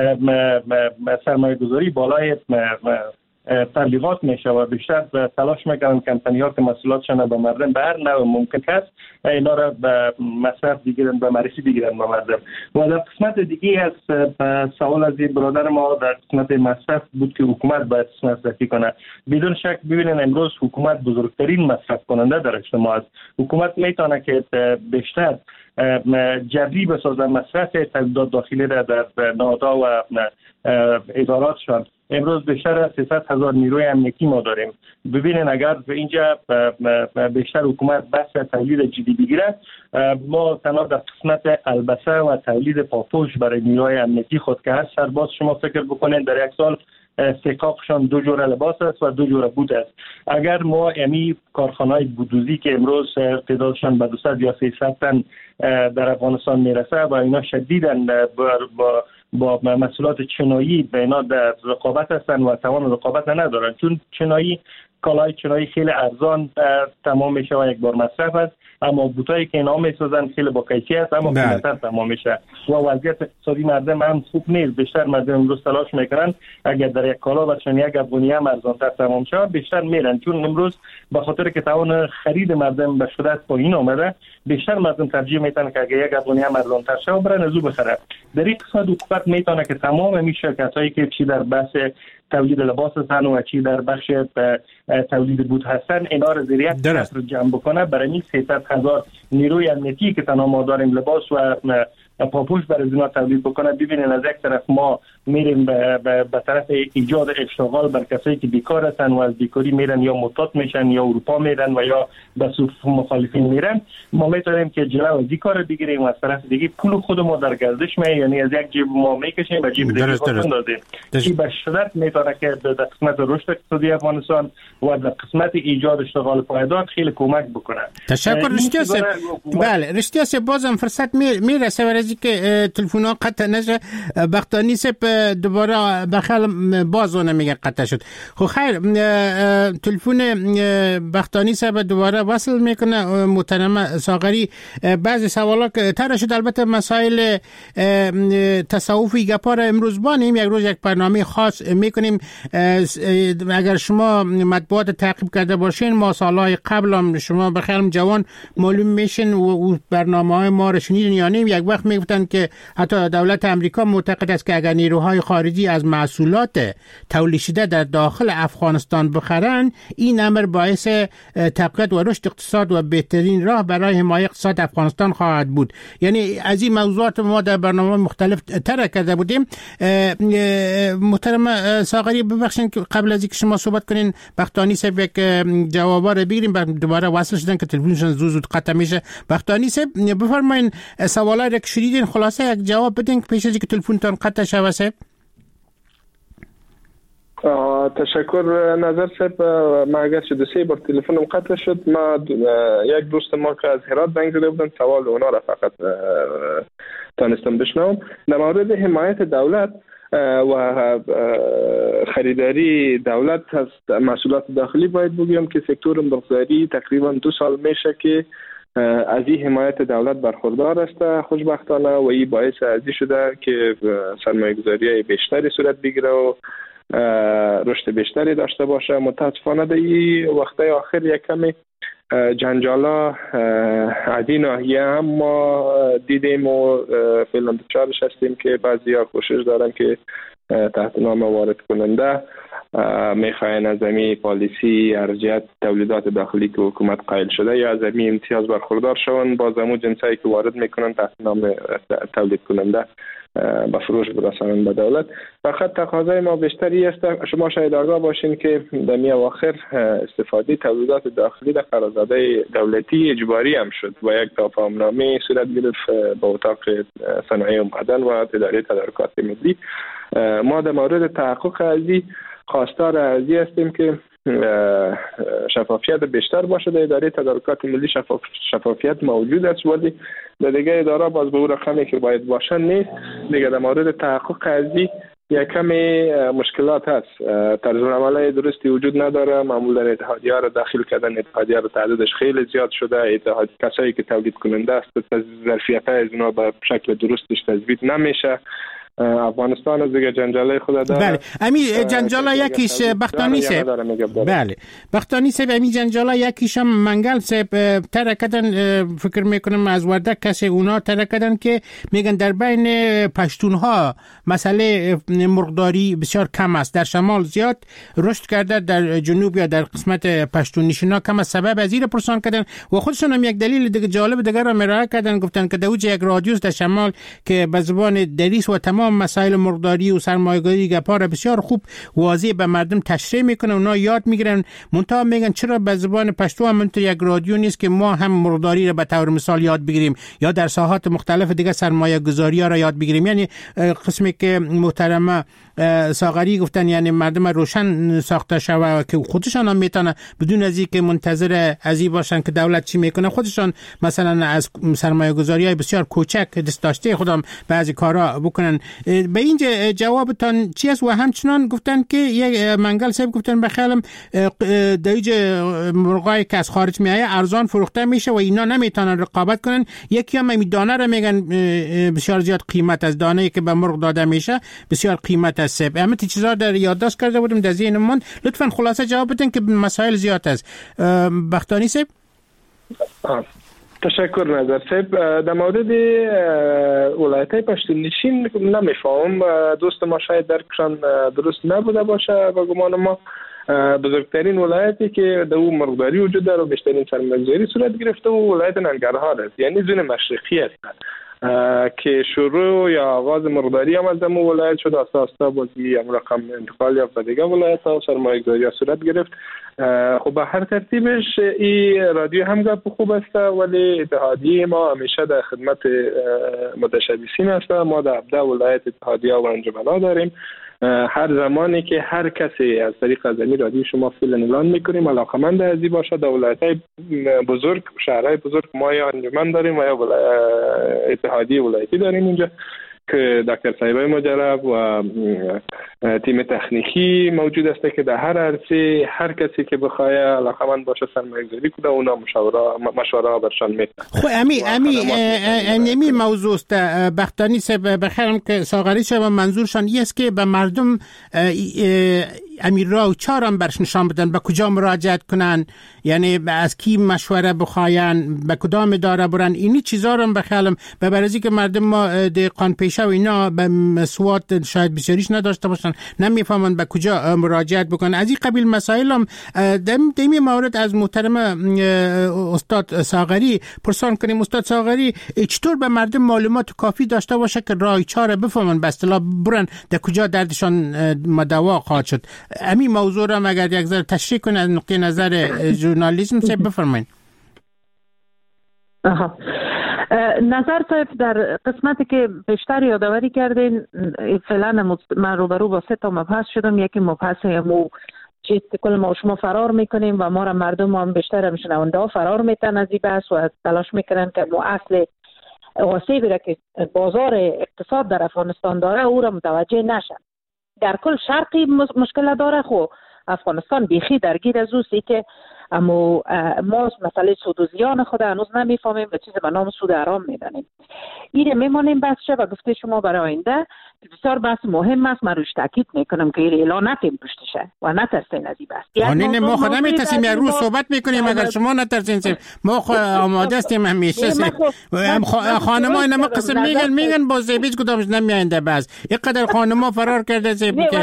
سرمایه گذاری بالای تبلیغات میشه و بیشتر تلاش میکنن کمپانی‌ها که محصولاتشون به مردم به هر نوع ممکن است اینا را به مصرف بگیرن، به معرفی بگیرن به مردم. و در قسمت دیگه از سوال از برادر ما در قسمت مصرف بود که حکومت باید مصرفی کنه. بدون شک ببینن امروز حکومت بزرگترین مصرف کننده در اجتماع است. حکومت میتونه که بیشتر جبری بسازه مصرف تولیدات داخلی را در نهادها و اداراتشان. امروز بیشتر از 300,000 نیروی امنیتی ما داریم. ببینین اگر به اینجا بیشتر حکومت بحث تولید جدی بگیره، ما تنها در قسمت البسه و تولید پاپوش برای نیروی امنیتی خود که هر سرباز شما فکر بکنین در یک سال استحقاقشان 2 جور لباس است و 2 جور بود است. اگر ما یعنی کارخانه‌های بودوزی که امروز تعدادشان به 200 یا 300 تن در افغانستان میرسه و اینا شدیداً با محصولات چینایی به اینا در رقابت هستن و توان رقابت ندارن، چون چینایی کالای چینایی خیلی ارزان تمام میشه و یک بار مصرف است، اما بوتایی که اینا میسازن خیلی با کیفیت اما قیمت‌تر تمام میشه و وضعیت اقتصادی مردم هم خوب نیست. بیشتر مردم امروز تلاش میکنن اگر در یک کالا و چون یک افغانی هم ارزان‌تر تمام شه بیشتر میرن، چون امروز به خاطر که توان خرید مردم به شدت پایین اومده بیشتر مردم ترجیح میدن که اگر یک افغانی هم ارزان‌تر شه برن از او بخره. در این قسمت حکومت میتونه که تمام این شرکتایی که چی در بحث تولید لباس هستن و چی در بخش تولید بود هستن اینا رو زیر یک سطر جمع بکنه. برای این 300,000 نیروی امنیتی که تنها ما داریم لباس و پاپوش برای اینا تولید بکنه. ببینین از یک طرف ما میریم به طرف ایجاد اشتغال بر کسایی که بیکار هستن و از بیکاری میرن یا معتاد میشن یا اروپا میرن و یا به صف مخالفین میرن. ما میتونیم که جلو از این کار بگیریم و از طرف دیگه پول خود ما در گردش یعنی از یک جیب ما میکشیم به جیب دیگه بندازیم. این به شدت میتونه که در قسمت رشد اقتصادی افغانستان و در قسمت ایجاد اشتغال پایدار خیلی کمک بکنه. تشکر رشتیا صاحب. بله رشتیا صاحب بازم فرصت میرسه ورزی که تلفن‌ها قطع نشه. بختانی صاحب دوباره بخل بازونه میگه قطع شد. خب خیر تلفن بختانی صاحب دوباره وصل میکنه. محترم ساغری بعضی سوالات که طرح شد، البته مسائل تصوفی گپار امروز بانیم یک روز یک برنامه خاص میکنیم. اگر شما مطبوعات تعقیب کرده باشین ما سالهای قبل هم شما بخیرم جوان معلوم میشین و برنامه‌های ما رو شنیدین یا نه. یک وقت میگفتن که حتی دولت امریکا معتقد است که اگر نیروهای خارجی از محصولات تولید شده در داخل افغانستان بخرن این امر باعث تقویت و رشد اقتصاد و بهترین راه برای حمایت اقتصاد افغانستان خواهد بود. یعنی از این موضوعات ما در برنامه مختلف طرح کرده بودیم. محترم ساغری ببخشید که قبل از اینکه شما صحبت کنین بختانی صاحب یک جوابا رو بگیریم دوباره وصل شدن که تلفنشون زود قطع میشه. بختانی صاحب بفرمایید سوالا رو که پرسیدین خلاصه یک جواب بدین پیش از اینکه تلفنتون قطع شود صاحب. تشکر نظر صاحب. ما اگر شد 3 بار تلفنم قطع شد. ما یک دوست ما که از هرات زنگ زده بودن سوال اونا را فقط تانستم بشنوم در مورد حمایت دولت و خریداری دولت از محصولات داخلی. باید بگم که سکتور مرغداری تقریبا 2 سال میشه که از این حمایت دولت برخوردار است خوشبختانه و این باعث ازی شده که سرمایه‌گذاری بیشتری صورت بگیره و رشد بیشتری داشته باشه. متاسفانه در این وقتای آخر یک کمی جنجالا از این ناحیه هم ما دیدیم و فعلا دچارش هستیم که بعضیا کوشش دارن که تحت نام وارد کننده میخواین از این پالیسی ارجحیت تولیدات داخلی که حکومت قائل شده یا از این امتیاز برخوردار شون، باز همون جنسایی که وارد میکنن تحت نام تولید کننده به فروش برسانند به دولت. فقط تقاضای ما بیشتری است. شما شاید آگاه باشین که در می اواخر استفاده تولیدات داخلی در قراردادهای دولتی اجباری هم شد و یک تفاهمنامه صورت گرفت با اتاق صنایع و معدن و اداره تدارکات ملی. ما در مورد تحقق ازی خواستار ازی هستیم که شفافیت بیشتر باشه. در اداره تدارکات ملی شفافیت موجود است ولی در دیگه اداره باز به اون رقمی که باید باشه نیست. دیگه در مورد تحقق ازی یک کمی مشکلات هست. طرز عمل درستی وجود نداره. معمولا اتحادیه را داخل کردن، اتحادیه را تعدادش خیلی زیاد شده. کسایی که تولید کننده است ظرفیت‌های از اونا به شکل درستش تثبیت نمیشه. افغانستان از دیگه جنجاله خود داره. بله امی جنجالا یکیش بختانی سه. بله بختانی سه امی جنجالا یکیش هم منگل سه ترکدن. فکر میکنم از وردک کسی اونا ترکدن که میگن در بین پشتونها مسئله مرغداری بسیار کم است. در شمال زیاد رشد کرده، در جنوب یا در قسمت پشتون نشینا کم است. سبب از این پرسان کردن و خودشون هم یک دلیل دیگه جالب دیگر را مرائه کردن. گفتن که دوج یک رادیوس در شمال که به زبان دریس و تمام مسائل مرغداری و سرمایه‌گذاری گپا را بسیار خوب واضح به مردم تشریح میکنه، اونا یاد میگیرن. منتها میگن چرا به زبان پشتو هم یک رادیو نیست که ما هم مرغداری را به طور مثال یاد بگیریم یا در ساحات مختلف دیگه سرمایه‌گذاری ها را یاد بگیریم. یعنی قسمی که محترمه ساغری گفتن یعنی مردم روشن ساخته شوه که خودشان هم میتونن بدون از اینکه منتظر ازی باشن که دولت چی میکنه خودشان مثلا از سرمایه‌گذاری‌های بسیار کوچک دست داشته خودم بعضی کارا بکنن. به این جوابتان چی است؟ و همچنان گفتن که یک منگل صاحب گفتن بخیالم دیج مرغای که از خارج میایه ارزان فروخته میشه و اینا نمیتونن رقابت کنن. یکی هم این دانه رو میگن بسیار زیاد قیمت از دانه‌ای که به مرغ داده میشه بسیار قیمت است. همه تی چیزا در یادداشت کرده بودم در ذهنم. لطفاً خلاصه جواب بدین که مسائل زیاد است. بختانی صاحب. تشکر نظر صاحب. در مورد ولایت‌های پشتون نشین نمیفهم. دوست ما شاید درکشان درست نبوده باشه. با گمان ما بزرگترین ولایتی که در اون مرغداری وجود داره و بیشترین سرمایه‌گذاری صورت گرفته و ولایت ننگرهار است، یعنی زون مشرقی است که شروع یا آغاز مرغداری هم از دمو ولایت شد. آستا بازی هم رقم انتقال یا به دیگه ولایت ها و سرمایه‌گذاری ها صورت گرفت. خب به هر ترتیبش این رادیو هم گپ خوب است ولی اتحادیه ما همیشه در خدمت متشبثین است. ما در 17 ولایت اتحادیه و انجمن‌ها داریم. هر زمانی که هر کسی از طریق از این رادیو شما فعلا اعلان میکنیم علاقمند ازی باشه در ولایت‌های بزرگ شهرهای بزرگ ما یا انجمن داریم و یا اتحادیه ولایتی داریم اینجا که دکتر صاحبای مجرب و تیم تکنیکی موجود است که در هر عرصه هر کسی که بخواد علاقمند باشه سرمایه‌گذاری کنه اونا مشوره برشان میده. خب امی موضوع است بختانی صاحب بخیرم که ساغری صاحب منظورشان است که به مردم امیر راه چهار هم برش نشان بدن به کجا مراجعت کنن، یعنی از کی مشوره بخواین، به کدام اداره برن. اینی چیزا رو بخیالم به برازی که مردم ما دهقان پیشه و اینا به سواد شاید بسیاریش نداشته باشن نمیفهمن به کجا مراجعت بکنن. از این قبیل مسائل هم دمی مورد از محترم استاد ساغری پرسان کنیم. استاد ساغری چطور به مردم معلومات کافی داشته باشه که راه چاره بفهمن به اصطلاح برن در کجا دردشان مدوا خواهد شد؟ همین موضوع را اگر یک ذره تشریح کنید از نقطه نظر ژورنالیسم بفرمایید. نظر صاحب در قسمتی که بیشتر یادآوری کردین فعلا من روبرو با 3 تا مبحث شدم. یکی مبحث مو چیز که کل ما شما فرار میکنیم و ما را مردم هم بیشتر شنونده ها فرار میتن از این بحث و تلاش میکنن که مو اصل آسیبی را که بازار اقتصاد در افغانستان داره او را متوجه نشن. در کل شرقی مشکل داره، خو افغانستان بیخی درگیر از اوست که اما ما مسئله سود و زیان خود هنوز نمیفهمیم و چیز به نام سود حرام میدانیم. این میمانیم بحث و گفته شما برای آینده بسیار بحث مهم است. من روش تاکید میکنم که این اعلان نکنیم پشتشه و نترسین از این بحث. نه ما خود نمیترسیم، یک روز صحبت میکنیم اگر شما نترسین. ما آماده هستیم همیشه. خانم‌ها اینا قسم میگن باز هیچ کدامش نمیآینده بس. اینقدر خانم‌ها فرار کرده که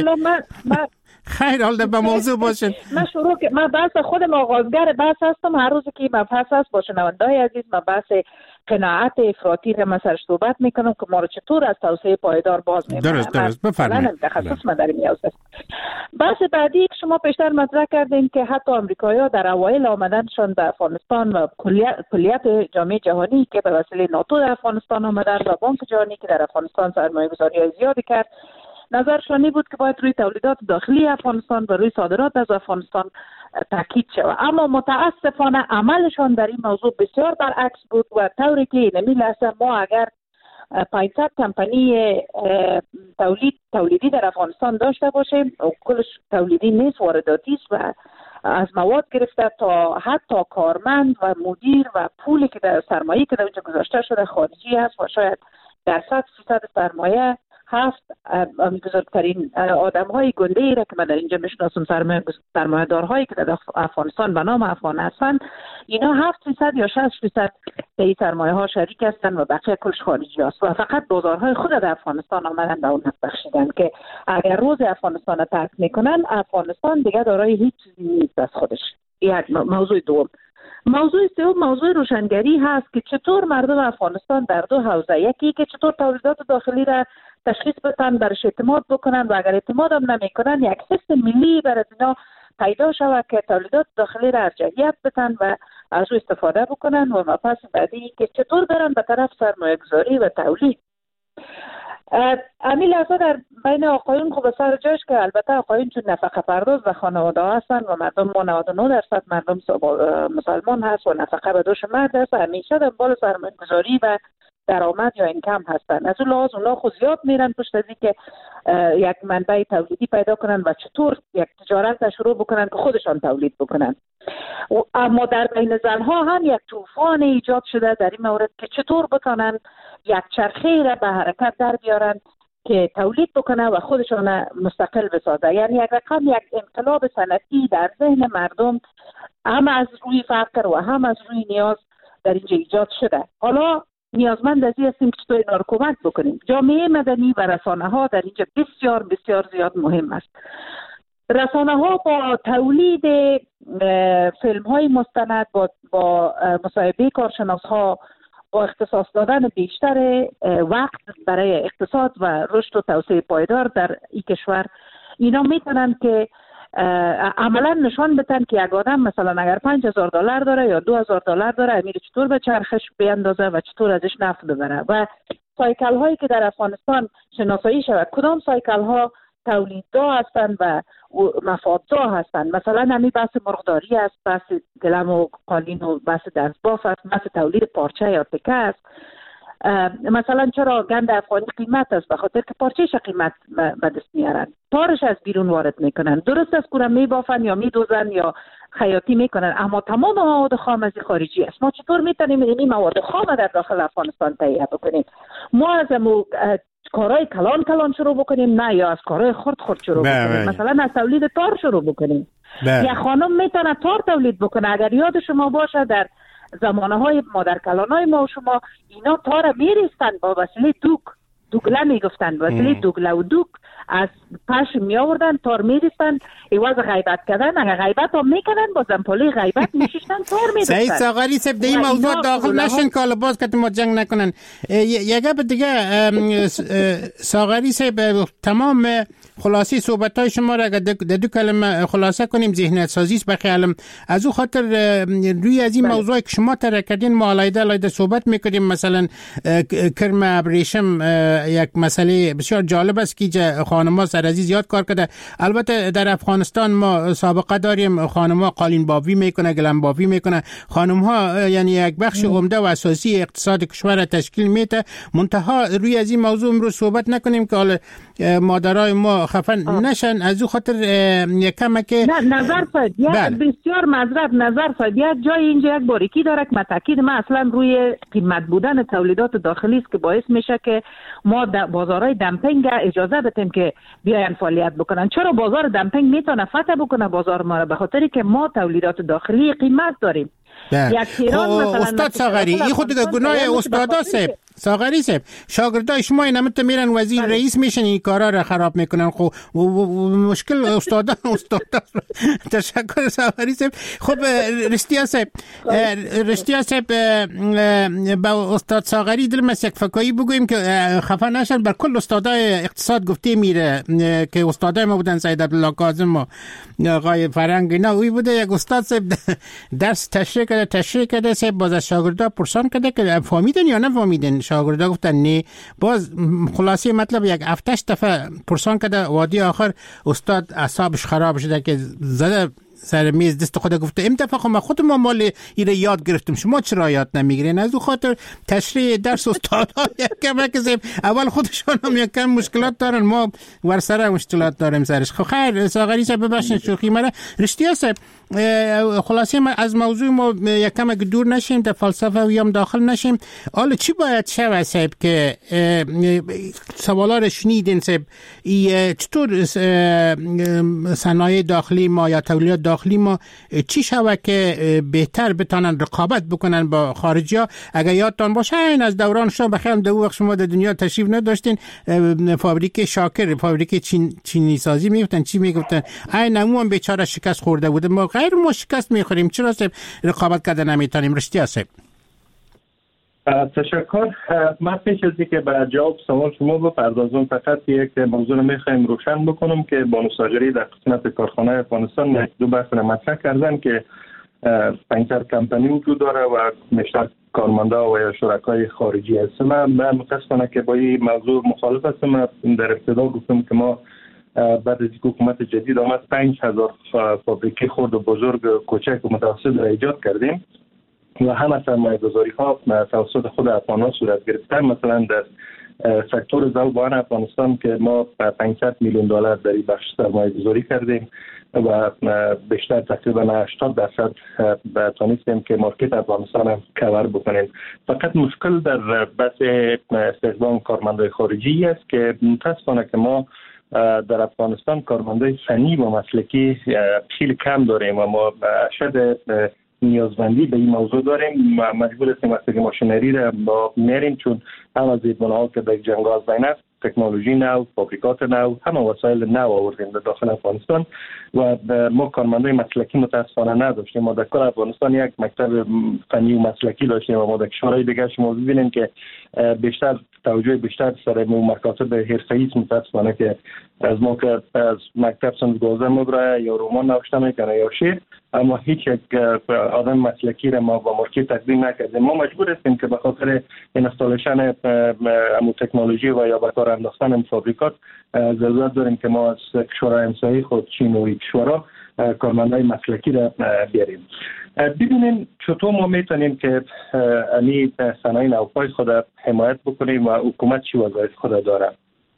خیر حال به موضوع باشین. من بحث خودم آغازگر بحث هستم. هر روز که مبحث هست با شنونده‌های عزیز من بحث قناعت افراطی را مثلا صحبت میکنم که ما رو چطور از توسعه پایدار باز می‌کنیم. درست بفرمایید. تخصص من در این حوزه. بحث بعدی که شما پیشتر مطرح کردین که حتی آمریکایی‌ها در اوایل آمدنشون به افغانستان و کلیت جامعه جهانی که به وسیله ناتو در افغانستان آمدن و بانک جهانی که در افغانستان سرمایه‌گذاری زیادی کرد، نظرشان این بود که باید روی تولیدات داخلی افغانستان و روی صادرات از افغانستان تاکید شود. اما متاسفانه عملشان در این موضوع بسیار برعکس بود و طوری که نمی لحظه ما اگر 500 کمپانی تولیدی در افغانستان داشته باشیم و کلش تولیدی نیست، وارداتی است و از مواد گرفته تا حتی کارمند و مدیر و پولی که در سرمایه که در اونجا گذاشته شده خارجی است و شاید درصد 300 سرمایه هفت بزرگترین آدم های گنده ای را که من در اینجا میشناسم، سرمایه دارهایی که در افغانستان به نام افغان هستند، اینا 7% یا 6% به این سرمایه ها شریک هستند و بقیه کلش خارجی است و فقط بازارهای خود در افغانستان آمدن به اون بخشیدن که اگر روز افغانستان را ترک میکنن افغانستان دیگه دارای هیچ چیزی نیست از خودش. یک موضوع دوم. موضوع سوم موضوع روشنگری هست که چطور مردم افغانستان در دو حوزه، یکی که چطور تولیدات داخلی را تشخیص بدن، برش اعتماد بکنن و اگر اعتماد هم نمیکنن یک سیستم ملی برای اینا پیدا شود که تولیدات داخلی را ارجحیت بدن و از او استفاده بکنن و مبحث بعدی که چطور برن به طرف سرمایه گذاری و تولید. امیل لحظه در بین آقایون خوب سر جاش که البته آقایون چون نفقه پرداز و خانواده هستن و مردم ما 99% مردم مسلمان هست و نفقه به دوش مرد هست، همیشه دنبال سرمایه گذاری و درآمد یا اینکم هستن. از اون لحاظ اونا خود زیاد میرن پشت از این که یک منبع تولیدی پیدا کنن و چطور یک تجارت را شروع بکنن که خودشان تولید بکنن. اما در بین زنها هم یک طوفان ایجاد شده در این مورد که چطور بتونن یک چرخه را به حرکت در بیارن که تولید بکنه و خودشان مستقل بسازه. یعنی یک رقم یک انقلاب صنعتی در ذهن مردم هم از روی فقر و هم از روی نیاز در اینجا ایجاد شده. حالا نیازمند از این هستیم که چطور اینا رو کمک بکنیم. جامعه مدنی و رسانه ها در اینجا بسیار بسیار زیاد مهم است. رسانه ها با تولید فیلم های مستند، با مصاحبه کارشناس ها، با اختصاص دادن بیشتر وقت برای اقتصاد و رشد و توسعه پایدار در این کشور، اینا میتونن که عملا نشان بدن که یک آدم مثلا اگر $5,000 داره یا $2,000 داره، امیر چطور به چرخش بیندازه و چطور ازش نفع ببره. و سایکل هایی که در افغانستان شناسایی شود کدام سایکل ها تولیدزا هستند و مفادزا هستند. مثلا همین بحث مرغداری است، بحث گلم و قالین و بحث دستباف است، بحث تولید پارچه یا تکه است. مثلا چرا گند افغانی قیمت است؟ به خاطر که پارچهش قیمت به دست میارن، تارش از بیرون وارد میکنن، درست از کورم میبافن یا میدوزن یا خیاطی میکنن، اما تمام مواد خام از خارجی است. ما چطور میتونیم این مواد خام در داخل افغانستان تهیه بکنیم؟ ما از کارهای کلان شروع بکنیم؟ نه، یا از کارهای خرد شروع بکنیم. مثلا از تولید تار شروع بکنیم. یک خانم میتونه تار تولید بکنه. اگر یاد شما باشه در زمانه های مادر کلانای ما و شما اینا تار میریستن با وسیله دوگله میگفتن، وسیله دوگله و دوگ از پش می آوردن تار میریستن. ایواز غیبت کردن، اگر غیبت هم میکنن با زنپالی غیبت میشیشتن تار میریستن. سعید ساغری صاحب در این موضوع داخل نشن که باز که ما جنگ نکنن. یک گپ دیگه ساغری صاحب، تمام خلاصه صحبت های شما را اگر در دو کلمه خلاصه کنیم ذهنیت سازی است بخی علم از او خاطر روی از این موضوعی که شما طرح کردین ما علایده صحبت میکنیم. مثلا کرم ابریشم یک مسئله بسیار جالب است که خانم‌ها سر ازی زیاد کار کرده. البته در افغانستان ما سابقه داریم خانم‌ها قالین بافی میکنه، گلم بافی میکنه. خانم‌ها یعنی یک بخش عمده و اساسی اقتصاد کشور تشکیل میده. منتها روی از این موضوع امروز صحبت نکنیم که حالا مادرای ما خفن نشن. از او خاطر یکم که نظر فدیه بسیار معذرت نظر فدیه جای اینجا یک باریکی داره که تاکید ما اصلا روی قیمت بودن تولیدات داخلی است که باعث میشه که ما بازارهای دمپینگ اجازه بدیم که بیاین فعالیت بکنن. چرا بازار دمپینگ میتونه فتح بکنه بازار ما را؟ به خاطری که ما تولیدات داخلی قیمت داریم. استاد ساغری این خود گناه استادا سب ساغری سب شاگردای شما این همه میرن وزیر رئیس میشن این کارا را خراب میکنن. خب مشکل استادا تشکر ساغری سب. خب رشتیا سب با استاد ساغری دل مسک فکایی بگویم که خفه نشن. بر کل استادای اقتصاد گفته میره که استادای ما بودن سید عبدالله کاظم و آقای فرنگ اینا اوی بوده. یک استاد سب درس تشریح کرده سب باز از شاگردا پرسان کرده که فهمیدن یا نفهمیدن. شاگردا گفتن نه. باز خلاصه مطلب یک 7-8 دفعه پرسان کرده. وادی آخر استاد اعصابش خراب شده که زده سر میز دست خود گفته این دفعه خب ما خودم مال ایره یاد گرفتم شما چرا یاد نمیگیرین؟ از او خاطر تشریح درس استادا یکم که اول خودشون هم یکم مشکلات دارن ما ورسره مشکلات داریم سرش. خب خیر ساغری صاحب ببخشید شوخی مرا. رشتیا صاحب خلاصه ما از موضوع ما یکم دور نشیم در فلسفه و هم داخل نشیم. حالا چی باید شود صاحب که سوالا رو شنیدین صاحب چطور صنایع داخلی ما یا تولیدات داخلی ما چی شود که بهتر بتونن رقابت بکنن با خارجی ها؟ اگر یادتان باشه این از دوران شما بخیرم در وقت شما در دنیا تشریف نداشتین فابریک شاکر فابریک چینی سازی میگفتن چی میگفتن این هم بیچاره شکست خورده بوده. ما غیر ما شکست میخوریم چرا صاحب رقابت کرده نمیتونیم؟ رشتیا صاحب تشکر. من پیش از اینکه به جواب سوال شما بپردازم فقط یک موضوع میخوایم روشن بکنم که بانو ساغری در قسمت کارخانه افغانستان یک دو بحث مطرح کردن که 5 کمپانی وجود داره و بیشتر کارمنده و یا شرکای خارجی هست. من متاسفانه که با این موضوع مخالف هستم. در ابتدا گفتم که ما بعد از اینکه حکومت جدید آمد 5000 فابریکه خرد و بزرگ کوچک و متوسط را ایجاد کردیم و همه سرمایه‌گذاری ها توسط خود افغان‌ها صورت گرفته. مثلا در سکتور ذوبان افغانستان که ما 500 میلیون دلار در این بخش سرمایه‌گذاری کردیم و بیشتر تقریبا 80% تونستیم که مارکت افغانستان هم کاور بکنیم. فقط مشکل در بحث استخدام کارمندای خارجی است که متاسفانه که ما در افغانستان کارمندای فنی و مسلکی خیلی کم داریم و ما شاید نیازمندی به این موضوع داریم. مجبور هستیم وقتی ماشینری را با میریم چون هم از ایدمانها که در جنگاز بین است تکنولوژی نو، فابریکات نو، همه وسایل نو آوردیم در داخل افغانستان و ما کارمندای مسلکی متاسفانه نداشتیم. ما در کل افغانستان یک مکتب فنی و مسلکی داشتیم و ما در کشورهای دیگه شما ببینیم که بیشتر توجه بیشتر سر مکاتب حرفه‌ای است. متاسفانه که از ما که از مکتب سنت‌گوزه مبره یا رمان نوشته میکنه یا شعر، اما هیچ یک آدم مسلکی را ما با مارکت تقدیم نکردیم. ما مجبور هستیم که به خاطر اینستالیشن امو تکنولوژی و یا به کار انداختن فابریکات ضرورت داریم که ما از کشورهای همسایه خود چین و کشورها کارمندای مسلکی را بیاریم. ببینیم چطور ما میتونیم که امی صنایع نوپای خود حمایت بکنیم و حکومت چی وظایف خود داره.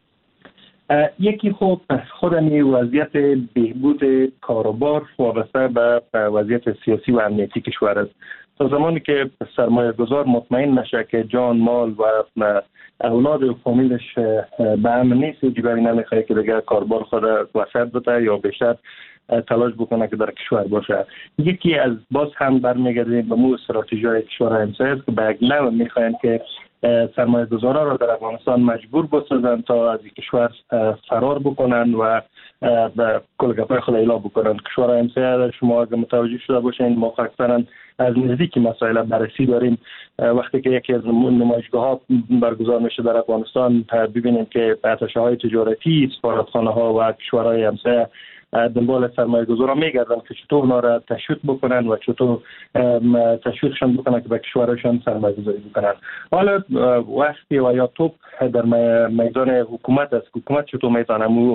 یکی خود امی وضعیت بهبود کاروبار وابسته به وضعیت سیاسی و امنیتی کشور است. تا زمانی که سرمایه گذار مطمئن نشه که جان مال و اولاد و فامیلش به امن نیست، جبری نمیخواه که دیگر کاروبار خود وسعت بده یا بیشتر تلاش بکنه که در کشور باشه. یکی از باز هم برمیگردیم به مو استراتژی کشورهای همسایه است که به یک نوع میخواین که سرمایه‌گذارا را در افغانستان مجبور بسازن تا از این کشور فرار بکنن و به کل گپای خود اعلام بکنن. کشورهای همسایه شما اگر متوجه شده باشین ما اکثرا از نزدیک مسائل بررسی داریم. وقتی که یکی از نمایشگاه‌ها برگزار میشه در افغانستان ببینیم که اتشه‌های تجارتی، سفارتخانه‌ها و کشورهای همسایه دنبال سرمایه‌گذارا میگردن که چطور اونا را تشویق بکنن و چطور تشویقشان بکنن که به کشورشان سرمایه‌گذاری بکنن. حالا وقتی و یا توپ در میدان حکومت است. حکومت چطور میتونه مو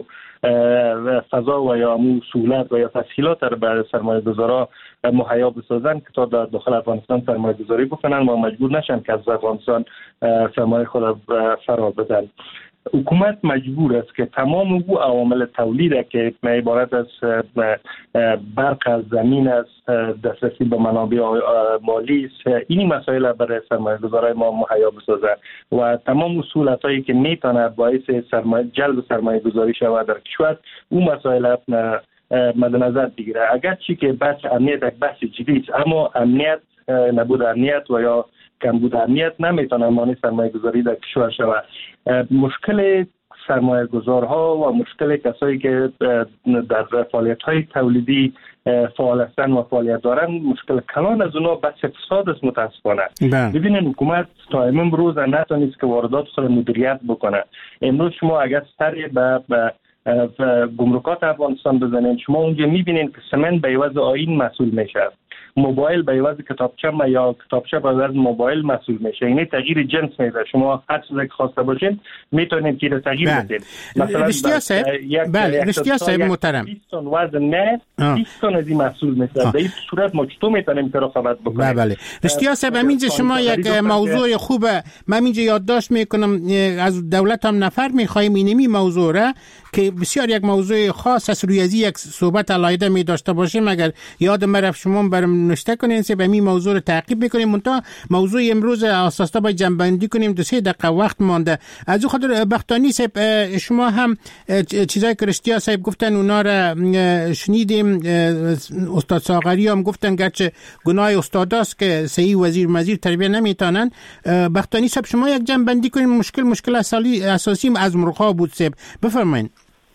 فضا و یا مو سهولت و یا تسهیلات را برای سرمایه‌گذارا مهیا بسازن که تا در داخل افغانستان سرمایه‌گذاری بکنن و مجبور نشن که از افغانستان سرمایه خود فرار بدن. حکومت مجبور است که تمام او عوامل تولید که عبارت از برق از زمین است، دسترسی به منابع مالی است، این مسائل برای سرمایه‌گذارای ما مهیا بسازه و تمام اصولاتایی که میتونه باعث جلب سرمایه‌گذاری شود در کشور اون مسائل مد نظر بگیره. اگرچه که بحث امنیت یک بحث جدی است، اما امنیت نبود امنیت و یا کمبود امنیت نمیتونه مانع سرمایه‌گذاری در کشور شود. مشکل سرمایه‌گذارها و مشکل کسایی که در فعالیت‌های تولیدی فعال هستن و فعالیت دارن، مشکل کلان از اونا بس اقتصاد است متاسفانه. ببینید حکومت تا امروز نتونست که واردات خود مدیریت بکنه. امروز شما اگر سری به گمرکات افغانستان بزنین، شما اونجا میبینین که سمنت به عوض آیین مسئول میشه، موبایل به عوض کتابچه یا کتابچه به عوض موبایل مسئول میشه. یعنی تغییر جنس میده. شما هر چیزی که خواسته باشین میتونید که تغییر بدین. مثلا رشتیا صاحب محترم 20 تن وزن نه 20 تن از این مسئول میشه. در این صورت ما چطور میتونیم که رقابت بکنیم؟ بله رشتیا صاحب همینجا شما یک موضوع خوبه، من اینجا یادداشت میکنم از دولت هم نفر میخوایم اینمی موضوع را که بسیار یک موضوع خاص است روی از یک صحبت علیحده می داشته باشیم. اگر یاد مرف شما برام نوشته کنین سه به این موضوع رو تعقیب میکنیم. منتها موضوع امروز اساسا با جنبندی کنیم، 2-3 دقیقه وقت مانده. از خاطر بختانی صاحب شما هم چیزای که رشتیا صاحب گفتن اونا را شنیدیم. استاد ساغری هم گفتن گرچه گناه استاداست که صحیح وزیر تربیت نمیتونن. بختانی صاحب شما یک جنبندی کنیم. مشکل اساسی از مرغ‌ها بود صاحب، بفرمایید.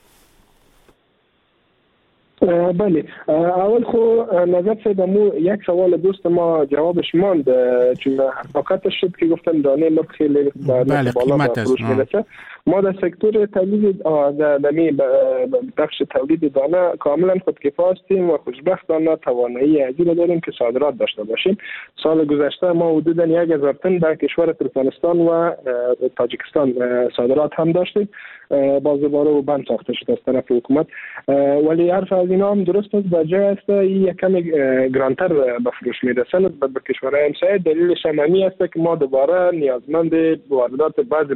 بله، اول خو نظر شدم یک سوال دوست ما جوابش ماند، چون حقیقتش شد که گفتن دانه مرغ خیلی بالا فروش میرسه. ما در سکتور تولید دمی بخش تولید دانه کاملا خودکفا هستیم و خوشبختانه توانایی عجیبی داریم که صادرات داشته باشیم. سال گذشته ما حدود 1000 تن در کشور ترکمنستان و تاجیکستان صادرات هم داشتیم. باز دوباره و بند ساخته شد از طرف حکومت، ولی حرف از اینا هم درست است. به جای است یک کمی گرانتر به فروش میرسه نسبت به کشورهای همسایه. دلیلش همین است که ما دوباره نیازمند واردات بعضی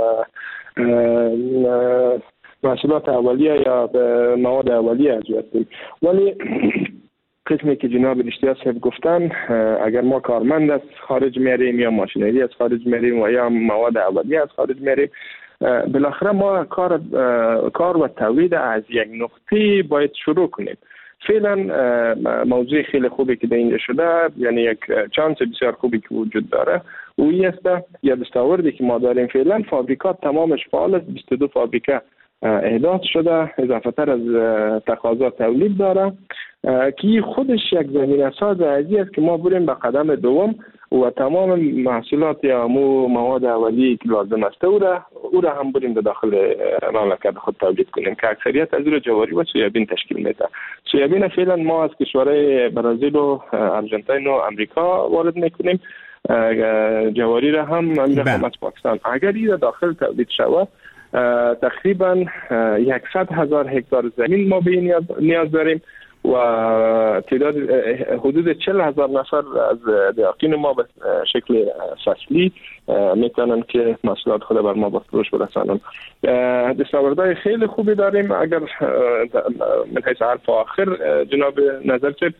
محصولات اولیه یا مواد اولیه هستیم. ولی قسمی که جناب رشتیا صاحب گفتن، اگر ما کارمند از خارج میاریم یا ماشینری از خارج میاریم و یا مواد اولیه از خارج میاریم، بالاخره ما کار و تولید از یک نقطه باید شروع کنیم. فعلا موضوع خیلی خوبی که در اینجا شده، یعنی یک چانس بسیار خوبی که وجود داره و این است یا دستاوردی که ما داریم فعلا فابریکات تمامش فعال است. 22 فابریکه احداث شده، اضافه تر از تقاضا تولید داره که خودش یک زمینه ساز عزیز است که ما بریم به قدم دوم و تمام محصولات یا مواد اولیه که لازم است او را هم بریم به داخل مملکت خود تولید کنیم که اکثریت از او جواری و سویابین تشکیل میده. سویابین فعلا ما از کشورهای برزیل و ارژانتین و امریکا وارد میکنیم. جواری را هم از پاکستان. اگر این داخل تولید شود تقریبا 100,000 هکتار زمین ما به نیاز داریم و تعداد حدود 40,000 نفر از دهقان ما به شکل فصلی میتونن که محصولات خود بر ما با فروش برسانن. دستاوردهای خیلی خوبی داریم. اگر من حیث حرف آخر جناب نظر صاحب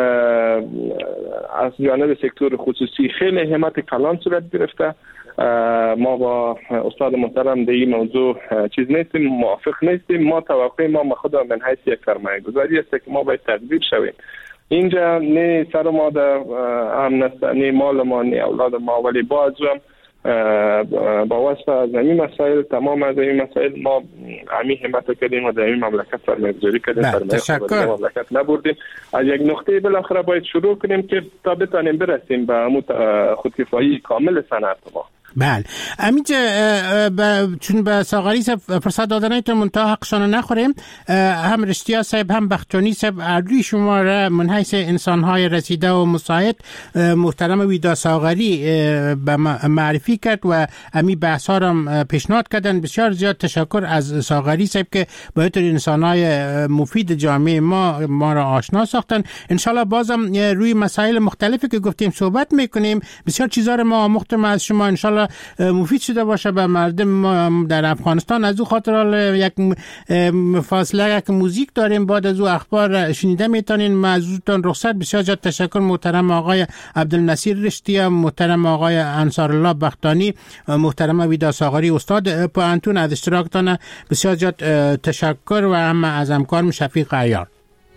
از جانب سکتور خصوصی خیلی همت کلان صورت گرفته. ما با استاد محترم در این موضوع چیز نیستیم، موافق نیستیم. ما توقع ما خود من حیث یک سرمایه گذاری است که ما باید تدبیر شویم. اینجا نه سر ما در امن است، نه مال ما، نه اولاد ما، ولی باز هم با واسطه از این مسائل، تمام از این مسائل ما همین همت کردیم و در این مملکت سرمایه‌گذاری کردیم، سرمایه مملکت نبردیم. از یک نقطه بالاخره باید شروع کنیم که تا بتانیم برسیم به خودکفایی کامل صنعت ما. بله امید چون به ساغری صاحب فرصت دادن تو منتها حقشان نخوریم، هم رشتیا صاحب هم بختیانی صاحب اردوی شما را من حیث انسانهای رسیده و مساعد محترم ویدا ساغری به معرفی کرد و امی بحث ها را پیشنهاد کردن. بسیار زیاد تشکر از ساغری صاحب که با طور انسانهای مفید جامعه ما را آشنا ساختن. انشالله بازم روی مسائل مختلفی که گفتیم صحبت میکنیم. بسیار چیزا را ما آموختم از شما، انشالله مفید شده باشه به مردم ما در افغانستان. از او خاطر یک فاصله یک موزیک داریم، بعد از او اخبار شنیده میتونین. معزوتان رخصت. بسیار زیاد تشکر محترم آقای عبدالنصیر رشتیا، محترم آقای انصارالله بختانی، محترم ویدا ساغری استاد پوهنتون از اشتراکتان. بسیار زیاد تشکر و هم از همکارم شفیق عیار.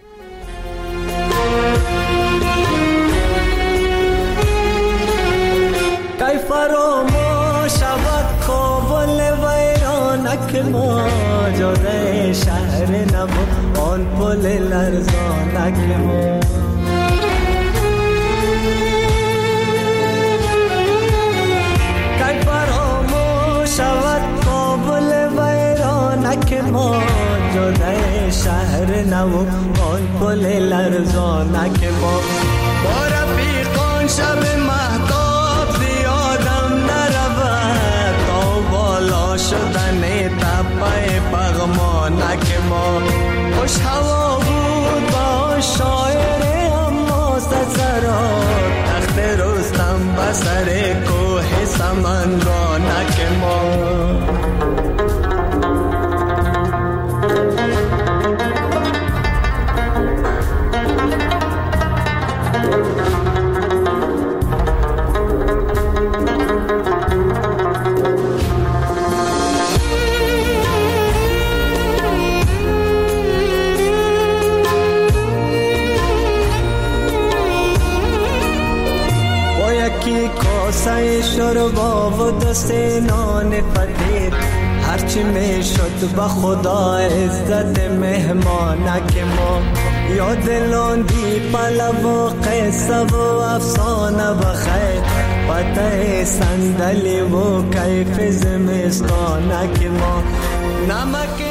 فراموش شود کابل ویرانک ما، جاده شهر نبود آن پل لرزانک ما. کی فراموش شود کابل ویرانک ما، جاده شهر نبود آن پل لرزانک ما. با رفیقان شب مهتاب شدن تپه پغمانک ما. خوش هوا بود با شاعر اما سرات، تخت رستم بسر کوه سمنگانک ما. کاسه شربا و دست نان فقیر، هرچی می شد به خدا عزت مهمانک ما. یاد لاندی پلو و قصه و افسانه بخیر، پته صندلی و کیف زمستانک ما. نمک